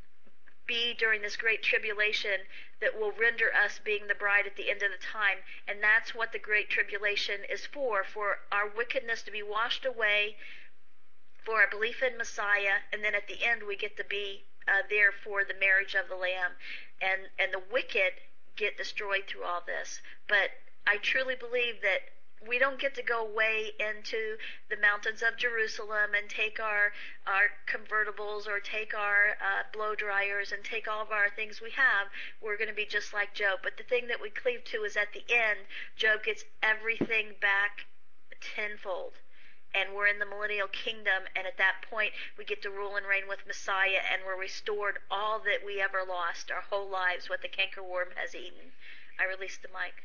Speaker 3: be during this great tribulation, that will render us being the bride at the end of the time. And that's what the great tribulation is for, for our wickedness to be washed away, for our belief in Messiah, and then at the end we get to be uh, there for the marriage of the Lamb, and and the wicked get destroyed through all this. But I truly believe that we don't get to go way into the mountains of Jerusalem and take our our convertibles or take our uh, blow dryers and take all of our things we have. We're going to be just like Job. But the thing that we cleave to is at the end, Job gets everything back tenfold. And we're in the millennial kingdom, and at that point we get to rule and reign with Messiah, and we're restored all that we ever lost, our whole lives, what the cankerworm has eaten. I release the mic.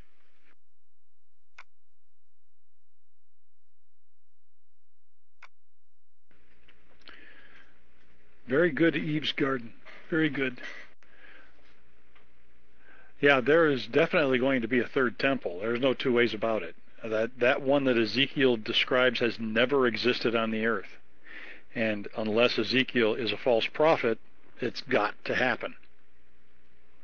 Speaker 1: Very good, Eve's Garden. Very good. Yeah, there is definitely going to be a third temple. There's no two ways about it. That that one that Ezekiel describes has never existed on the earth. And unless Ezekiel is a false prophet, it's got to happen.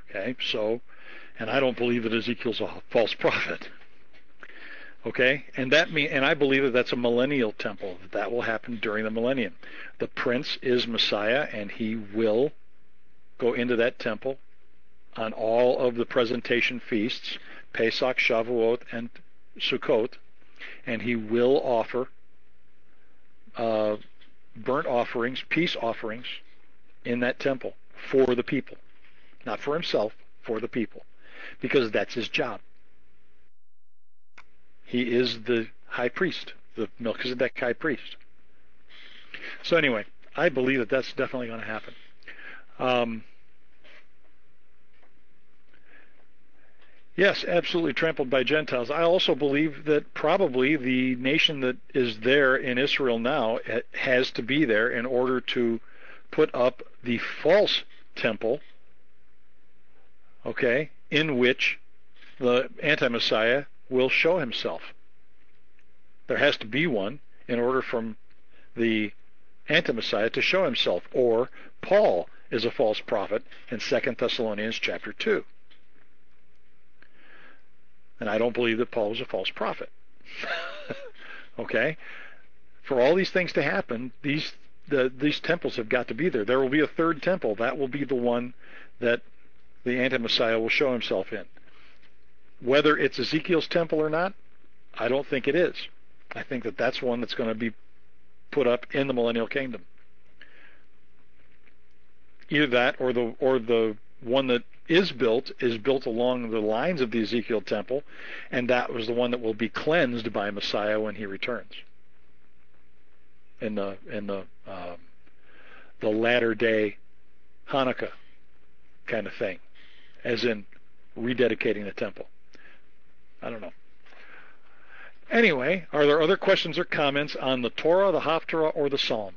Speaker 1: Okay, so, and I don't believe that Ezekiel's a false prophet. Okay, and that mean, and I believe that that's a millennial temple. That that will happen during the millennium. The prince is Messiah, and he will go into that temple on all of the presentation feasts, Pesach, Shavuot, and Sukkot, and he will offer uh, burnt offerings, peace offerings in that temple for the people. Not for himself, for the people. Because that's his job. He is the high priest, the Melchizedek high priest. So anyway, I believe that that's definitely going to happen. Um, yes, absolutely trampled by Gentiles. I also believe that probably the nation that is there in Israel now has to be there in order to put up the false temple, okay, in which the anti-Messiah will show himself. There has to be one in order for the anti-Messiah to show himself, or Paul is a false prophet in Second Thessalonians chapter two. And I don't believe that Paul was a false prophet. Okay? For all these things to happen, these the, these temples have got to be there. There will be a third temple. That will be the one that the anti-Messiah will show himself in. Whether it's Ezekiel's temple or not, I don't think it is. I think that that's one that's going to be put up in the millennial kingdom. Either that or the or the one that is built is built along the lines of the Ezekiel temple, and that was the one that will be cleansed by Messiah when he returns. In the in the um, the latter day Hanukkah kind of thing, as in rededicating the temple. I don't know. Anyway, are there other questions or comments on the Torah, the Haftarah, or the Psalm?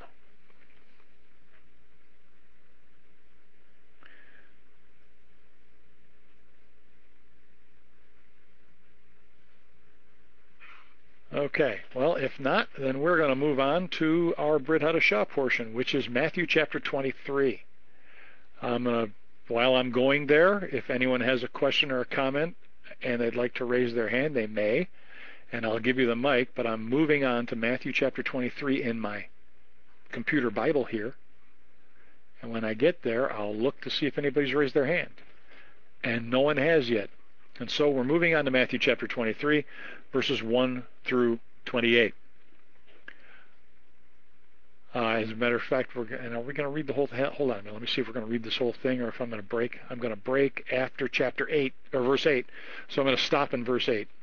Speaker 1: Okay, well, if not, then we're going to move on to our Brit Hadashah portion, which is Matthew chapter twenty-three. I'm going to, while I'm going there, if anyone has a question or a comment and they'd like to raise their hand, they may, and I'll give you the mic, but I'm moving on to Matthew chapter twenty-three in my computer Bible here. And when I get there, I'll look to see if anybody's raised their hand. And no one has yet. And so we're moving on to Matthew chapter twenty-three, verses one through twenty-eight. Uh, as a matter of fact, we're and are we going to read the whole thing? Hold on a minute. Let me see if we're going to read this whole thing or if I'm going to break. I'm going to break after chapter eight, or verse eight. So I'm going to stop in verse eight.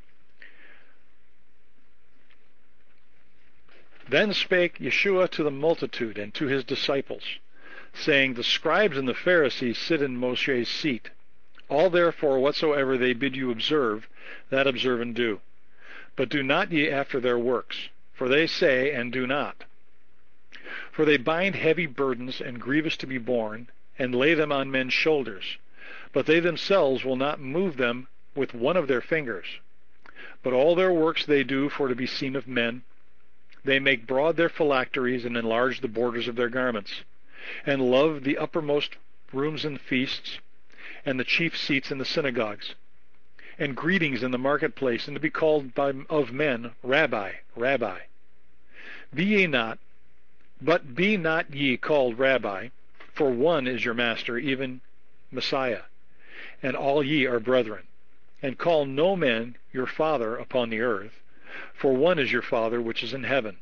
Speaker 1: Then spake Yeshua to the multitude and to his disciples, saying, The scribes and the Pharisees sit in Moshe's seat. All therefore whatsoever they bid you observe, that observe and do. But do not ye after their works, for they say and do not. For they bind heavy burdens and grievous to be borne, and lay them on men's shoulders. But they themselves will not move them with one of their fingers. But all their works they do for to be seen of men. They make broad their phylacteries and enlarge the borders of their garments, and love the uppermost rooms and feasts, and the chief seats in the synagogues, and greetings in the marketplace, and to be called by of men, Rabbi, Rabbi. Be ye not, but be not ye called Rabbi, for one is your master, even Messiah, and all ye are brethren. And call no man your father upon the earth, for one is your Father which is in heaven.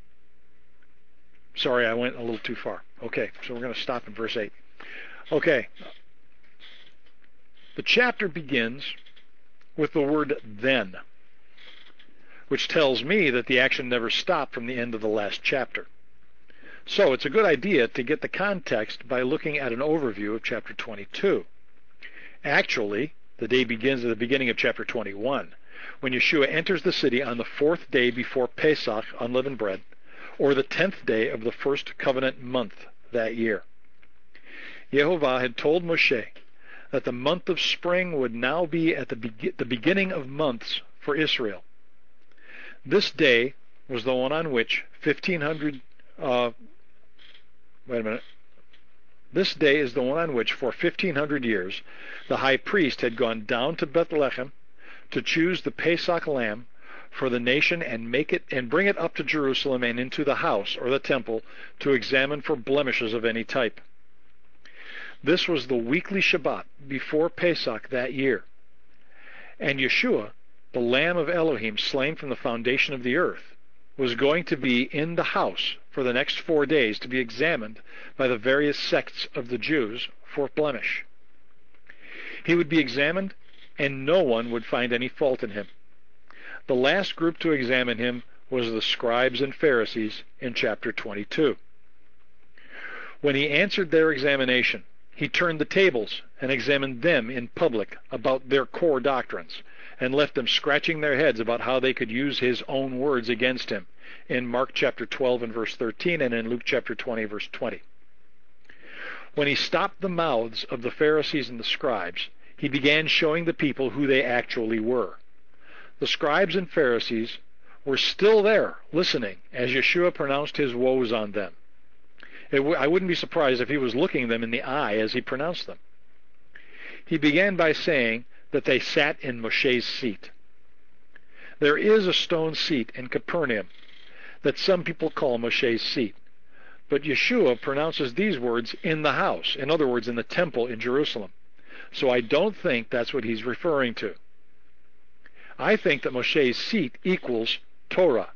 Speaker 1: Sorry, I went a little too far. Okay, so we're going to stop in verse eight. Okay. The chapter begins with the word then, which tells me that the action never stopped from the end of the last chapter. So it's a good idea to get the context by looking at an overview of chapter twenty-two. Actually, the day begins at the beginning of chapter twenty-one, when Yeshua enters the city on the fourth day before Pesach, unleavened bread, or the tenth day of the first covenant month that year. Yehovah had told Moshe that the month of spring would now be at the, be- the beginning of months for Israel. This day was the one on which fifteen hundred, uh, wait a minute, This day is the one on which, for fifteen hundred years, the high priest had gone down to Bethlehem to choose the Pesach lamb for the nation and make it and bring it up to Jerusalem and into the house or the temple to examine for blemishes of any type. This was the weekly Shabbat before Pesach that year. And Yeshua, the Lamb of Elohim slain from the foundation of the earth, was going to be in the house for the next four days to be examined by the various sects of the Jews for blemish. He would be examined, and no one would find any fault in him. The last group to examine him was the scribes and Pharisees in chapter twenty-two. When he answered their examination, he turned the tables and examined them in public about their core doctrines, and left them scratching their heads about how they could use his own words against him in Mark chapter twelve and verse thirteen and in Luke chapter twenty verse twenty. When he stopped the mouths of the Pharisees and the scribes, he began showing the people who they actually were. The scribes and Pharisees were still there listening as Yeshua pronounced his woes on them. It w- I wouldn't be surprised if he was looking them in the eye as he pronounced them. He began by saying that they sat in Moshe's seat. There is a stone seat in Capernaum that some people call Moshe's seat, but Yeshua pronounces these words in the house, in other words, in the temple in Jerusalem. So I don't think that's what he's referring to. I think that Moshe's seat equals Torah.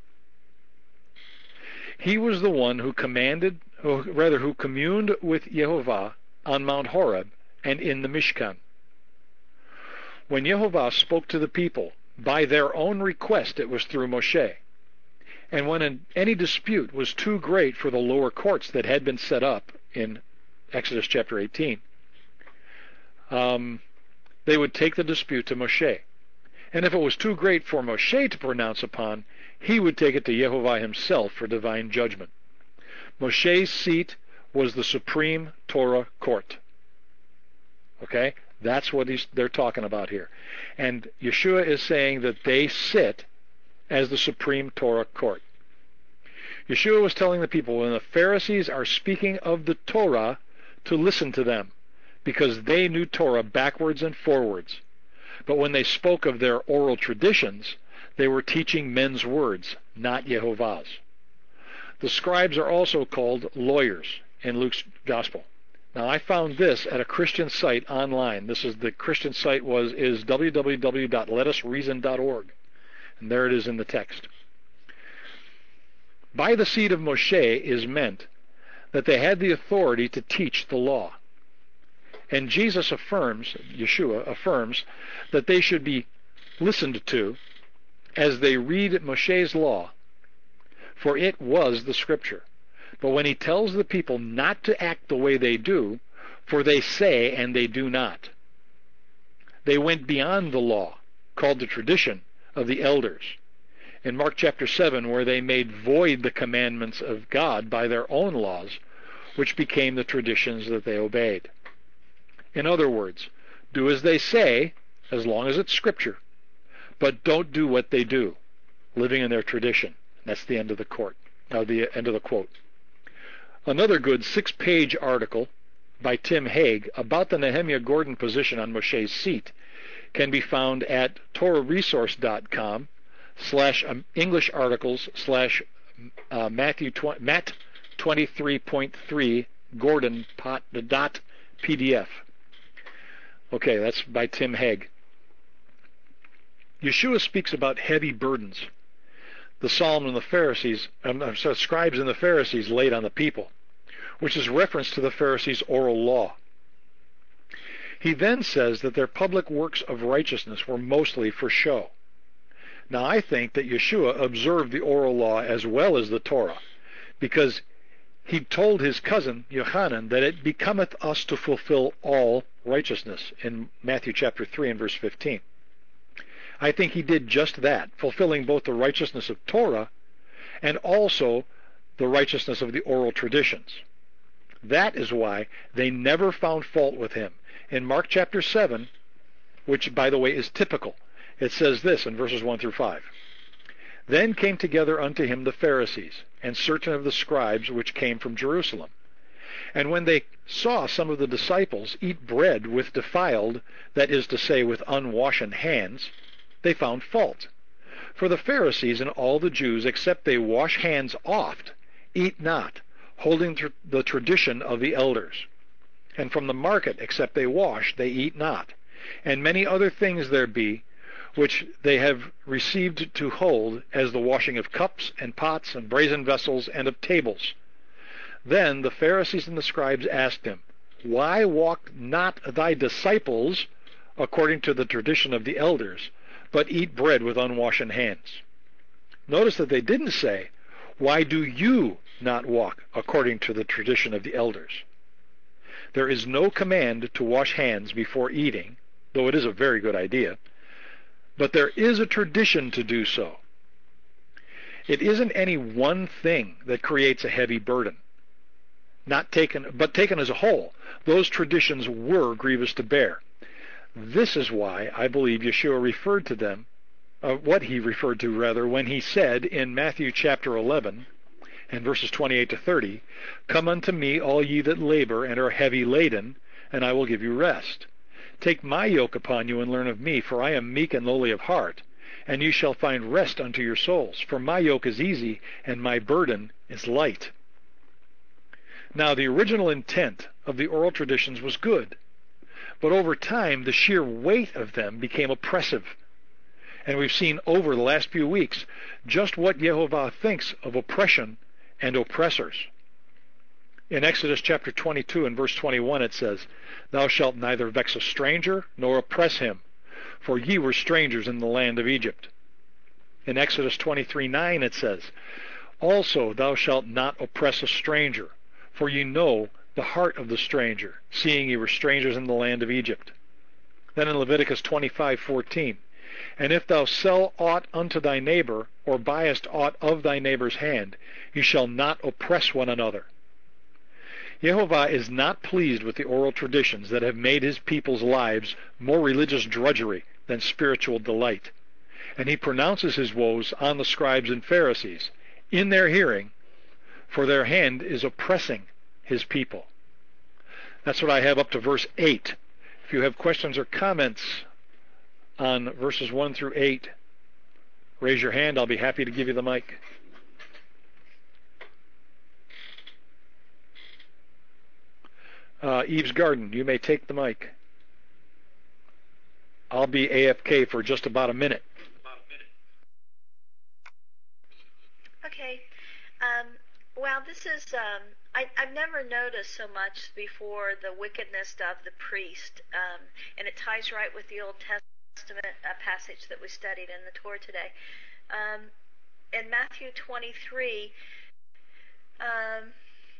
Speaker 1: He was the one who commanded, or rather who communed with Yehovah on Mount Horeb and in the Mishkan. When Yehovah spoke to the people, by their own request it was through Moshe. And when an, any dispute was too great for the lower courts that had been set up in Exodus chapter eighteen, um, they would take the dispute to Moshe. And if it was too great for Moshe to pronounce upon, he would take it to Yehovah himself for divine judgment. Moshe's seat was the supreme Torah court. Okay? That's what he's, they're talking about here. And Yeshua is saying that they sit as the supreme Torah court. Yeshua was telling the people when the Pharisees are speaking of the Torah to listen to them, because they knew Torah backwards and forwards. But when they spoke of their oral traditions, they were teaching men's words, not Yehovah's. The scribes are also called lawyers in Luke's gospel. Now, I found this at a Christian site online. This is the Christian site was is w w w dot let us reason dot org, and there it is in the text. By the seat of Moshe is meant that they had the authority to teach the law. And Jesus affirms, Yeshua affirms, that they should be listened to as they read Moshe's law, for it was the scripture. But when he tells the people not to act the way they do, for they say and they do not, they went beyond the law, called the tradition of the elders. In Mark chapter seven, where they made void the commandments of God by their own laws, which became the traditions that they obeyed. In other words, do as they say, as long as it's scripture, but don't do what they do, living in their tradition. That's the end of the quote. Uh, the end of the quote. Another good six-page article by Tim Haig about the Nehemiah Gordon position on Moshe's seat can be found at torahresource dot com slash English articles slash uh, Matthew Matt twenty-three point three Gordon pot, dot P D F. Okay, that's by Tim Haig. Yeshua speaks about heavy burdens the Psalm and the Pharisees, um, so scribes and the Pharisees laid on the people, which is reference to the Pharisees' oral law. He then says that their public works of righteousness were mostly for show. Now, I think that Yeshua observed the oral law as well as the Torah, because he told his cousin Yochanan that it becometh us to fulfill all righteousness in Matthew chapter three and verse fifteen. I think he did just that, fulfilling both the righteousness of Torah and also the righteousness of the oral traditions. That is why they never found fault with him. In Mark chapter seven, which, by the way, is typical, it says this in verses one through five. Then came together unto him the Pharisees, and certain of the scribes which came from Jerusalem. And when they saw some of the disciples eat bread with defiled, that is to say, with unwashen hands, they found fault. For the Pharisees and all the Jews, except they wash hands oft, eat not, holding tr- the tradition of the elders. And from the market, except they wash, they eat not. And many other things there be, which they have received to hold, as the washing of cups and pots and brazen vessels and of tables. Then the Pharisees and the scribes asked him, Why walk not thy disciples according to the tradition of the elders, but eat bread with unwashen hands? Notice that they didn't say, Why do you not walk according to the tradition of the elders? There is no command to wash hands before eating, though it is a very good idea, but there is a tradition to do so. It isn't any one thing that creates a heavy burden. Not taken, but taken as a whole, those traditions were grievous to bear. This is why I believe Yeshua referred to them, uh, what he referred to rather, when he said in Matthew chapter eleven and verses twenty-eight to thirty, Come unto me, all ye that labor and are heavy laden, and I will give you rest. Take my yoke upon you and learn of me, for I am meek and lowly of heart, and you shall find rest unto your souls. For my yoke is easy and my burden is light. Now, the original intent of the oral traditions was good, but over time the sheer weight of them became oppressive. And we've seen over the last few weeks just what Yehovah thinks of oppression and oppressors. In Exodus chapter twenty-two and verse twenty-one it says, Thou shalt neither vex a stranger nor oppress him, for ye were strangers in the land of Egypt. In Exodus twenty-three nine it says, Also thou shalt not oppress a stranger, for ye know the heart of the stranger, seeing ye were strangers in the land of Egypt. Then in Leviticus twenty-five fourteen, And if thou sell aught unto thy neighbor, or buyest aught of thy neighbor's hand, ye shall not oppress one another. Yehovah is not pleased with the oral traditions that have made his people's lives more religious drudgery than spiritual delight. And he pronounces his woes on the scribes and Pharisees in their hearing, for their hand is oppressing his people. That's what I have up to verse eight. If you have questions or comments on verses one through eight, raise your hand. I'll be happy to give you the mic. Uh, Eve's Garden, you may take the mic. I'll be A F K for just about a minute.
Speaker 3: Okay. Um, well, this is, um, I, I've never noticed so much before the wickedness of the priest, um, and it ties right with the Old Testament uh, passage that we studied in the Torah today. Um, in Matthew twenty-three, um,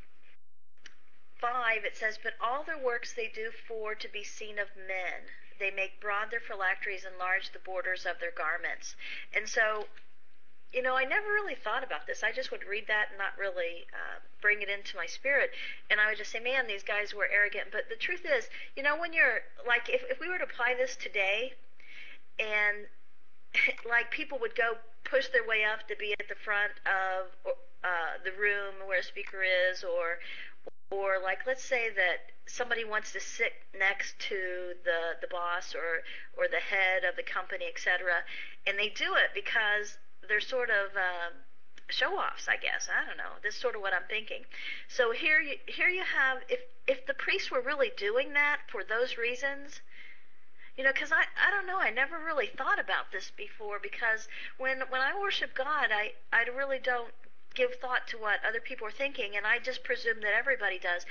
Speaker 3: five, it says, But all their works they do for to be seen of men. They make broad their phylacteries and enlarge the borders of their garments. And so, you know, I never really thought about this. I just would read that and not really uh, bring it into my spirit. And I would just say, man, these guys were arrogant. But the truth is, you know, when you're, like, if, if we were to apply this today, and, like, people would go push their way up to be at the front of uh, the room where a speaker is, or Or like, let's say that somebody wants to sit next to the, the boss or, or the head of the company, et cetera, and they do it because they're sort of um, show-offs, I guess. I don't know. This is sort of what I'm thinking. So here you, here you have, if, if the priests were really doing that for those reasons, you know, because I, I don't know, I never really thought about this before, because when, when I worship God, I, I really don't give thought to what other people are thinking, and I just presume that everybody does.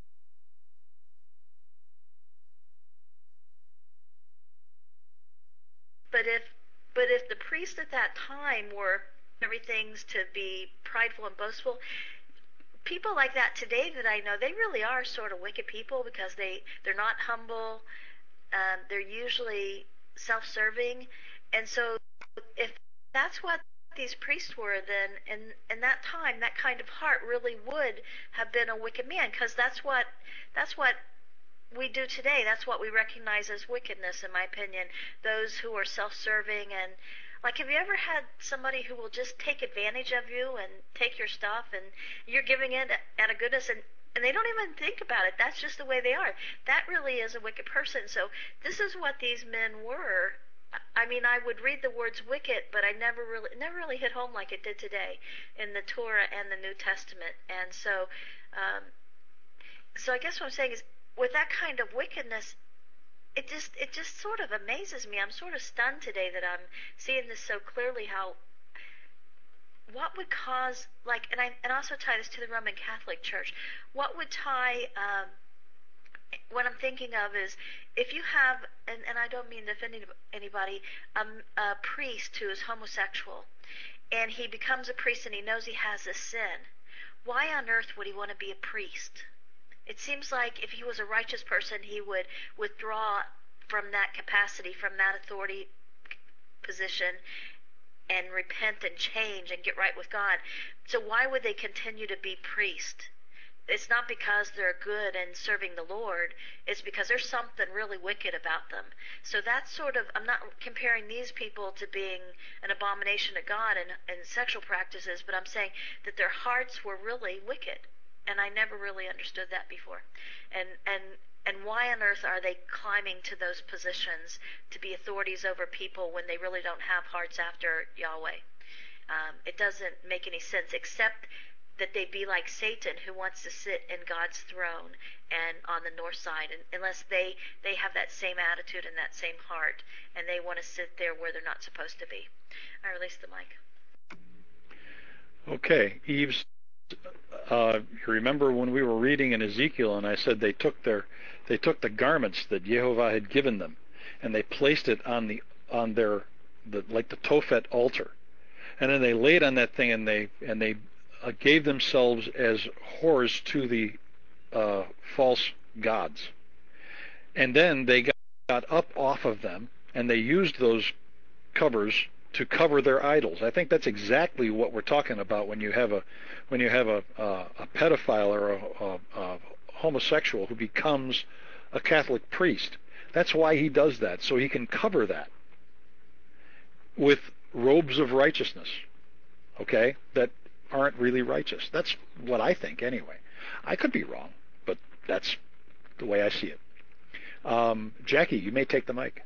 Speaker 3: But if but if the priests at that time were everything's to be prideful and boastful, people like that today that I know, they really are sort of wicked people, because they, they're not humble, um, they're usually self-serving, and so if that's what these priests were, then in, in that time, that kind of heart really would have been a wicked man, because that's what that's what we do today. That's what we recognize as wickedness, in my opinion. Those who are self-serving, and like, have you ever had somebody who will just take advantage of you and take your stuff, and you're giving it out of goodness, and and they don't even think about it. That's just the way they are. That really is a wicked person. So this is what these men were. I mean, I would read the words wicked, but I never really, it never really hit home like it did today in the Torah and the New Testament. And so, um, so I guess what I'm saying is, with that kind of wickedness, it just, it just sort of amazes me. I'm sort of stunned today that I'm seeing this so clearly. How, what would cause, like, and I, and also tie this to the Roman Catholic Church. What would tie, um, what I'm thinking of is, if you have, and, and I don't mean to offend anybody, um, a priest who is homosexual, and he becomes a priest and he knows he has a sin, why on earth would he want to be a priest? It seems like if he was a righteous person, he would withdraw from that capacity, from that authority position, and repent and change and get right with God. So why would they continue to be priest? It's not because they're good and serving the Lord. It's because there's something really wicked about them. So that's sort of, I'm not comparing these people to being an abomination to God and, and sexual practices, but I'm saying that their hearts were really wicked. And I never really understood that before. And, and, and why on earth are they climbing to those positions to be authorities over people when they really don't have hearts after Yahweh? Um, it doesn't make any sense, except that they be like Satan, who wants to sit in God's throne and on the north side, and unless they, they have that same attitude and that same heart, and they want to sit there where they're not supposed to be. I release the mic.
Speaker 1: Okay, Eves, uh, you remember when we were reading in Ezekiel, and I said they took their, they took the garments that Jehovah had given them, and they placed it on the, on their, the, like the Tophet altar, and then they laid on that thing, and they, and they Uh, gave themselves as whores to the uh, false gods. And then they got, got up off of them, and they used those covers to cover their idols. I think that's exactly what we're talking about when you have a when you have a, uh, a pedophile or a, a, a homosexual who becomes a Catholic priest. That's why he does that, so he can cover that with robes of righteousness, okay, that aren't really righteous. That's what I think anyway. I could be wrong, but that's the way I see it. Um, Jackie, you may take the mic.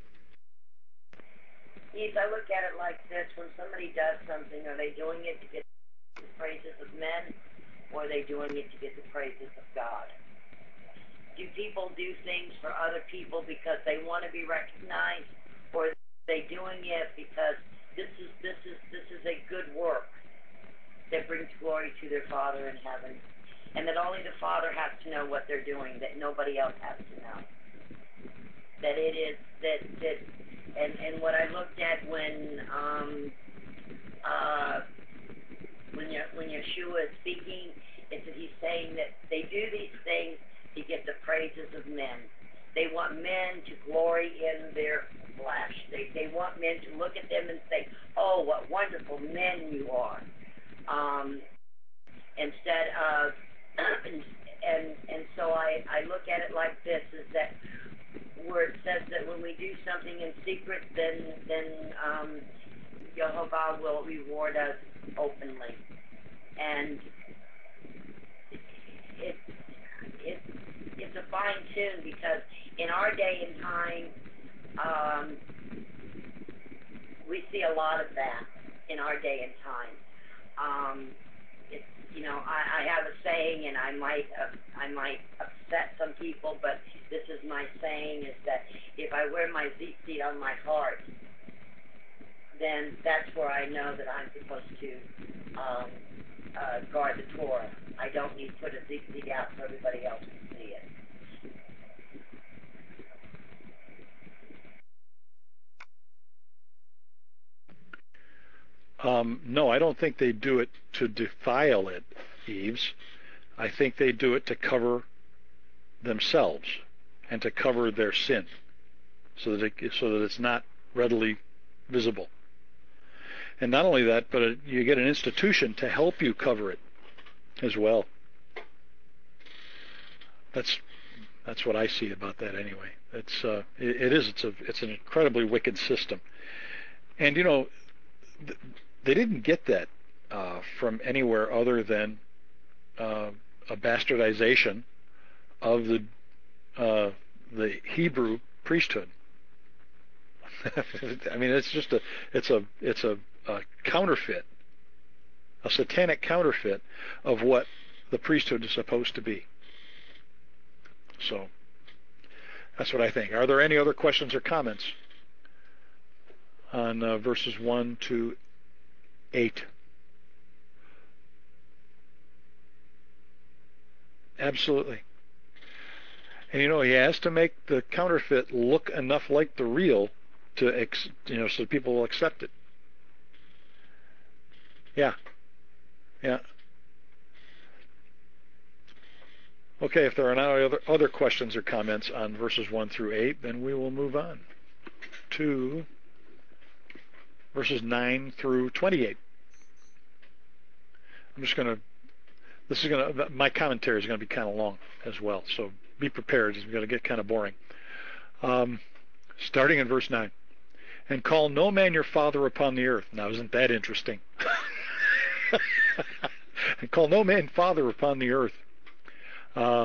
Speaker 6: Yes, I look at it like this. When somebody does something, are they doing it to get the praises of men, or are they doing it to get the praises of God? Do people do things for other people because they want to be recognized, or are they doing it because this is this is this is a good work that brings glory to their Father in heaven, and that only the Father has to know what they're doing, that nobody else has to know. That it is, that, that and, and what I looked at when, um, uh, when, when Yeshua is speaking, is that he's saying that they do these things to get the praises of men. They want men to glory in their flesh. They, they want men to look at them and say, oh, what wonderful men you are. Um, instead of, and and so I, I look at it like this, is that where it says that when we do something in secret, then then um, Jehovah will reward us openly. And it, it, it's a fine tune, because in our day and time, um, we see a lot of that in our day and time. Um, it's, you know, I, I have a saying, and I might uh, I might upset some people, but this is my saying, is that if I wear my tzitzit on my heart, then that's where I know that I'm supposed to um, uh, guard the Torah. I don't need to put a tzitzit out so everybody else can see it.
Speaker 1: Um, no, I don't think they do it to defile it, Eves. I think they do it to cover themselves and to cover their sin, so that it, so that it's not readily visible. And not only that, but it, you get an institution to help you cover it as well. That's that's what I see about that anyway. It's uh, it, it is it's a it's an incredibly wicked system, and you know. Th- They didn't get that uh, from anywhere other than uh, a bastardization of the uh, the Hebrew priesthood. I mean, it's just a it's a it's a, a counterfeit, a satanic counterfeit of what the priesthood is supposed to be. So that's what I think. Are there any other questions or comments on uh, verses one to eight? Absolutely. And you know, he has to make the counterfeit look enough like the real to, ex, you know, so people will accept it. Yeah. Yeah. Okay, if there are no other, other questions or comments on verses one through eight, then we will move on to verses nine through twenty-eight. I'm just going to, this is going to, my commentary is going to be kind of long as well, so be prepared. It's going to get kind of boring. Um, starting in verse nine. And call no man your father upon the earth. Now, isn't that interesting? And call no man father upon the earth. Uh,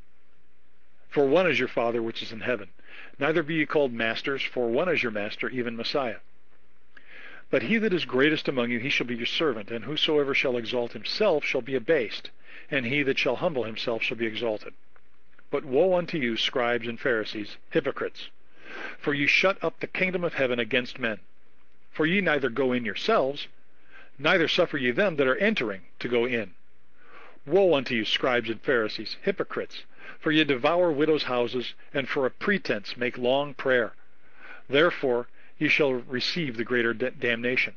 Speaker 1: for one is your Father which is in heaven. Neither be ye called masters, for one is your master, even Messiah. But he that is greatest among you, he shall be your servant, and whosoever shall exalt himself shall be abased, and he that shall humble himself shall be exalted. But woe unto you, scribes and Pharisees, hypocrites! For ye shut up the kingdom of heaven against men. For ye neither go in yourselves, neither suffer ye them that are entering to go in. Woe unto you, scribes and Pharisees, hypocrites! For ye devour widows' houses, and for a pretense make long prayer. Therefore ye shall receive the greater d- damnation.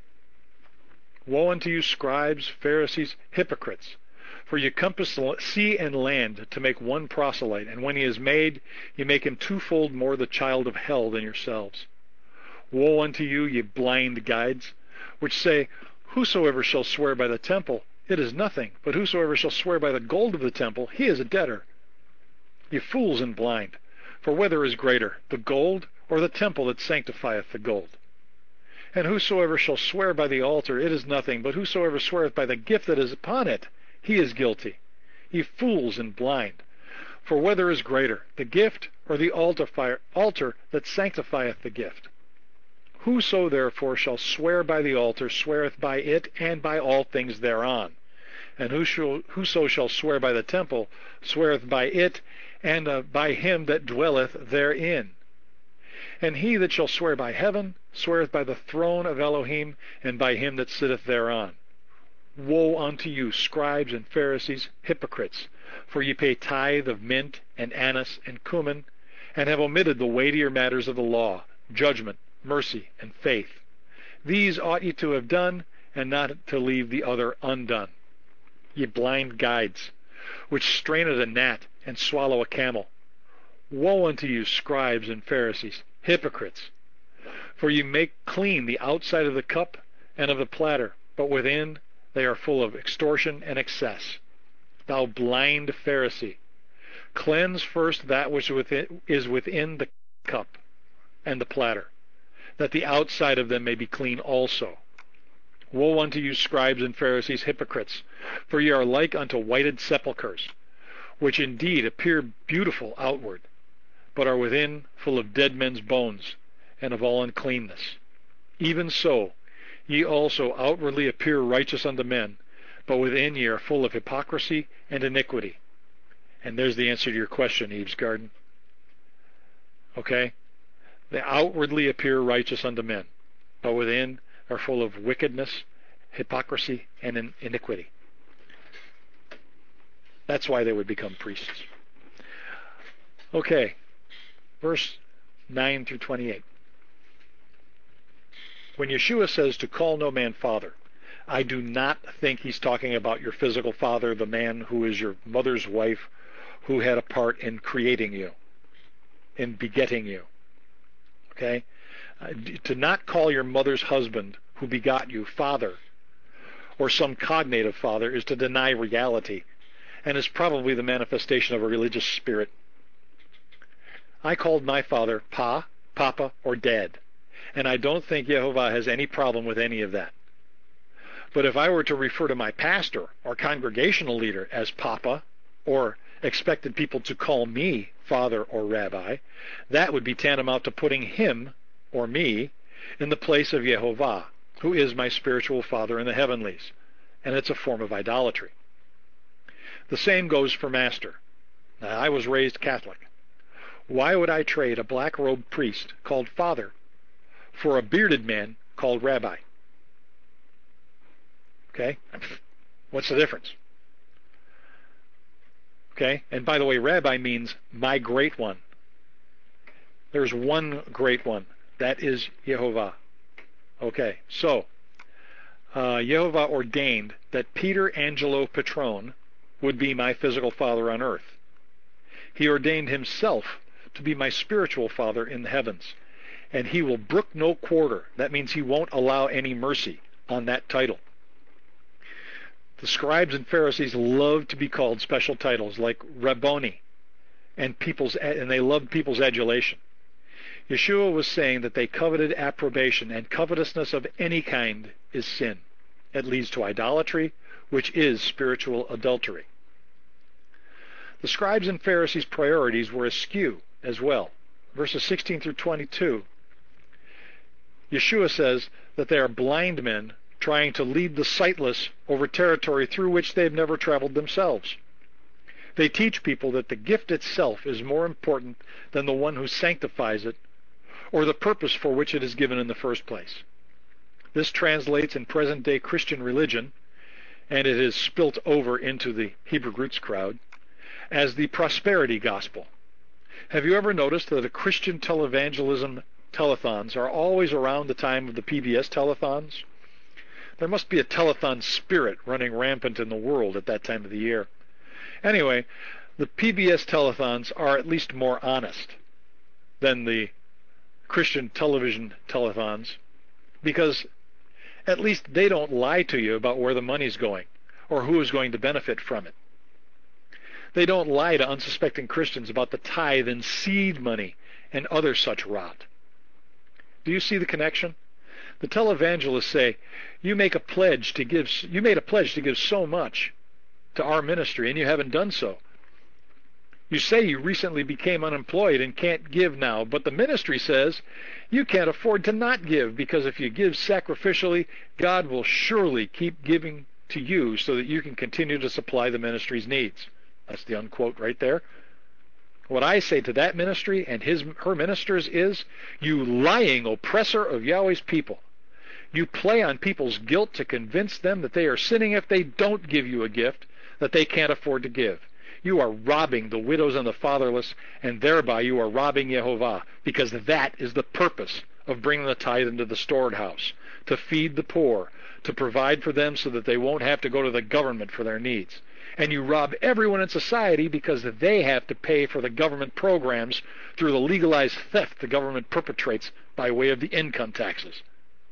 Speaker 1: Woe unto you, scribes, Pharisees, hypocrites! For ye compass sea and land to make one proselyte, and when he is made, ye make him twofold more the child of hell than yourselves. Woe unto you, ye blind guides, which say, Whosoever shall swear by the temple, it is nothing, but whosoever shall swear by the gold of the temple, he is a debtor. Ye fools and blind, for whether is greater, the gold or the temple that sanctifieth the gold? And whosoever shall swear by the altar, it is nothing, but whosoever sweareth by the gift that is upon it, he is guilty. Ye fools and blind, for whether is greater, the gift or the altar, fire, altar that sanctifieth the gift? Whoso therefore shall swear by the altar sweareth by it and by all things thereon. And whoso, whoso shall swear by the temple sweareth by it and uh, by him that dwelleth therein. And he that shall swear by heaven sweareth by the throne of Elohim and by him that sitteth thereon. Woe unto you, scribes and Pharisees, hypocrites! For ye pay tithe of mint and anise and cumin, and have omitted the weightier matters of the law, judgment, mercy, and faith. These ought ye to have done, and not to leave the other undone. Ye blind guides, which strain at a gnat and swallow a camel. Woe unto you, scribes and Pharisees, hypocrites! For ye make clean the outside of the cup and of the platter, but within they are full of extortion and excess. Thou blind Pharisee, cleanse first that which is within the cup and the platter, that the outside of them may be clean also. Woe unto you, scribes and Pharisees, hypocrites! For ye are like unto whited sepulchres, which indeed appear beautiful outward, but are within full of dead men's bones, and of all uncleanness. Even so, ye also outwardly appear righteous unto men, but within ye are full of hypocrisy and iniquity. And there's the answer to your question, Eve's Garden. Okay? They outwardly appear righteous unto men, but within are full of wickedness, hypocrisy, and iniquity. That's why they would become priests. Okay, verse nine through twenty-eight. When Yeshua says to call no man father, I do not think he's talking about your physical father, the man who is your mother's wife, who had a part in creating you, in begetting you. Okay? Uh, to not call your mother's husband, who begot you, father, or some cognate of father, is to deny reality, and is probably the manifestation of a religious spirit. I called my father Pa, Papa, or Dad, and I don't think Yehovah has any problem with any of that. But if I were to refer to my pastor or congregational leader as Papa, or expected people to call me father or rabbi, that would be tantamount to putting him, or me, in the place of Yehovah, who is my spiritual father in the heavenlies, and it's a form of idolatry. The same goes for master. Now, I was raised Catholic. Why would I trade a black-robed priest called father for a bearded man called rabbi? Okay? What's the difference? Okay? And by the way, rabbi means my great one. There's one great one. That is Yehovah. Okay, so uh, Yehovah ordained that Peter Angelo Petrone would be my physical father on earth. He ordained himself to be my spiritual father in the heavens. And he will brook no quarter. That means he won't allow any mercy on that title. The scribes and Pharisees loved to be called special titles like Rabboni, and people's and they loved people's adulation. Yeshua was saying that they coveted approbation, and covetousness of any kind is sin. It leads to idolatry, which is spiritual adultery. The scribes and Pharisees' priorities were askew as well. Verses sixteen through twenty-two, Yeshua says that they are blind men trying to lead the sightless over territory through which they've never traveled themselves. They teach people that the gift itself is more important than the one who sanctifies it, or the purpose for which it is given in the first place. This translates in present-day Christian religion, and it is spilt over into the Hebrew roots crowd, as the prosperity gospel. Have you ever noticed that the Christian televangelism telethons are always around the time of the P B S telethons? There must be a telethon spirit running rampant in the world at that time of the year. Anyway, the P B S telethons are at least more honest than the Christian television telethons, because at least they don't lie to you about where the money's going or who is going to benefit from it. They don't lie to unsuspecting Christians about the tithe and seed money and other such rot. Do you see the connection? The televangelists say, you make a pledge to give, you made a pledge to give so much to our ministry, and you haven't done so. You say you recently became unemployed and can't give now, but the ministry says you can't afford to not give, because if you give sacrificially, God will surely keep giving to you so that you can continue to supply the ministry's needs. That's the unquote right there. What I say to that ministry and his, her ministers is, you lying oppressor of Yahweh's people. You play on people's guilt to convince them that they are sinning if they don't give you a gift that they can't afford to give. You are robbing the widows and the fatherless, and thereby you are robbing Yehovah, because that is the purpose of bringing the tithe into the storehouse, to feed the poor, to provide for them so that they won't have to go to the government for their needs. And you rob everyone in society because they have to pay for the government programs through the legalized theft the government perpetrates by way of the income taxes.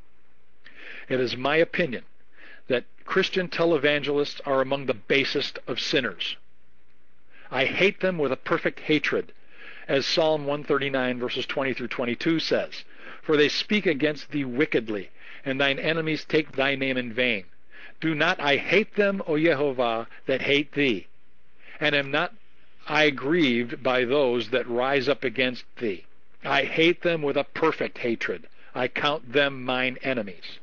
Speaker 1: It is my opinion that Christian televangelists are among the basest of sinners. I hate them with a perfect hatred, as Psalm one thirty-nine verses twenty through twenty-two says, for they speak against thee wickedly, and thine enemies take thy name in vain. Do not I hate them, O Yehovah, that hate thee? And am not I grieved by those that rise up against thee? I hate them with a perfect hatred. I count them mine enemies.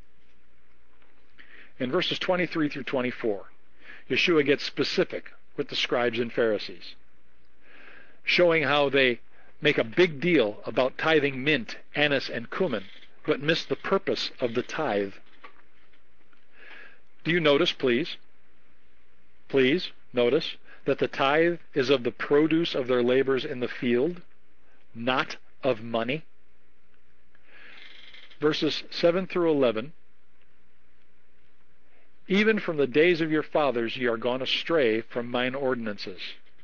Speaker 1: In verses twenty-three through twenty-four, Yeshua gets specific with the scribes and Pharisees, showing how they make a big deal about tithing mint, anise, and cumin, but miss the purpose of the tithe. Do you notice, please, please notice that the tithe is of the produce of their labors in the field, not of money? Verses seven through eleven, even from the days of your fathers ye are gone astray from mine ordinances,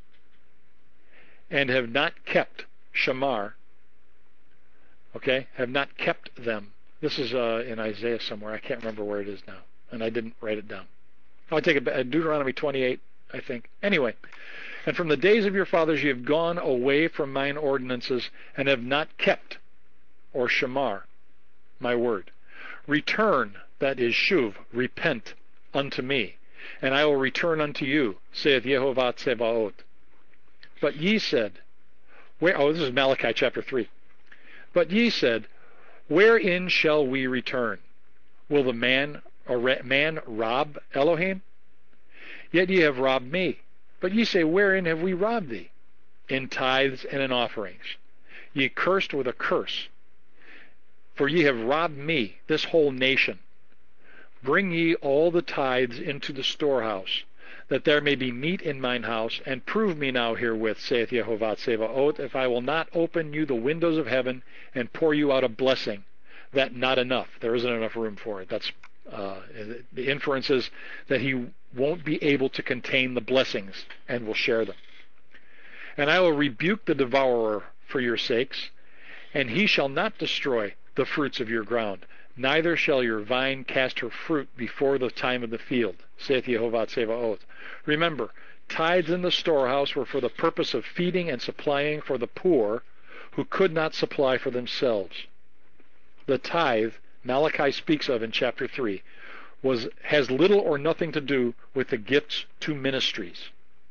Speaker 1: and have not kept shamar, okay, have not kept them. This is uh, in Isaiah somewhere. I can't remember where it is now, and I didn't write it down. I'll take it back. Deuteronomy twenty-eight, I think. Anyway, and from the days of your fathers ye have gone away from mine ordinances, and have not kept, or shamar, my word. Return, that is shuv, repent, unto me, and I will return unto you, saith Yehovah Tsebaot. But ye said, where, oh, this is Malachi chapter three. But ye said, wherein shall we return? Will the man or man rob Elohim? Yet ye have robbed me. But ye say, wherein have we robbed thee? In tithes and in offerings. Ye cursed with a curse. For ye have robbed me, this whole nation. Bring ye all the tithes into the storehouse, that there may be meat in mine house, and prove me now herewith, saith Yehovah Tsebaot, if I will not open you the windows of heaven and pour you out a blessing, that not enough. There isn't enough room for it. That's uh, the inference is that he won't be able to contain the blessings and will share them. And I will rebuke the devourer for your sakes, and he shall not destroy the fruits of your ground, neither shall your vine cast her fruit before the time of the field, saith Yehovah Tsebaot. Remember, tithes in the storehouse were for the purpose of feeding and supplying for the poor who could not supply for themselves. The tithe Malachi speaks of in chapter three was, has little or nothing to do with the gifts to ministries.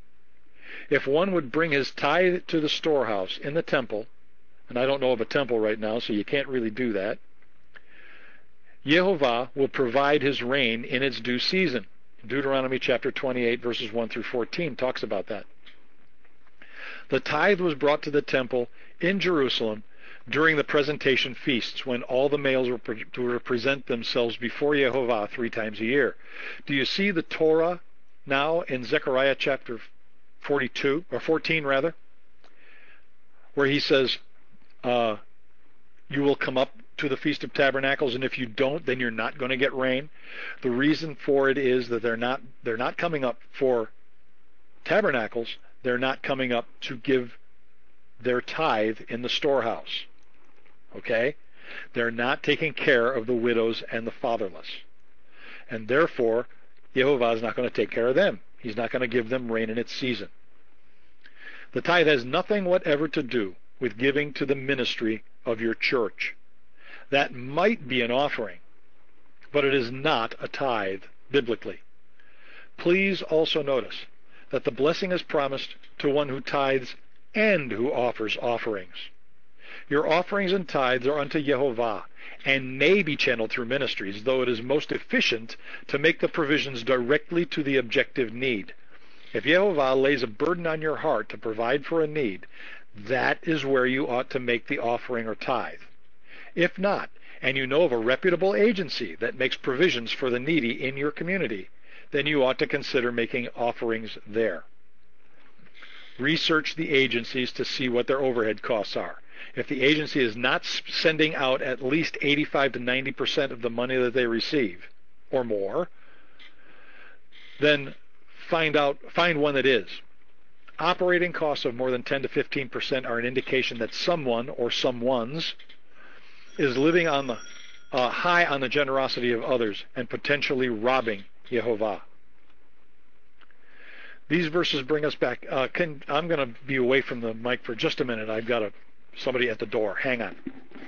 Speaker 1: If one would bring his tithe to the storehouse in the temple, and I don't know of a temple right now, so you can't really do that, Yehovah will provide his rain in its due season. Deuteronomy chapter twenty-eight, verses one through fourteen talks about that. The tithe was brought to the temple in Jerusalem during the presentation feasts, when all the males were to present themselves before Yehovah three times a year. Do you see the Torah now in Zechariah chapter forty-two, or fourteen rather, where he says, uh, you will come up to the Feast of Tabernacles, and if you don't, then you're not going to get rain. The reason for it is that they're not they're not coming up for tabernacles. They're not coming up to give their tithe in the storehouse. Okay? They're not taking care of the widows and the fatherless. And therefore, Yehovah is not going to take care of them. He's not going to give them rain in its season. The tithe has nothing whatever to do with giving to the ministry of your church. That might be an offering, but it is not a tithe biblically. Please also notice that the blessing is promised to one who tithes and who offers offerings. Your offerings and tithes are unto Yehovah, and may be channeled through ministries, though it is most efficient to make the provisions directly to the objective need. If Yehovah lays a burden on your heart to provide for a need, that is where you ought to make the offering or tithe. If not, and you know of a reputable agency that makes provisions for the needy in your community, then you ought to consider making offerings there. Research the agencies to see what their overhead costs are. If the agency is not sending out at least eighty-five to ninety percent of the money that they receive, or more, then find out find one that is. Operating costs of more than ten to fifteen percent are an indication that someone or someones is living on the uh, high on the generosity of others and potentially robbing Yehovah. These verses bring us back. Uh, can, I'm going to be away from the mic for just a minute. I've got a, somebody at the door. Hang on.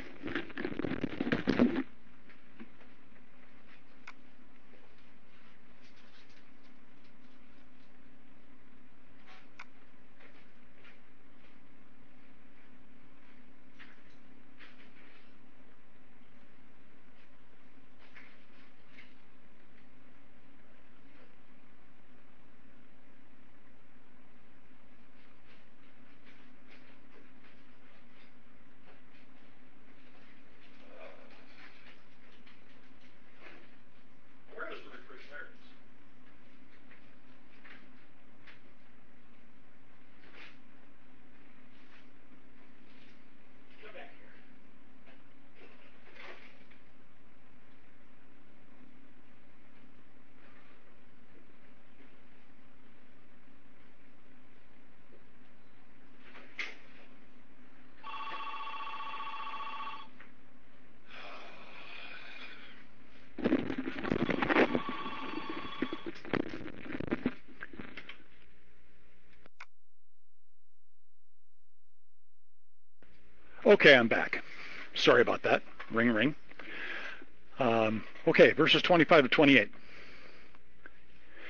Speaker 1: Okay, I'm back. Sorry about that. Ring, ring. Um, okay, verses twenty-five to twenty-eight.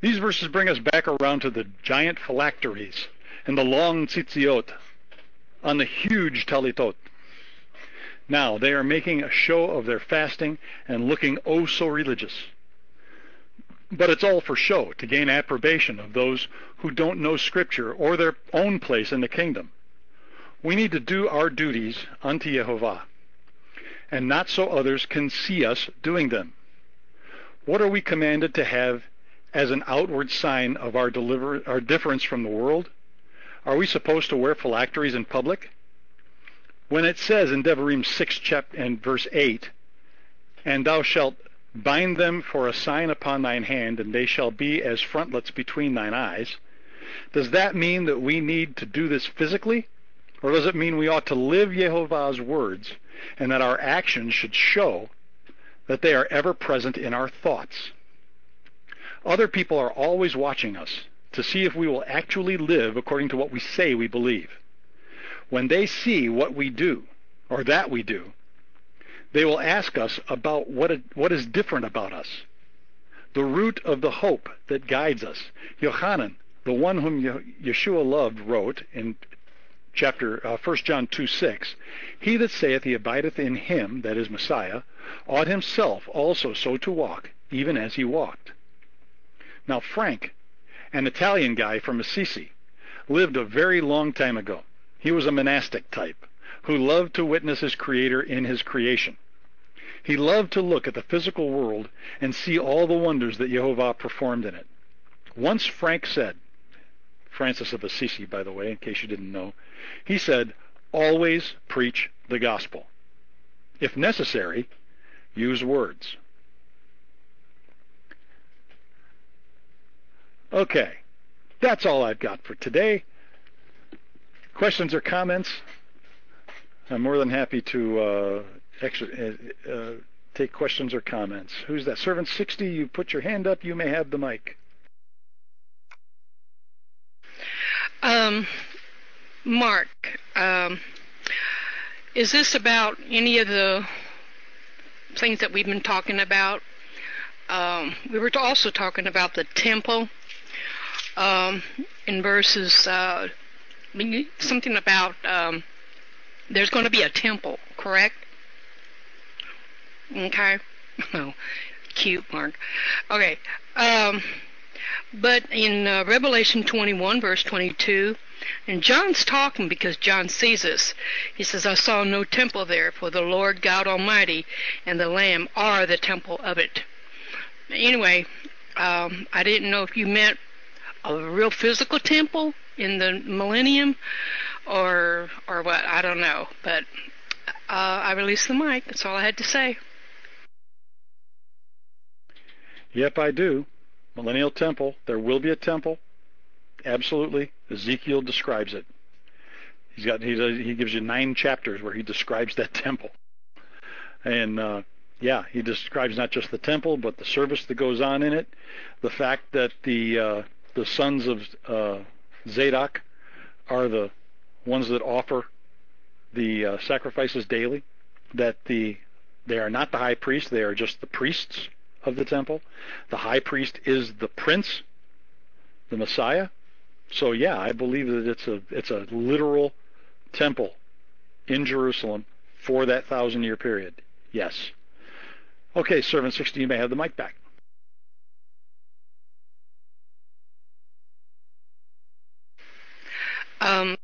Speaker 1: These verses bring us back around to the giant phylacteries and the long tzitziot on the huge talitot. Now, they are making a show of their fasting and looking oh so religious. But it's all for show, to gain approbation of those who don't know Scripture or their own place in the kingdom. We need to do our duties unto Yehovah, and not so others can see us doing them. What are we commanded to have as an outward sign of our, deliver, our difference from the world? Are we supposed to wear phylacteries in public? When it says in Devarim six chapter and verse eight, and thou shalt bind them for a sign upon thine hand, and they shall be as frontlets between thine eyes, does that mean that we need to do this physically? Or does it mean we ought to live Yehovah's words, and that our actions should show that they are ever present in our thoughts? Other people are always watching us to see if we will actually live according to what we say we believe. When they see what we do, or that we do, they will ask us about what, it, what is different about us. The root of the hope that guides us. Yochanan, the one whom Yeshua loved, wrote in chapter uh, First John two six, he that saith he abideth in him, that is Messiah, ought himself also so to walk, even as he walked. Now Frank, an Italian guy from Assisi, lived a very long time ago. He was a monastic type who loved to witness his Creator in his creation. He loved to look at the physical world and see all the wonders that Yehovah performed in it. Once Frank said, Francis of Assisi, by the way, in case you didn't know, he said, always preach the gospel. If necessary, use words. Okay, that's all I've got for today. Questions or comments? I'm more than happy to uh, extra, uh, uh, take questions or comments. Who's that? Servant sixty, you put your hand up. You may have the mic.
Speaker 8: Um, Mark, um, is this about any of the things that we've been talking about? Um, we were also talking about the temple um, in verses, uh, something about um, there's going to be a temple, correct? Okay. Oh, cute, Mark. Okay. Um, but in uh, Revelation twenty-one, verse twenty-two, and John's talking because John sees this. He says, I saw no temple there, for the Lord God Almighty and the Lamb are the temple of it. Anyway, um, I didn't know if you meant a real physical temple in the millennium or or what. I don't know. But uh, I released the mic. That's all I had to say.
Speaker 1: Yep, I do. Millennial temple. There will be a temple. Absolutely. Ezekiel describes it. He's got he does, he gives you nine chapters where he describes that temple. And uh, yeah, he describes not just the temple, but the service that goes on in it. The fact that the uh, the sons of uh, Zadok are the ones that offer the uh, sacrifices daily. That the they are not the high priest; they are just the priests of the temple. The high priest is the prince, the Messiah. So yeah, I believe that it's a it's a literal temple in Jerusalem for that thousand year period. Yes. Okay, servant sixty, you may have the mic back.
Speaker 8: Um.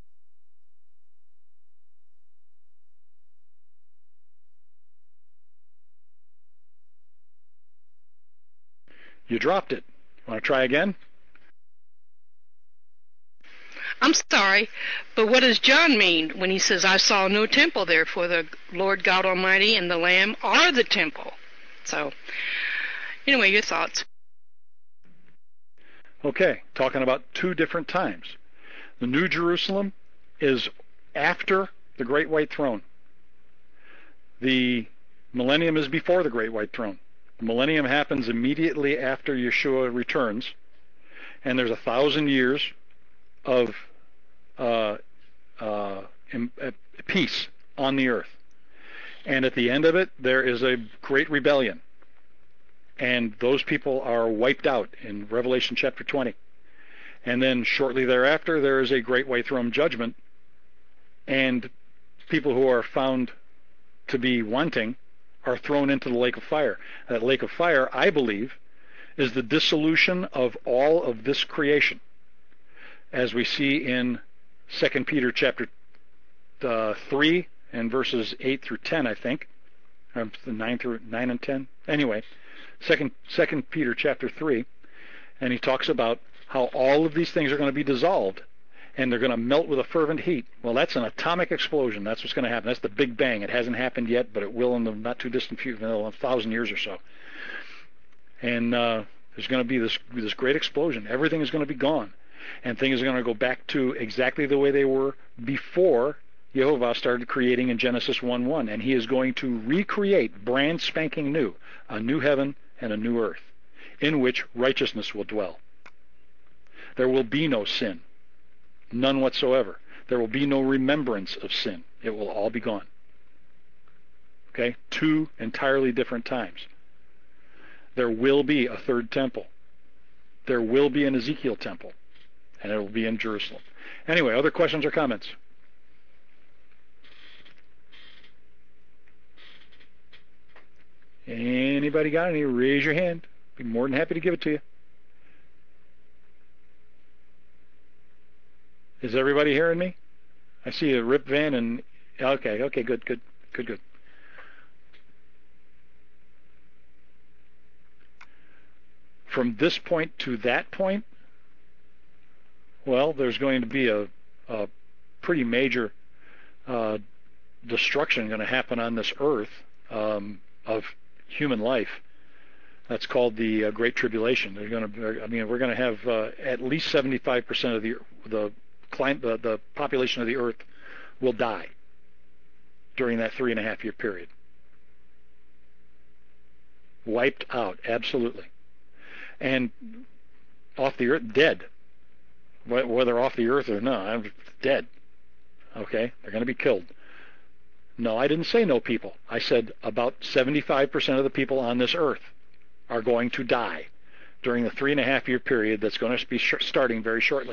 Speaker 1: You dropped it. Want to try again?
Speaker 8: I'm sorry, but what does John mean when he says, I saw no temple there, for the Lord God Almighty and the Lamb are the temple? So, anyway, your thoughts.
Speaker 1: Okay, talking about two different times. The New Jerusalem is after the Great White Throne. The millennium is before the Great White Throne. The millennium happens immediately after Yeshua returns, and there's a thousand years of uh, uh, in, uh, peace on the earth. And at the end of it, there is a great rebellion. and those people are wiped out in Revelation chapter twenty. And then shortly thereafter, there is a great white throne judgment, and people who are found to be wanting are thrown into the lake of fire. That lake of fire, I believe, is the dissolution of all of this creation, as we see in Second Peter chapter uh, three and verses eight through ten, I think, um, nine through nine and ten. Anyway, Second Second Peter chapter three, and he talks about how all of these things are going to be dissolved, and they're going to melt with a fervent heat. Well, that's an atomic explosion. That's what's going to happen. That's the Big Bang. It hasn't happened yet, but it will in the not too distant future, in a thousand years or so. And uh, there's going to be this this great explosion. Everything is going to be gone, and things are going to go back to exactly the way they were before Yehovah started creating in Genesis one one. And he is going to recreate brand spanking new, a new heaven and a new earth, in which righteousness will dwell. There will be no sin, none whatsoever. There will be no remembrance of sin. It will all be gone. Okay? Two entirely different times. There will be a third temple. There will be an Ezekiel temple, and it will be in Jerusalem. Anyway, other questions or comments? Anybody got any? Raise your hand. Be more than happy to give it to you. Is everybody hearing me? I see a Rip Van and okay, okay, good, good, good, good. From this point to that point, well, there's going to be a, a pretty major uh, destruction going to happen on this earth um, of human life. That's called the uh, Great Tribulation. They're going to, I mean, we're going to have uh, at least seventy-five percent of the the Climate, the, the population of the earth will die during that three and a half year period. Wiped out, absolutely. And off the earth, dead. Whether off the earth or not, I'm dead. Okay? They're going to be killed. No, I didn't say no people. I said about seventy-five percent of the people on this earth are going to die during the three and a half year period that's going to be sh- starting very shortly.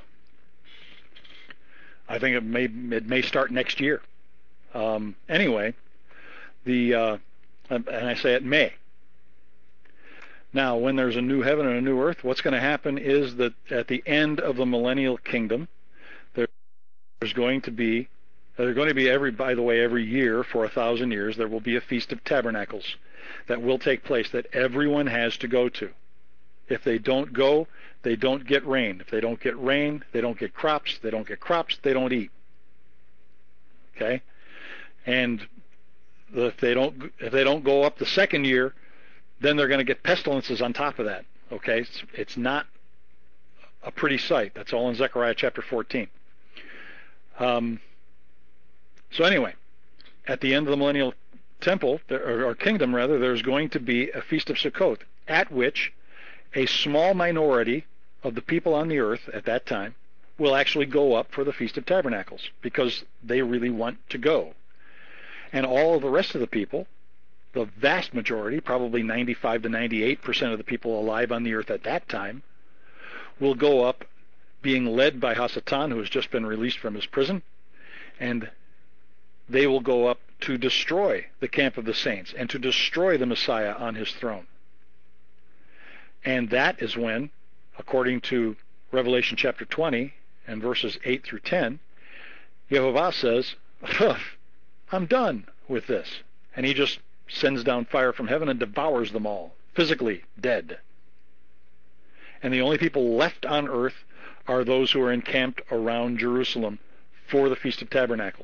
Speaker 1: I think it may it may start next year. Um, anyway, the uh, and I say it may. Now, when there's a new heaven and a new earth, what's going to happen is that at the end of the millennial kingdom, there's going to be there's going to be every by the way every year for a thousand years there will be a Feast of Tabernacles that will take place that everyone has to go to. If they don't go, they don't get rain. If they don't get rain, they don't get crops. If they don't get crops, they don't eat. Okay? And if they don't if they don't go up the second year, then they're going to get pestilences on top of that. Okay? It's, it's not a pretty sight. That's all in Zechariah chapter fourteen. Um, so anyway, at the end of the millennial temple, or, or kingdom rather, there's going to be a Feast of Sukkot, at which a small minority of the people on the earth at that time will actually go up for the Feast of Tabernacles because they really want to go. And all of the rest of the people, the vast majority, probably ninety-five to ninety-eight percent of the people alive on the earth at that time, will go up being led by Hasatan, who has just been released from his prison, and they will go up to destroy the camp of the saints and to destroy the Messiah on his throne. And that is when, according to Revelation chapter twenty and verses eight through ten, Yehovah says, I'm done with this. And he just sends down fire from heaven and devours them all, physically dead. And the only people left on earth are those who are encamped around Jerusalem for the Feast of Tabernacles.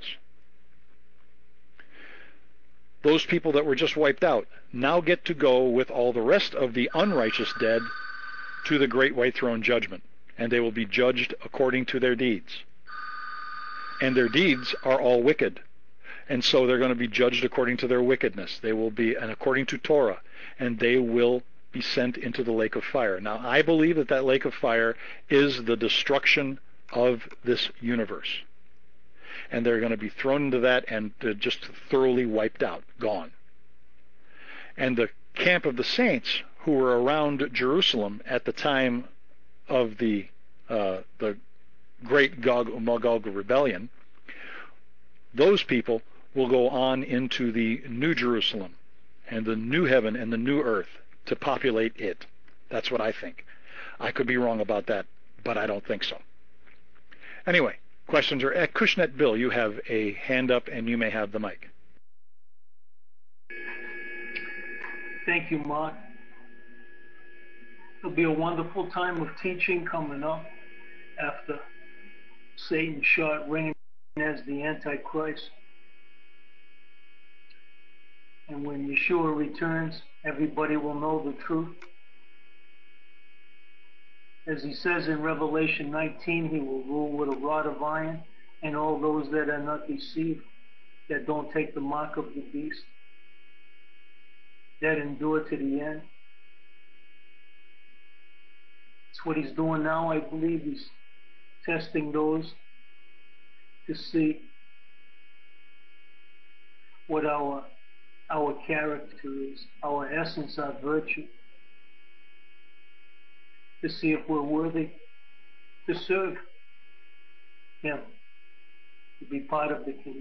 Speaker 1: Those people that were just wiped out now get to go with all the rest of the unrighteous dead to the great white throne judgment, and they will be judged according to their deeds. And their deeds are all wicked, and so they're going to be judged according to their wickedness. They will be, and according to Torah, and they will be sent into the lake of fire. Now, I believe that that lake of fire is the destruction of this universe. And they're going to be thrown into that and uh, just thoroughly wiped out, gone. And the camp of the saints who were around Jerusalem at the time of the uh, the great Gog and Magog rebellion, those people will go on into the New Jerusalem and the new heaven and the new earth to populate it. That's what I think. I could be wrong about that, but I don't think so. Anyway, questions are at Cushnet Bill. You have a hand up, and you may have the mic.
Speaker 7: Thank you, Mark. It'll be a wonderful time of teaching coming up after Satan shot reign as the Antichrist. And when Yeshua returns, everybody will know the truth. As he says in Revelation nineteen, he will rule with a rod of iron, and all those that are not deceived, that don't take the mark of the beast, that endure to the end. That's what he's doing now. I believe he's testing those to see what our our character is, our essence, our virtue, to see if we're worthy to serve him, to be part of the kingdom,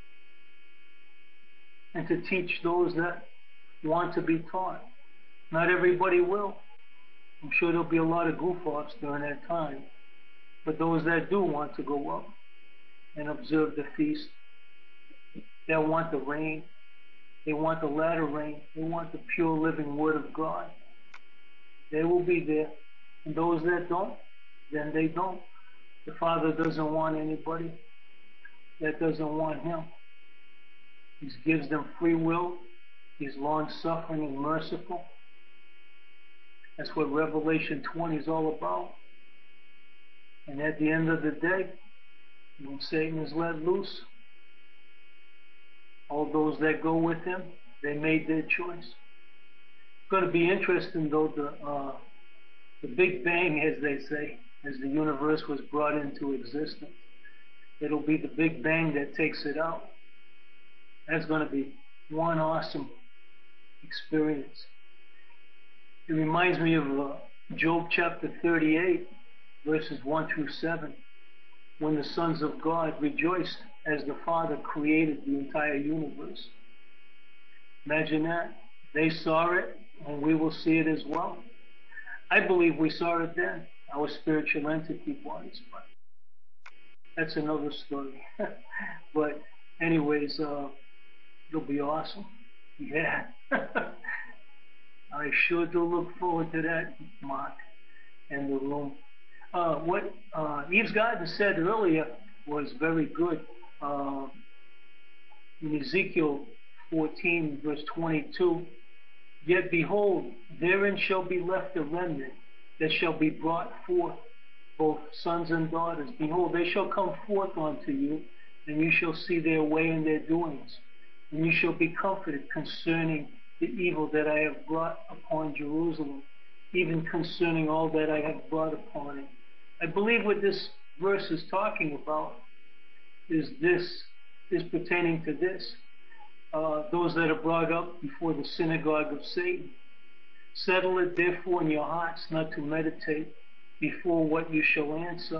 Speaker 7: and to teach those that want to be taught. Not everybody will. I'm sure there'll be a lot of goof-offs during that time, but those that do want to go up and observe the feast, that want the rain, they want the latter rain, they want the pure living word of God, they will be there. And those that don't, then they don't. The Father doesn't want anybody that doesn't want him. He gives them free will. He's long-suffering and merciful. That's what Revelation twenty is all about. And at the end of the day, when Satan is let loose, all those that go with him, they made their choice. It's going to be interesting, though, the, uh, the Big Bang, as they say, as the universe was brought into existence. It'll be the Big Bang that takes it out. That's going to be one awesome experience. It reminds me of uh, Job chapter thirty-eight, verses one through seven, when the sons of God rejoiced as the Father created the entire universe. Imagine that. They saw it, and we will see it as well. I believe we saw it then, our spiritual entity bodies, but that's another story. But anyways, uh, it'll be awesome. Yeah. I sure do look forward to that, Mark, and the room. Uh, what uh, Eve's Garden said earlier was very good. Uh, in Ezekiel fourteen, verse twenty-two, yet behold, therein shall be left a remnant that shall be brought forth, both sons and daughters. Behold, they shall come forth unto you, and you shall see their way and their doings. And you shall be comforted concerning the evil that I have brought upon Jerusalem, even concerning all that I have brought upon it. I believe what this verse is talking about is this, is pertaining to this. Uh, those that are brought up before the synagogue of Satan. Settle it therefore in your hearts not to meditate before what you shall answer.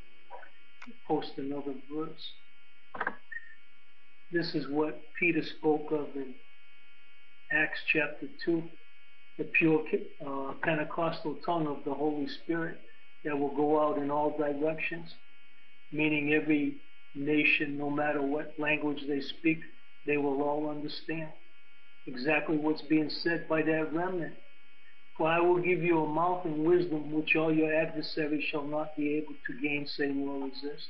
Speaker 7: Post another verse. This is what Peter spoke of in Acts chapter two, the pure uh, Pentecostal tongue of the Holy Spirit that will go out in all directions, meaning every nation, no matter what language they speak, they will all understand exactly what's being said by that remnant. For I will give you a mouth and wisdom which all your adversaries shall not be able to gainsay nor resist.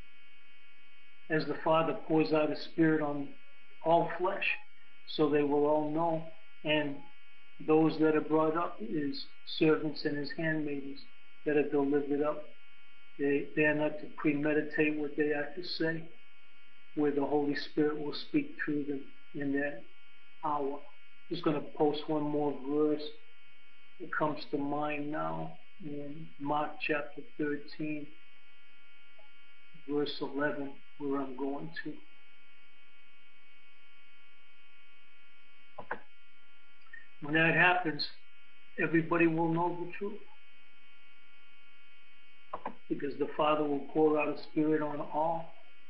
Speaker 7: As the Father pours out His Spirit on all flesh, so they will all know, and those that are brought up His servants and His handmaidens that are delivered up. They, they are not to premeditate what they have to say, where the Holy Spirit will speak through them in that hour. I'm just going to post one more verse that comes to mind now in Mark chapter thirteen, verse eleven, where I'm going to. When that happens, everybody will know the truth. Because the Father will pour out His Spirit on all.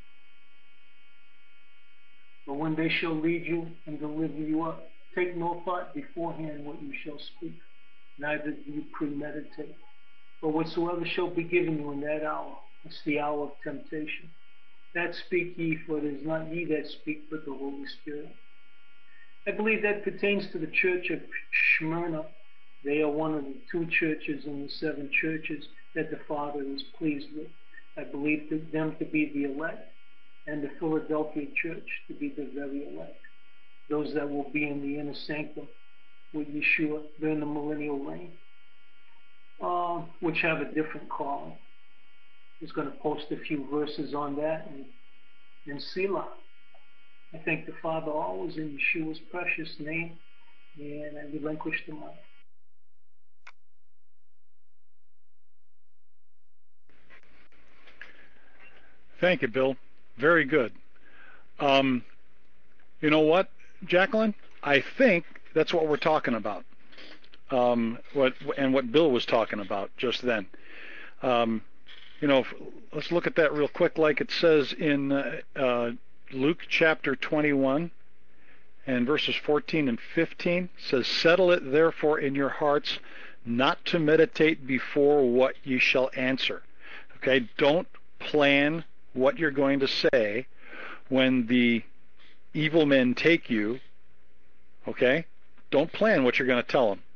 Speaker 7: But when they shall lead you and deliver you up, take no thought beforehand what you shall speak, neither do you premeditate. But whatsoever shall be given you in that hour, it's the hour of temptation. That speak ye, for it is not ye that speak, but the Holy Spirit. I believe that pertains to the church of Smyrna. They are one of the two churches in the seven churches that the Father is pleased with. I believe them to be the elect, and the Philadelphia church to be the very elect. Those that will be in the inner sanctum with Yeshua during the millennial reign, uh, which have a different calling. He's going to post a few verses on that in, in Selah. I thank the Father always in Yeshua's precious name, and I relinquish the mic.
Speaker 1: Thank you, Bill. Very good. Um, you know what, Jacqueline? I think that's what we're talking about. Um, what and what Bill was talking about just then. Um, you know, let's look at that real quick, like it says in uh, uh, Luke chapter twenty-one and verses fourteen and fifteen. It says, "Settle it therefore in your hearts, not to meditate before what ye shall answer." Okay, don't plan what you're going to say when the evil men take you. Okay, don't plan what you're going to tell them.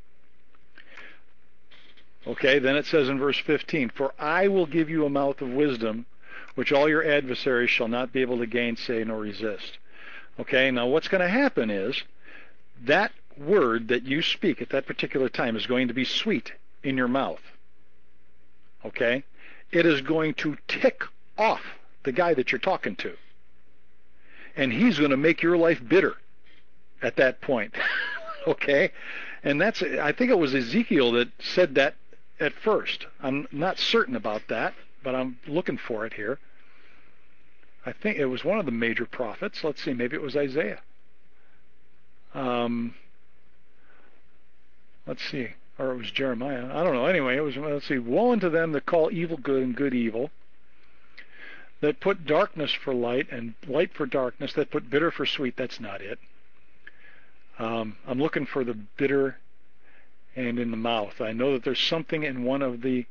Speaker 1: Okay, then it says in verse fifteen, "For I will give you a mouth of wisdom, which all your adversaries shall not be able to gainsay nor resist." Okay, now what's going to happen is that word that you speak at that particular time is going to be sweet in your mouth. Okay, it is going to tick off the guy that you're talking to, and he's going to make your life bitter at that point. Okay, and that's, I think it was Ezekiel that said that at first. I'm not certain about that, but I'm looking for it here. I think it was one of the major prophets. Let's see, maybe it was Isaiah. Um, let's see, or it was Jeremiah. I don't know. Anyway, it was, let's see, "Woe unto them that call evil good and good evil, that put darkness for light and light for darkness, that put bitter for sweet." That's not it. Um, I'm looking for the bitter and in the mouth. I know that there's something in one of the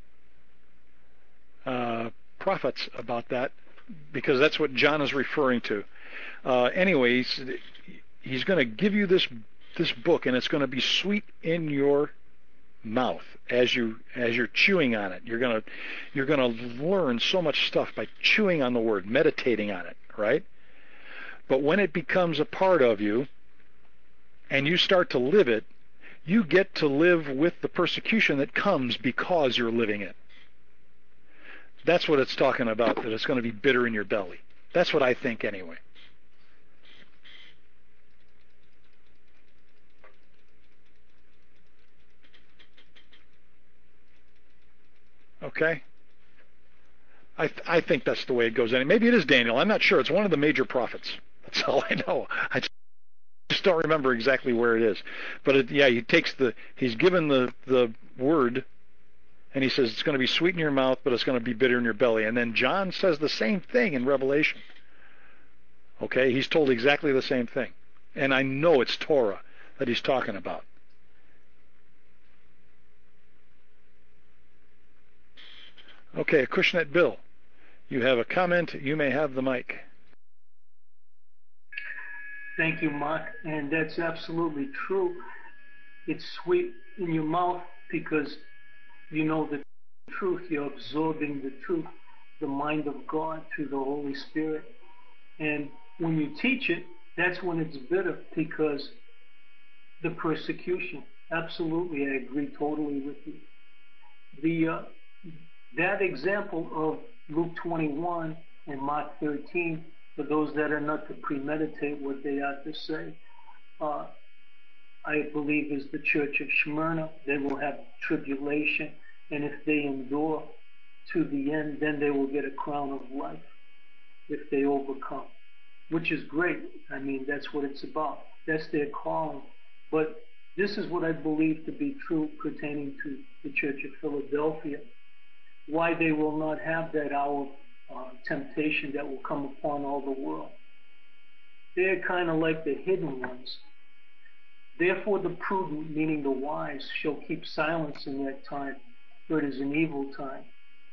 Speaker 1: uh, prophets about that, because that's what John is referring to. Uh, anyways, he's going to give you this this book, and it's going to be sweet in your mouth as you as you're chewing on it. You're going to you're going to learn so much stuff by chewing on the word, meditating on it, right? But when it becomes a part of you and you start to live it, you get to live with the persecution that comes because you're living it. That's what it's talking about, that it's going to be bitter in your belly. That's what I think anyway. Okay? I th- I think that's the way it goes. Maybe it is Daniel. I'm not sure. It's one of the major prophets. That's all I know. I just don't remember exactly where it is. But it, yeah, he takes the, he's given the, the word, and he says it's going to be sweet in your mouth, but it's going to be bitter in your belly. And then John says the same thing in Revelation. Okay, he's told exactly the same thing. And I know it's Torah that he's talking about. Okay, Acushnet Bill, you have a comment. You may have the mic.
Speaker 7: Thank you, Mark. And that's absolutely true. It's sweet in your mouth because you know the truth. You're absorbing the truth, the mind of God through the Holy Spirit. And when you teach it, that's when it's bitter, because the persecution. Absolutely, I agree totally with you. The uh, that example of Luke twenty-one and Mark thirteen, for those that are not to premeditate what they are to say, uh, I believe is the church of Smyrna. They will have tribulation, and if they endure to the end, then they will get a crown of life if they overcome, which is great. I mean, that's what it's about. That's their calling. But This is what I believe to be true pertaining to the Church of Philadelphia, why they will not have that hour of uh, temptation that will come upon all the world. They're kind of like the hidden ones. Therefore the prudent, meaning the wise, shall keep silence in that time, for it is an evil time.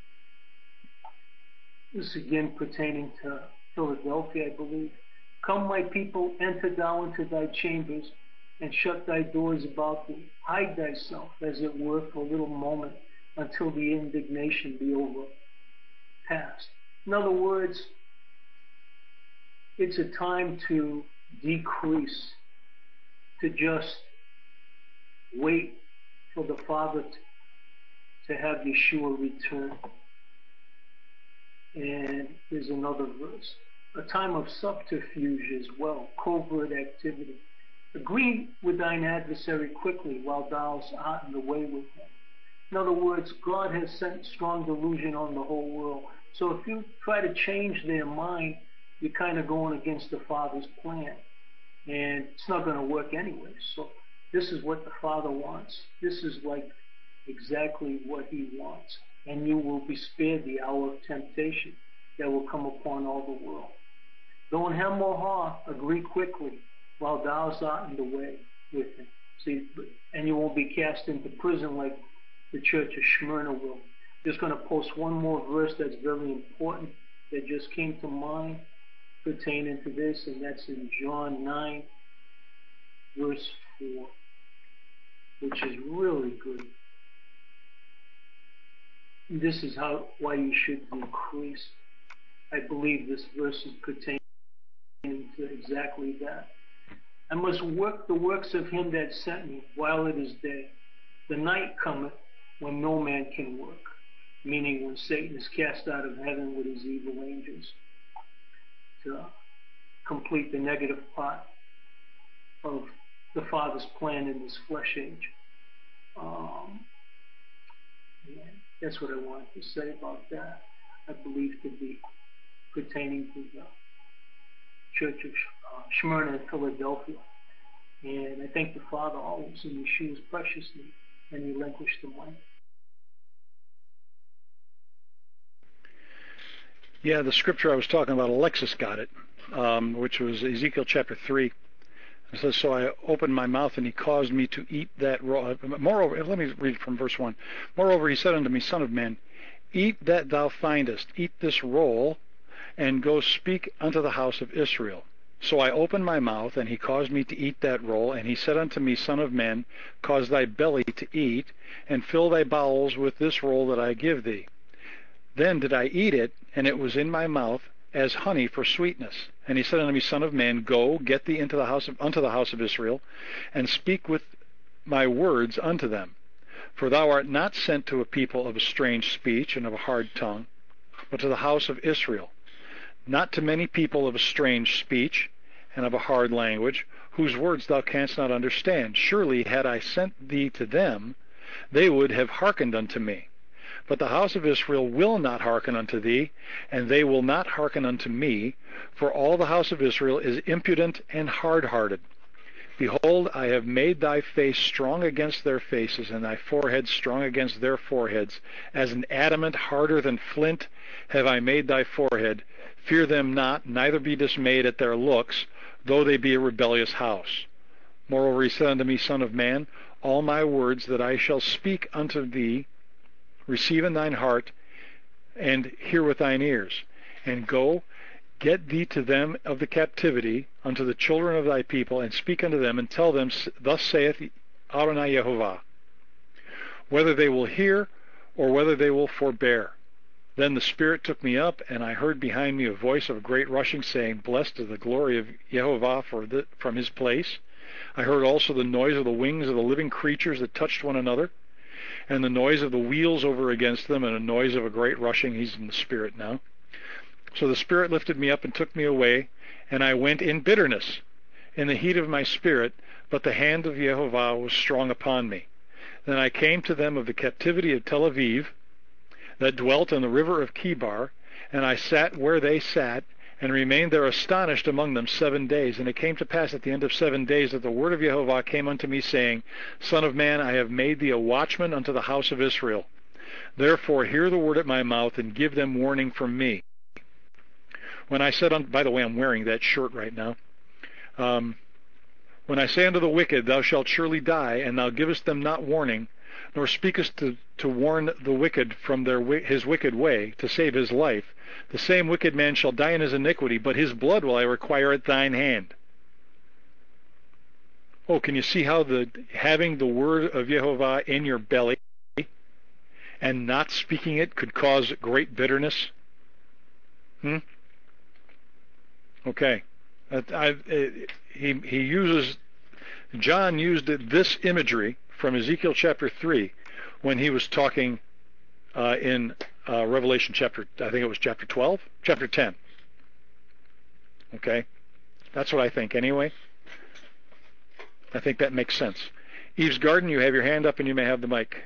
Speaker 7: This again pertaining to Philadelphia, I believe. Come, my people, enter thou into thy chambers, and shut thy doors about thee. Hide thyself, as it were, for a little moment, until the indignation be over past. In other words, it's a time to decrease, to just wait for the Father to have Yeshua return. And there's another verse. A time of subterfuge as well, covert activity. Agree with thine adversary quickly while thou art in the way with him. In other words, God has sent strong delusion on the whole world. So if you try to change their mind, you're kind of going against the Father's plan. And it's not going to work anyway. So this is what the Father wants. This is like exactly what he wants. And you will be spared the hour of temptation that will come upon all the world. Don't hem or haw, agree quickly while thou art in the way with him. See, and you won't be cast into prison like the church of Smyrna will. Just going to post one more verse that's very important that just came to mind pertaining to this, and that's in John nine, verse four, which is really good. This is how why you should decrease. I believe this verse is pertaining to exactly that. I must work the works of him that sent me while it is day. The night cometh when no man can work, meaning when Satan is cast out of heaven with his evil angels to complete the negative part of the Father's plan in this flesh age. Um, yeah, that's what I wanted to say about that. I believe to be pertaining to the Church of uh, Smyrna in Philadelphia. And I thank the Father always in Yeshua's precious name, and relinquish the mic.
Speaker 1: Yeah, the scripture I was talking about, Alexis got it, um, which was Ezekiel chapter three. It says, so I opened my mouth, and he caused me to eat that raw. Moreover, let me read from verse one. Moreover, he said unto me, Son of man, eat that thou findest, eat this roll, and go speak unto the house of Israel. So I opened my mouth, and he caused me to eat that roll, and he said unto me, Son of man, cause thy belly to eat, and fill thy bowels with this roll that I give thee. Then did I eat it, and it was in my mouth as honey for sweetness. And he said unto me, Son of man, go, get thee into the house of, unto the house of Israel, and speak with my words unto them. For thou art not sent to a people of a strange speech and of a hard tongue, but to the house of Israel. Not to many people of a strange speech and of a hard language, whose words thou canst not understand. Surely had I sent thee to them, they would have hearkened unto me. But the house of Israel will not hearken unto thee, and they will not hearken unto me, for all the house of Israel is impudent and hard-hearted. Behold, I have made thy face strong against their faces, and thy forehead strong against their foreheads. As an adamant harder than flint have I made thy forehead. Fear them not, neither be dismayed at their looks, though they be a rebellious house. Moreover, he said unto me, Son of man, all my words that I shall speak unto thee, receive in thine heart, and hear with thine ears. And go, get thee to them of the captivity, unto the children of thy people, and speak unto them, and tell them, Thus saith Adonai Yehovah, whether they will hear, or whether they will forbear. Then the Spirit took me up, and I heard behind me a voice of a great rushing, saying, Blessed is the glory of Yehovah for the, from his place. I heard also the noise of the wings of the living creatures that touched one another, and the noise of the wheels over against them, and a noise of a great rushing. He's in the Spirit now. So the Spirit lifted me up and took me away, and I went in bitterness, in the heat of my spirit, but the hand of Yehovah was strong upon me. Then I came to them of the captivity of Tel Aviv, that dwelt in the river of Kibar, and I sat where they sat, and remained there astonished among them seven days. And it came to pass at the end of seven days that the word of Jehovah came unto me, saying, Son of man, I have made thee a watchman unto the house of Israel. Therefore hear the word at my mouth, and give them warning from me. When I said, unto, by the way, I'm wearing that shirt right now. Um, when I say unto the wicked, Thou shalt surely die, and thou givest them not warning, nor speakest to, to warn the wicked from their his wicked way, to save his life, the same wicked man shall die in his iniquity, but his blood will I require at thine hand. Oh, can you see how the having the word of Jehovah in your belly and not speaking it could cause great bitterness? Hmm? Okay. I, I, he, he uses, John used this imagery from Ezekiel chapter three when he was talking uh, in uh, Revelation chapter, I think it was chapter twelve, chapter ten. Okay? That's what I think anyway. I think that makes sense. Eve's Garden, you have your hand up and you may have the mic.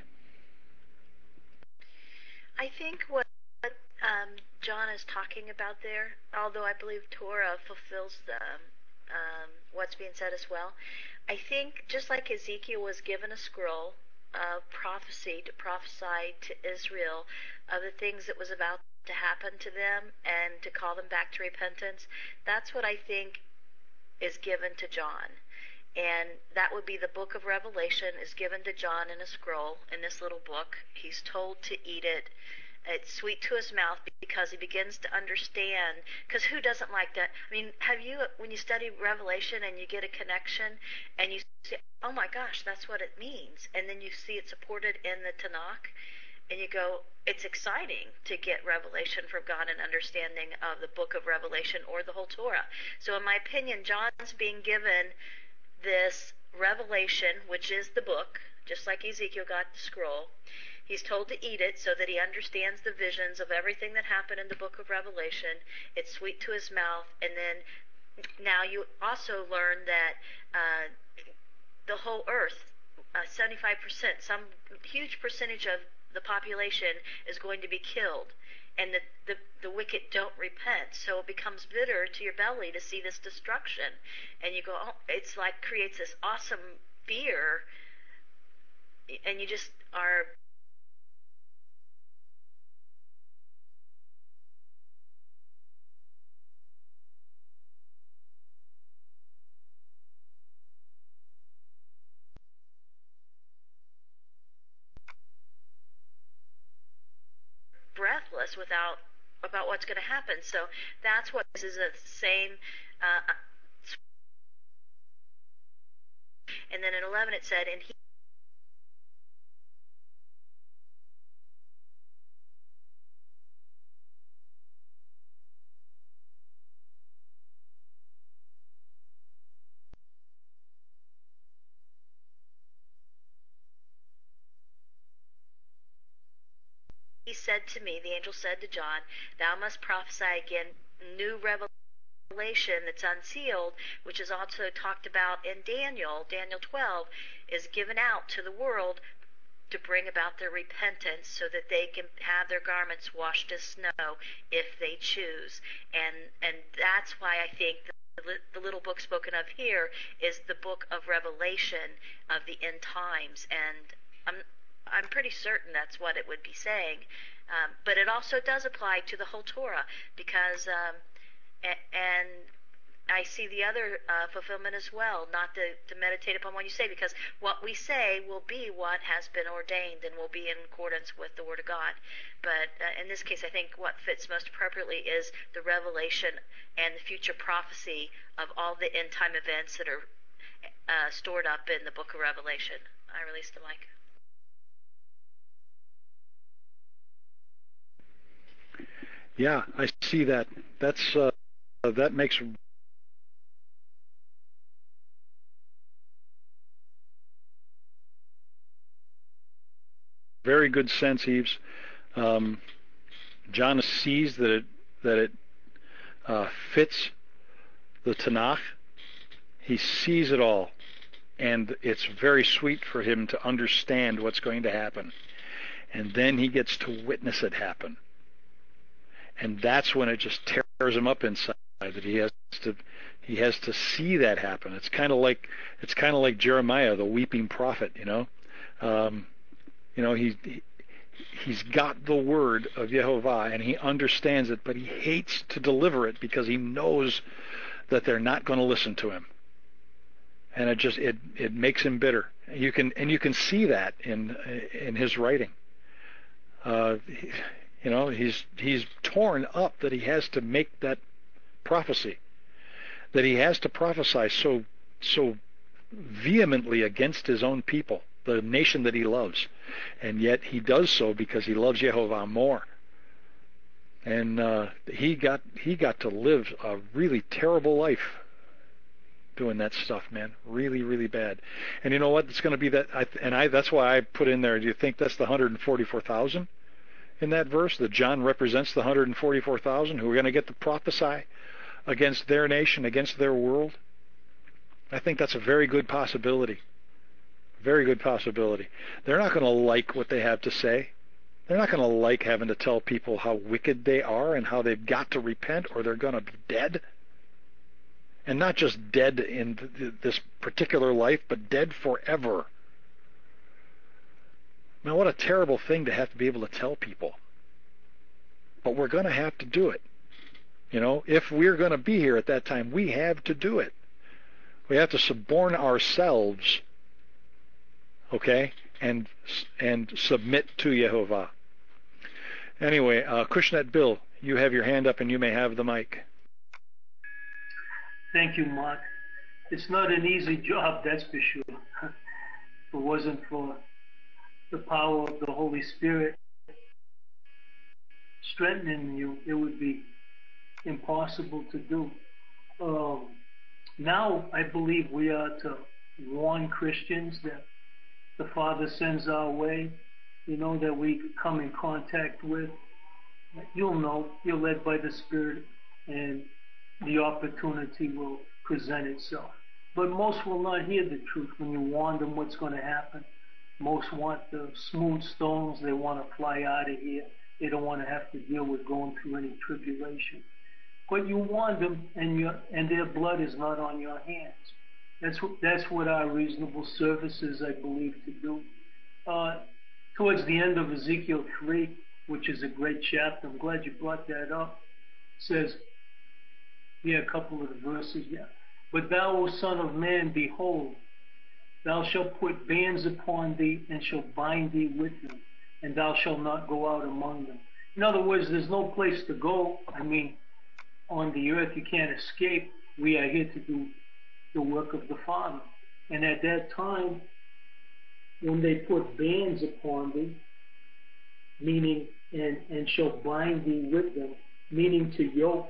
Speaker 3: I think what um, John is talking about there, although I believe Torah fulfills the, um, what's being said as well, I think just like Ezekiel was given a scroll of prophecy to prophesy to Israel of the things that was about to happen to them and to call them back to repentance, that's what I think is given to John. And that would be the book of Revelation is given to John in a scroll in this little book. He's told to eat it. It's sweet to his mouth because he begins to understand. Because who doesn't like that? I mean, have you, when you study Revelation and you get a connection and you say, oh my gosh, that's what it means. And then you see it supported in the Tanakh and you go, it's exciting to get revelation from God and understanding of the book of Revelation or the whole Torah. So in my opinion, John's being given this revelation, which is the book, just like Ezekiel got the scroll. He's told to eat it so that he understands the visions of everything that happened in the book of Revelation. It's sweet to his mouth. And then now you also learn that uh, the whole earth, uh, seventy-five percent, some huge percentage of the population is going to be killed. And the, the, the wicked don't repent. So it becomes bitter to your belly to see this destruction. And you go, oh, it's like creates this awesome fear. And you just are breathless without about what's going to happen. So that's what this is, the same. Uh, and then in eleven it said, and he He said to me, the angel said to John, thou must prophesy again new revelation that's unsealed, which is also talked about in Daniel. Daniel twelve is given out to the world to bring about their repentance so that they can have their garments washed as snow if they choose. And and that's why I think the, the little book spoken of here is the book of Revelation of the end times. And I'm I'm pretty certain that's what it would be saying. Um, but it also does apply to the whole Torah because, um, and, and I see the other uh, fulfillment as well, not to, to meditate upon what you say, because what we say will be what has been ordained and will be in accordance with the Word of God. But uh, in this case, I think what fits most appropriately is the revelation and the future prophecy of all the end-time events that are uh, stored up in the book of Revelation. I release the mic.
Speaker 1: Yeah, I see that. That's uh, that makes very good sense, Eves. Um, John sees that it that it uh, fits the Tanakh. He sees it all, and it's very sweet for him to understand what's going to happen, and then he gets to witness it happen. And that's when it just tears him up inside. that he has to he has to see that happen. It's kind of like it's kind of like Jeremiah, the weeping prophet. You know, um, you know he, he he's got the word of Yehovah and he understands it, but he hates to deliver it because he knows that they're not going to listen to him, and it just it it makes him bitter. You can and you can see that in in his writing. Uh, he, you know, he's he's torn up that he has to make that prophecy, that he has to prophesy so so vehemently against his own people, the nation that he loves, and yet he does so because he loves Yehovah more. And uh, he got he got to live a really terrible life doing that stuff, man. Really, really bad. And you know what? It's going to be that, I, and I that's why I put in there. Do you think that's the one hundred forty-four thousand in that verse? That John represents the one hundred forty-four thousand who are going to get to prophesy against their nation, against their world? I think that's a very good possibility. Very good possibility. They're not going to like what they have to say. They're not going to like having to tell people how wicked they are and how they've got to repent or they're going to be dead. And not just dead in th- th- this particular life, but dead forever. Now, what a terrible thing to have to be able to tell people. But we're going to have to do it. You know, if we're going to be here at that time, we have to do it. We have to suborn ourselves, okay, and and submit to Yehovah. Anyway, uh, Kushnet Bill, you have your hand up and you may have the mic.
Speaker 7: Thank you, Mark. It's not an easy job, that's for sure. If it wasn't for the power of the Holy Spirit strengthening you, it would be impossible to do. Um, now, I believe we are to warn Christians that the Father sends our way, you know, that we come in contact with. You'll know, you're led by the Spirit, and the opportunity will present itself. But most will not hear the truth when you warn them what's going to happen. Most want the smooth stones. They want to fly out of here. They don't want to have to deal with going through any tribulation. But you warn them, and your and their blood is not on your hands. That's what that's what our reasonable service is, I believe, to do. Uh, towards the end of Ezekiel three, which is a great chapter, I'm glad you brought that up, says, yeah, a couple of the verses, yeah. But thou, O son of man, behold, thou shalt put bands upon thee, and shalt bind thee with them, and thou shalt not go out among them. In other words, there's no place to go. I mean, on the earth you can't escape. We are here to do the work of the Father. And at that time, when they put bands upon thee, meaning, and, and shall bind thee with them, meaning to yoke.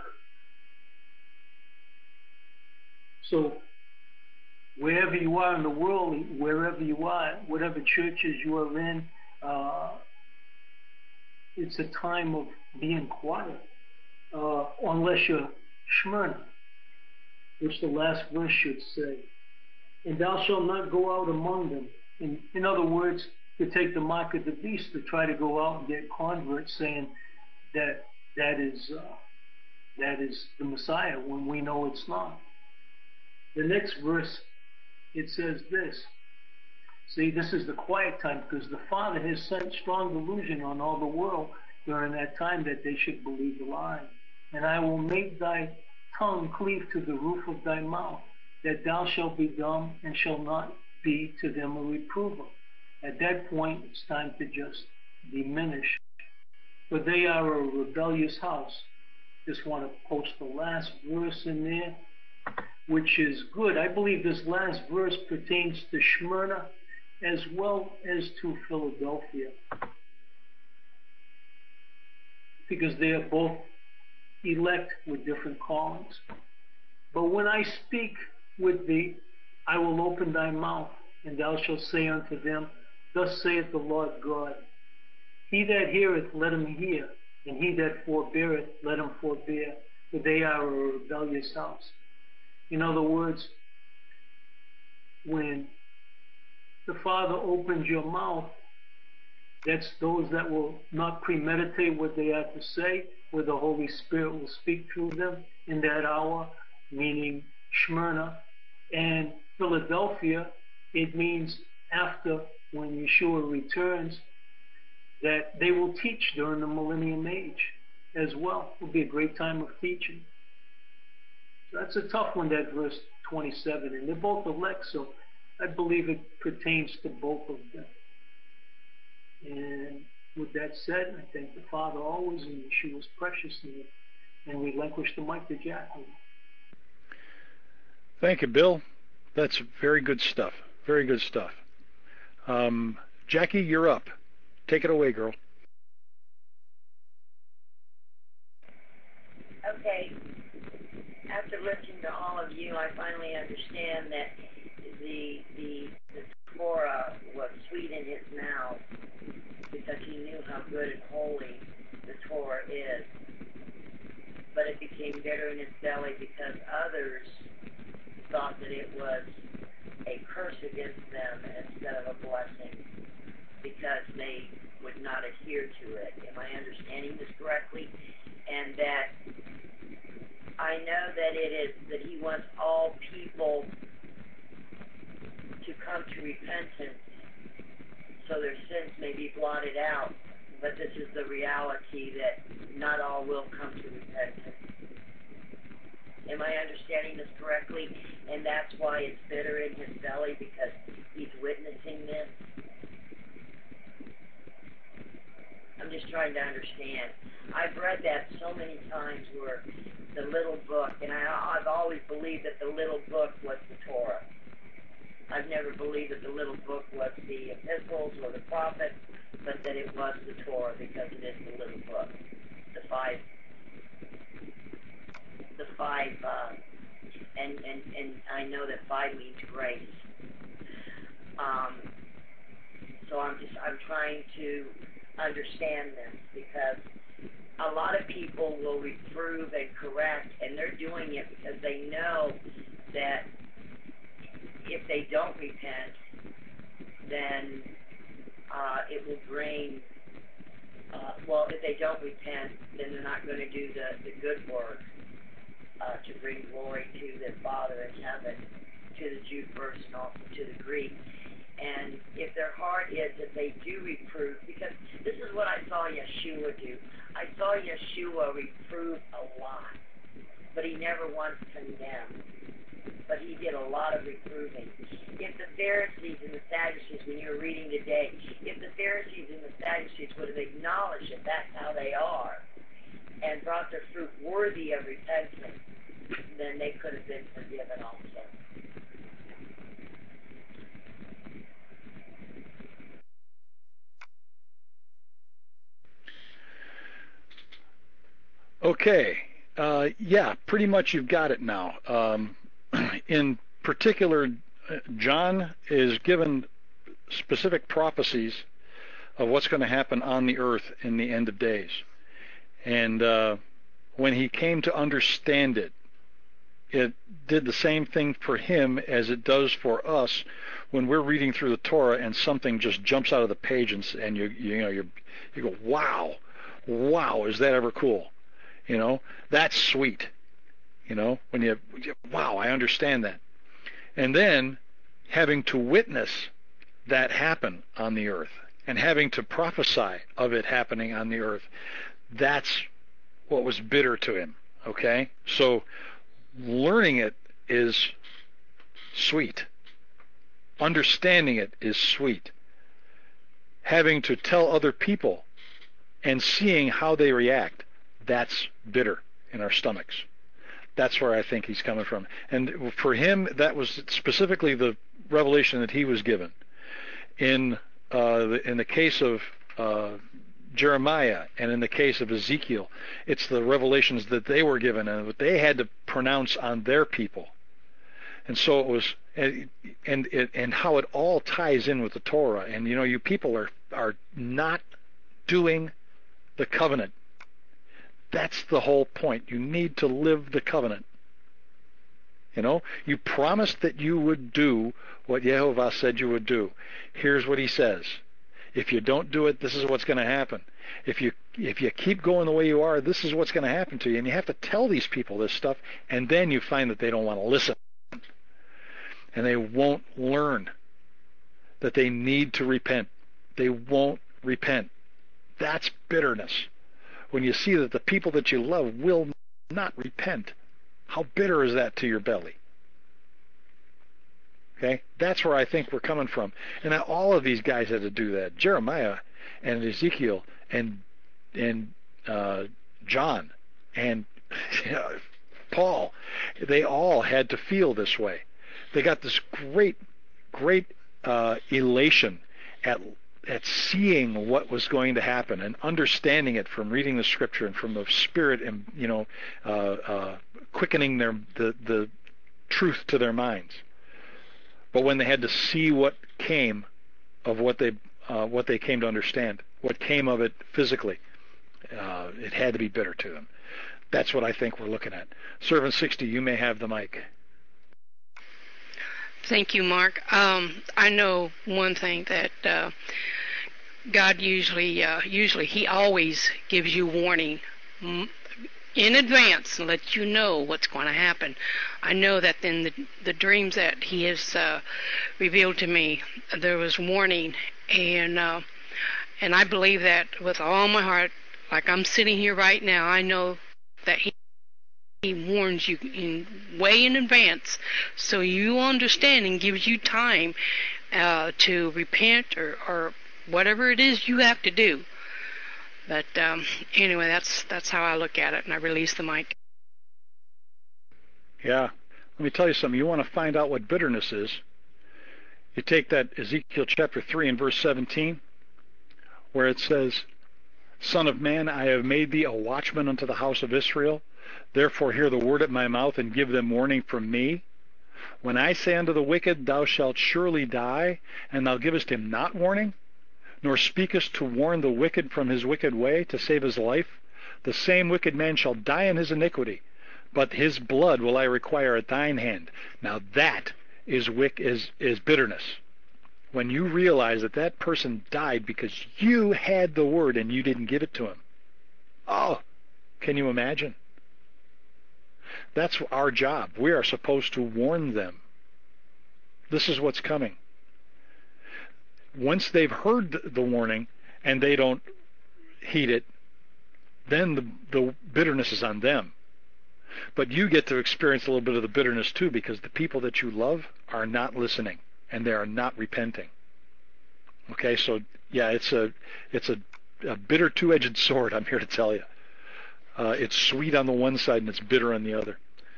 Speaker 7: So, wherever you are in the world, wherever you are, whatever churches you are in, uh, it's a time of being quiet. Uh, unless you're Smyrna, which the last verse should say. And thou shalt not go out among them. In, in other words, to take the mark of the beast, to try to go out and get converts saying that that is uh, that is the Messiah when we know it's not. The next verse, it says this. See, this is the quiet time because the Father has sent strong delusion on all the world during that time that they should believe the lie. And I will make thy tongue cleave to the roof of thy mouth, that thou shalt be dumb and shall not be to them a reprover. At that point, it's time to just diminish. For they are a rebellious house. Just want to post the last verse in there, which is good. I believe this last verse pertains to Smyrna as well as to Philadelphia, because they are both elect with different callings. But when I speak with thee, I will open thy mouth, and thou shalt say unto them, Thus saith the Lord God, He that heareth, let him hear, and he that forbeareth, let him forbear, for they are a rebellious house. In other words, when the Father opens your mouth, That's those that will not premeditate what they have to say, where the Holy Spirit will speak through them in that hour, meaning Smyrna. And Philadelphia, it means after, when Yeshua returns, that they will teach during the millennium age as well. It will be a great time of teaching. So that's a tough one, that verse twenty-seven. And they're both elect, so I believe it pertains to both of them. And with that said, I thank the Father always in Yeshua's precious name, and relinquish the mic to Jacqueline.
Speaker 1: Thank you, Bill. That's very good stuff. Very good stuff. Um, Jackie, you're up. Take it away, girl.
Speaker 6: Okay. After listening to all of you, I finally understand that the the, the Torah was sweet in his mouth because he knew how good and holy the Torah is. But it became bitter in his belly because others thought that it was a curse against them instead of a blessing, because they would not adhere to it. Am I understanding this correctly? And that I know that it is that he wants all people to come to repentance so their sins may be blotted out. But this is the reality that not all will come to repentance. Am I understanding this correctly? And that's why it's bitter in his belly, because he's witnessing this. I'm just trying to understand. I've read that so many times where the little book, and I, I've always believed that the little book was the Torah. I've never believed that the little book was the epistles or the prophets, but that it was the Torah because it is the little book. The five, the five, uh, and, and, and I know that five means grace. Um, so I'm just, I'm trying to understand this, because a lot of people will reprove and correct, and they're doing it because they know that if they don't repent, then uh, it will bring, uh, well, if they don't repent, then they're not going to do the, the good work uh, to bring glory to the Father in heaven, to the Jew first and also to the Greek. And if their heart is that they do reprove, because this is what I saw Yeshua do. I saw Yeshua reprove a lot, but he never once condemned. But he did a lot of reproving. If the Pharisees and the Sadducees, when you're reading today, if the Pharisees and the Sadducees would have acknowledged that that's how they are and brought their fruit worthy of repentance, then they could have been forgiven also.
Speaker 1: Okay. Uh, yeah, pretty much you've got it now. Um, in particular, John is given specific prophecies of what's going to happen on the earth in the end of days. And uh, when he came to understand it, it did the same thing for him as it does for us when we're reading through the Torah and something just jumps out of the page and, and you you know you you go, wow, wow, is that ever cool? You know, that's sweet. You know, when you, wow, I understand that. And then having to witness that happen on the earth and having to prophesy of it happening on the earth, that's what was bitter to him, okay? So learning it is sweet. Understanding it is sweet. Having to tell other people and seeing how they react, that's bitter in our stomachs. That's where I think he's coming from. And for him, that was specifically the revelation that he was given. In uh, the, in the case of uh, Jeremiah and in the case of Ezekiel, it's the revelations that they were given and what they had to pronounce on their people. And so it was, and and, it, and how it all ties in with the Torah. And you know, you people are are not doing the covenant. That's the whole point. You need to live the covenant. You know, you promised that you would do what Yehovah said you would do. Here's what he says. If you don't do it, this is what's going to happen. If you if you keep going the way you are, this is what's going to happen to you. And you have to tell these people this stuff, and then you find that they don't want to listen. And they won't learn that they need to repent. They won't repent. That's bitterness. When you see that the people that you love will not repent, how bitter is that to your belly? Okay? That's where I think we're coming from. And now all of these guys had to do that. Jeremiah and Ezekiel and and uh, John and Paul, they all had to feel this way. They got this great, great uh, elation at at seeing what was going to happen and understanding it from reading the Scripture and from the Spirit and you know uh, uh, quickening their the the truth to their minds. But when they had to see what came of what they uh, what they came to understand, what came of it physically, uh, it had to be bitter to them. That's what I think we're looking at. Servant sixty, you may have the mic.
Speaker 8: Thank you, Mark. Um, I know one thing that uh, God usually, uh, usually He always gives you warning in advance and lets you know what's going to happen. I know that in the, the dreams that He has uh, revealed to me, there was warning, and uh, and I believe that with all my heart. Like I'm sitting here right now, I know that He. He warns you in way in advance, so you understand and gives you time uh, to repent or, or whatever it is you have to do. But um, anyway, that's that's how I look at it, and I release the mic.
Speaker 1: Yeah, let me tell you something. You want to find out what bitterness is? You take that Ezekiel chapter three and verse seventeen, where it says, "Son of man, I have made thee a watchman unto the house of Israel. Therefore hear the word at my mouth, and give them warning from me. When I say unto the wicked, Thou shalt surely die, and thou givest him not warning, nor speakest to warn the wicked from his wicked way, to save his life, the same wicked man shall die in his iniquity, but his blood will I require at thine hand." Now that is wick is is bitterness. When you realize that that person died because you had the word and you didn't give it to him. Oh, can you imagine? That's our job. We are supposed to warn them. This is what's coming. Once they've heard the warning and they don't heed it, then the, the bitterness is on them. But you get to experience a little bit of the bitterness too, because the people that you love are not listening and they are not repenting. Okay, so yeah, it's a it's a, a bitter two-edged sword, I'm here to tell you. Uh, it's sweet on the one side and it's bitter on the other.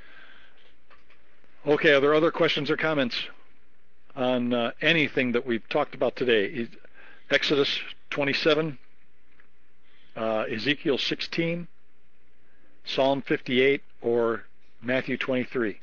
Speaker 1: Okay, are there other questions or comments on uh, anything that we've talked about today? Exodus twenty-seven, uh, Ezekiel sixteen, Psalm fifty-eight, or Matthew twenty-three?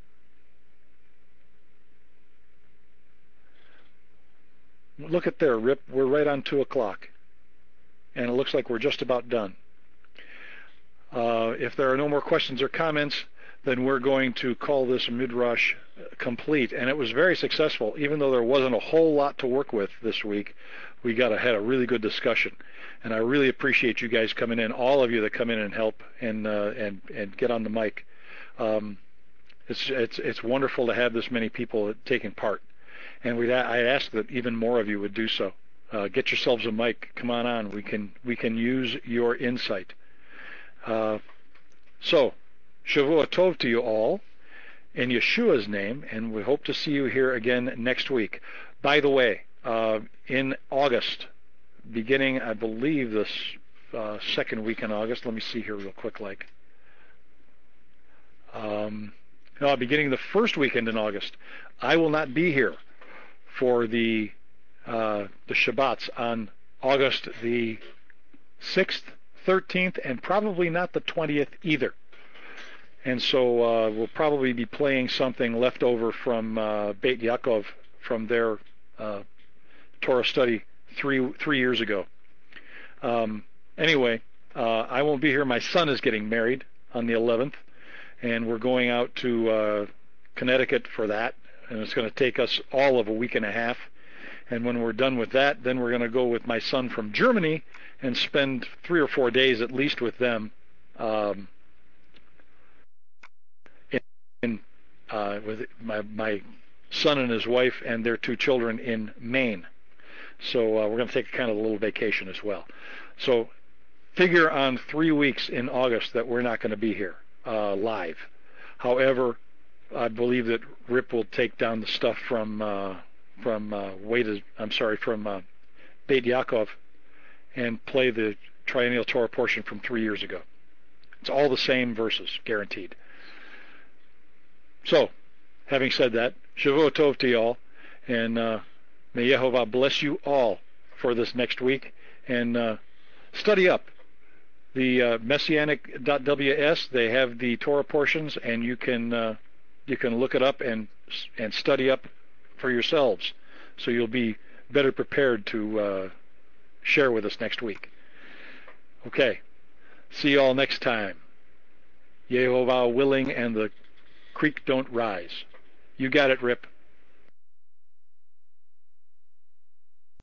Speaker 1: Look at there, Rip. We're right on two o'clock, and it looks like we're just about done. Uh, if there are no more questions or comments, then we're going to call this Midrash complete. And it was very successful. Even though there wasn't a whole lot to work with this week, we got a, had a really good discussion. And I really appreciate you guys coming in, all of you that come in and help and uh, and and get on the mic. Um, it's it's it's wonderful to have this many people taking part. And we I ask that even more of you would do so. Uh, get yourselves a mic. Come on on. We can we can use your insight. Uh, so, Shavua Tov to you all, in Yeshua's name, and we hope to see you here again next week. By the way, uh, in August, beginning, I believe, this uh, second week in August, let me see here real quick, like, um, no, beginning the first weekend in August, I will not be here for the uh, the Shabbats on August the sixth, thirteenth, and probably not the twentieth either. And so uh, we'll probably be playing something left over from uh, Beit Yaakov from their uh, Torah study three three years ago. Um, anyway, uh, I won't be here. My son is getting married on the eleventh, and we're going out to uh, Connecticut for that, and it's going to take us all of a week and a half. And when we're done with that, then we're going to go with my son from Germany and spend three or four days at least with them um, in, in uh, with my, my son and his wife and their two children in Maine. So uh, we're going to take kind of a little vacation as well. So figure on three weeks in August that we're not going to be here uh, live. However, I believe that Rip will take down the stuff from uh, from uh, Wade, I'm sorry, from uh, Beit Yaakov and play the triennial Torah portion from three years ago. It's all the same verses, guaranteed. So, having said that, Shavua Tov to y'all, and uh, may Yehovah bless you all for this next week, and uh, study up. The uh, Messianic dot W S, they have the Torah portions, and you can uh, you can look it up and and study up for yourselves, so you'll be better prepared to uh, share with us next week. Okay, see you all next time. Yehovah willing, and the creek don't rise. You got it, Rip.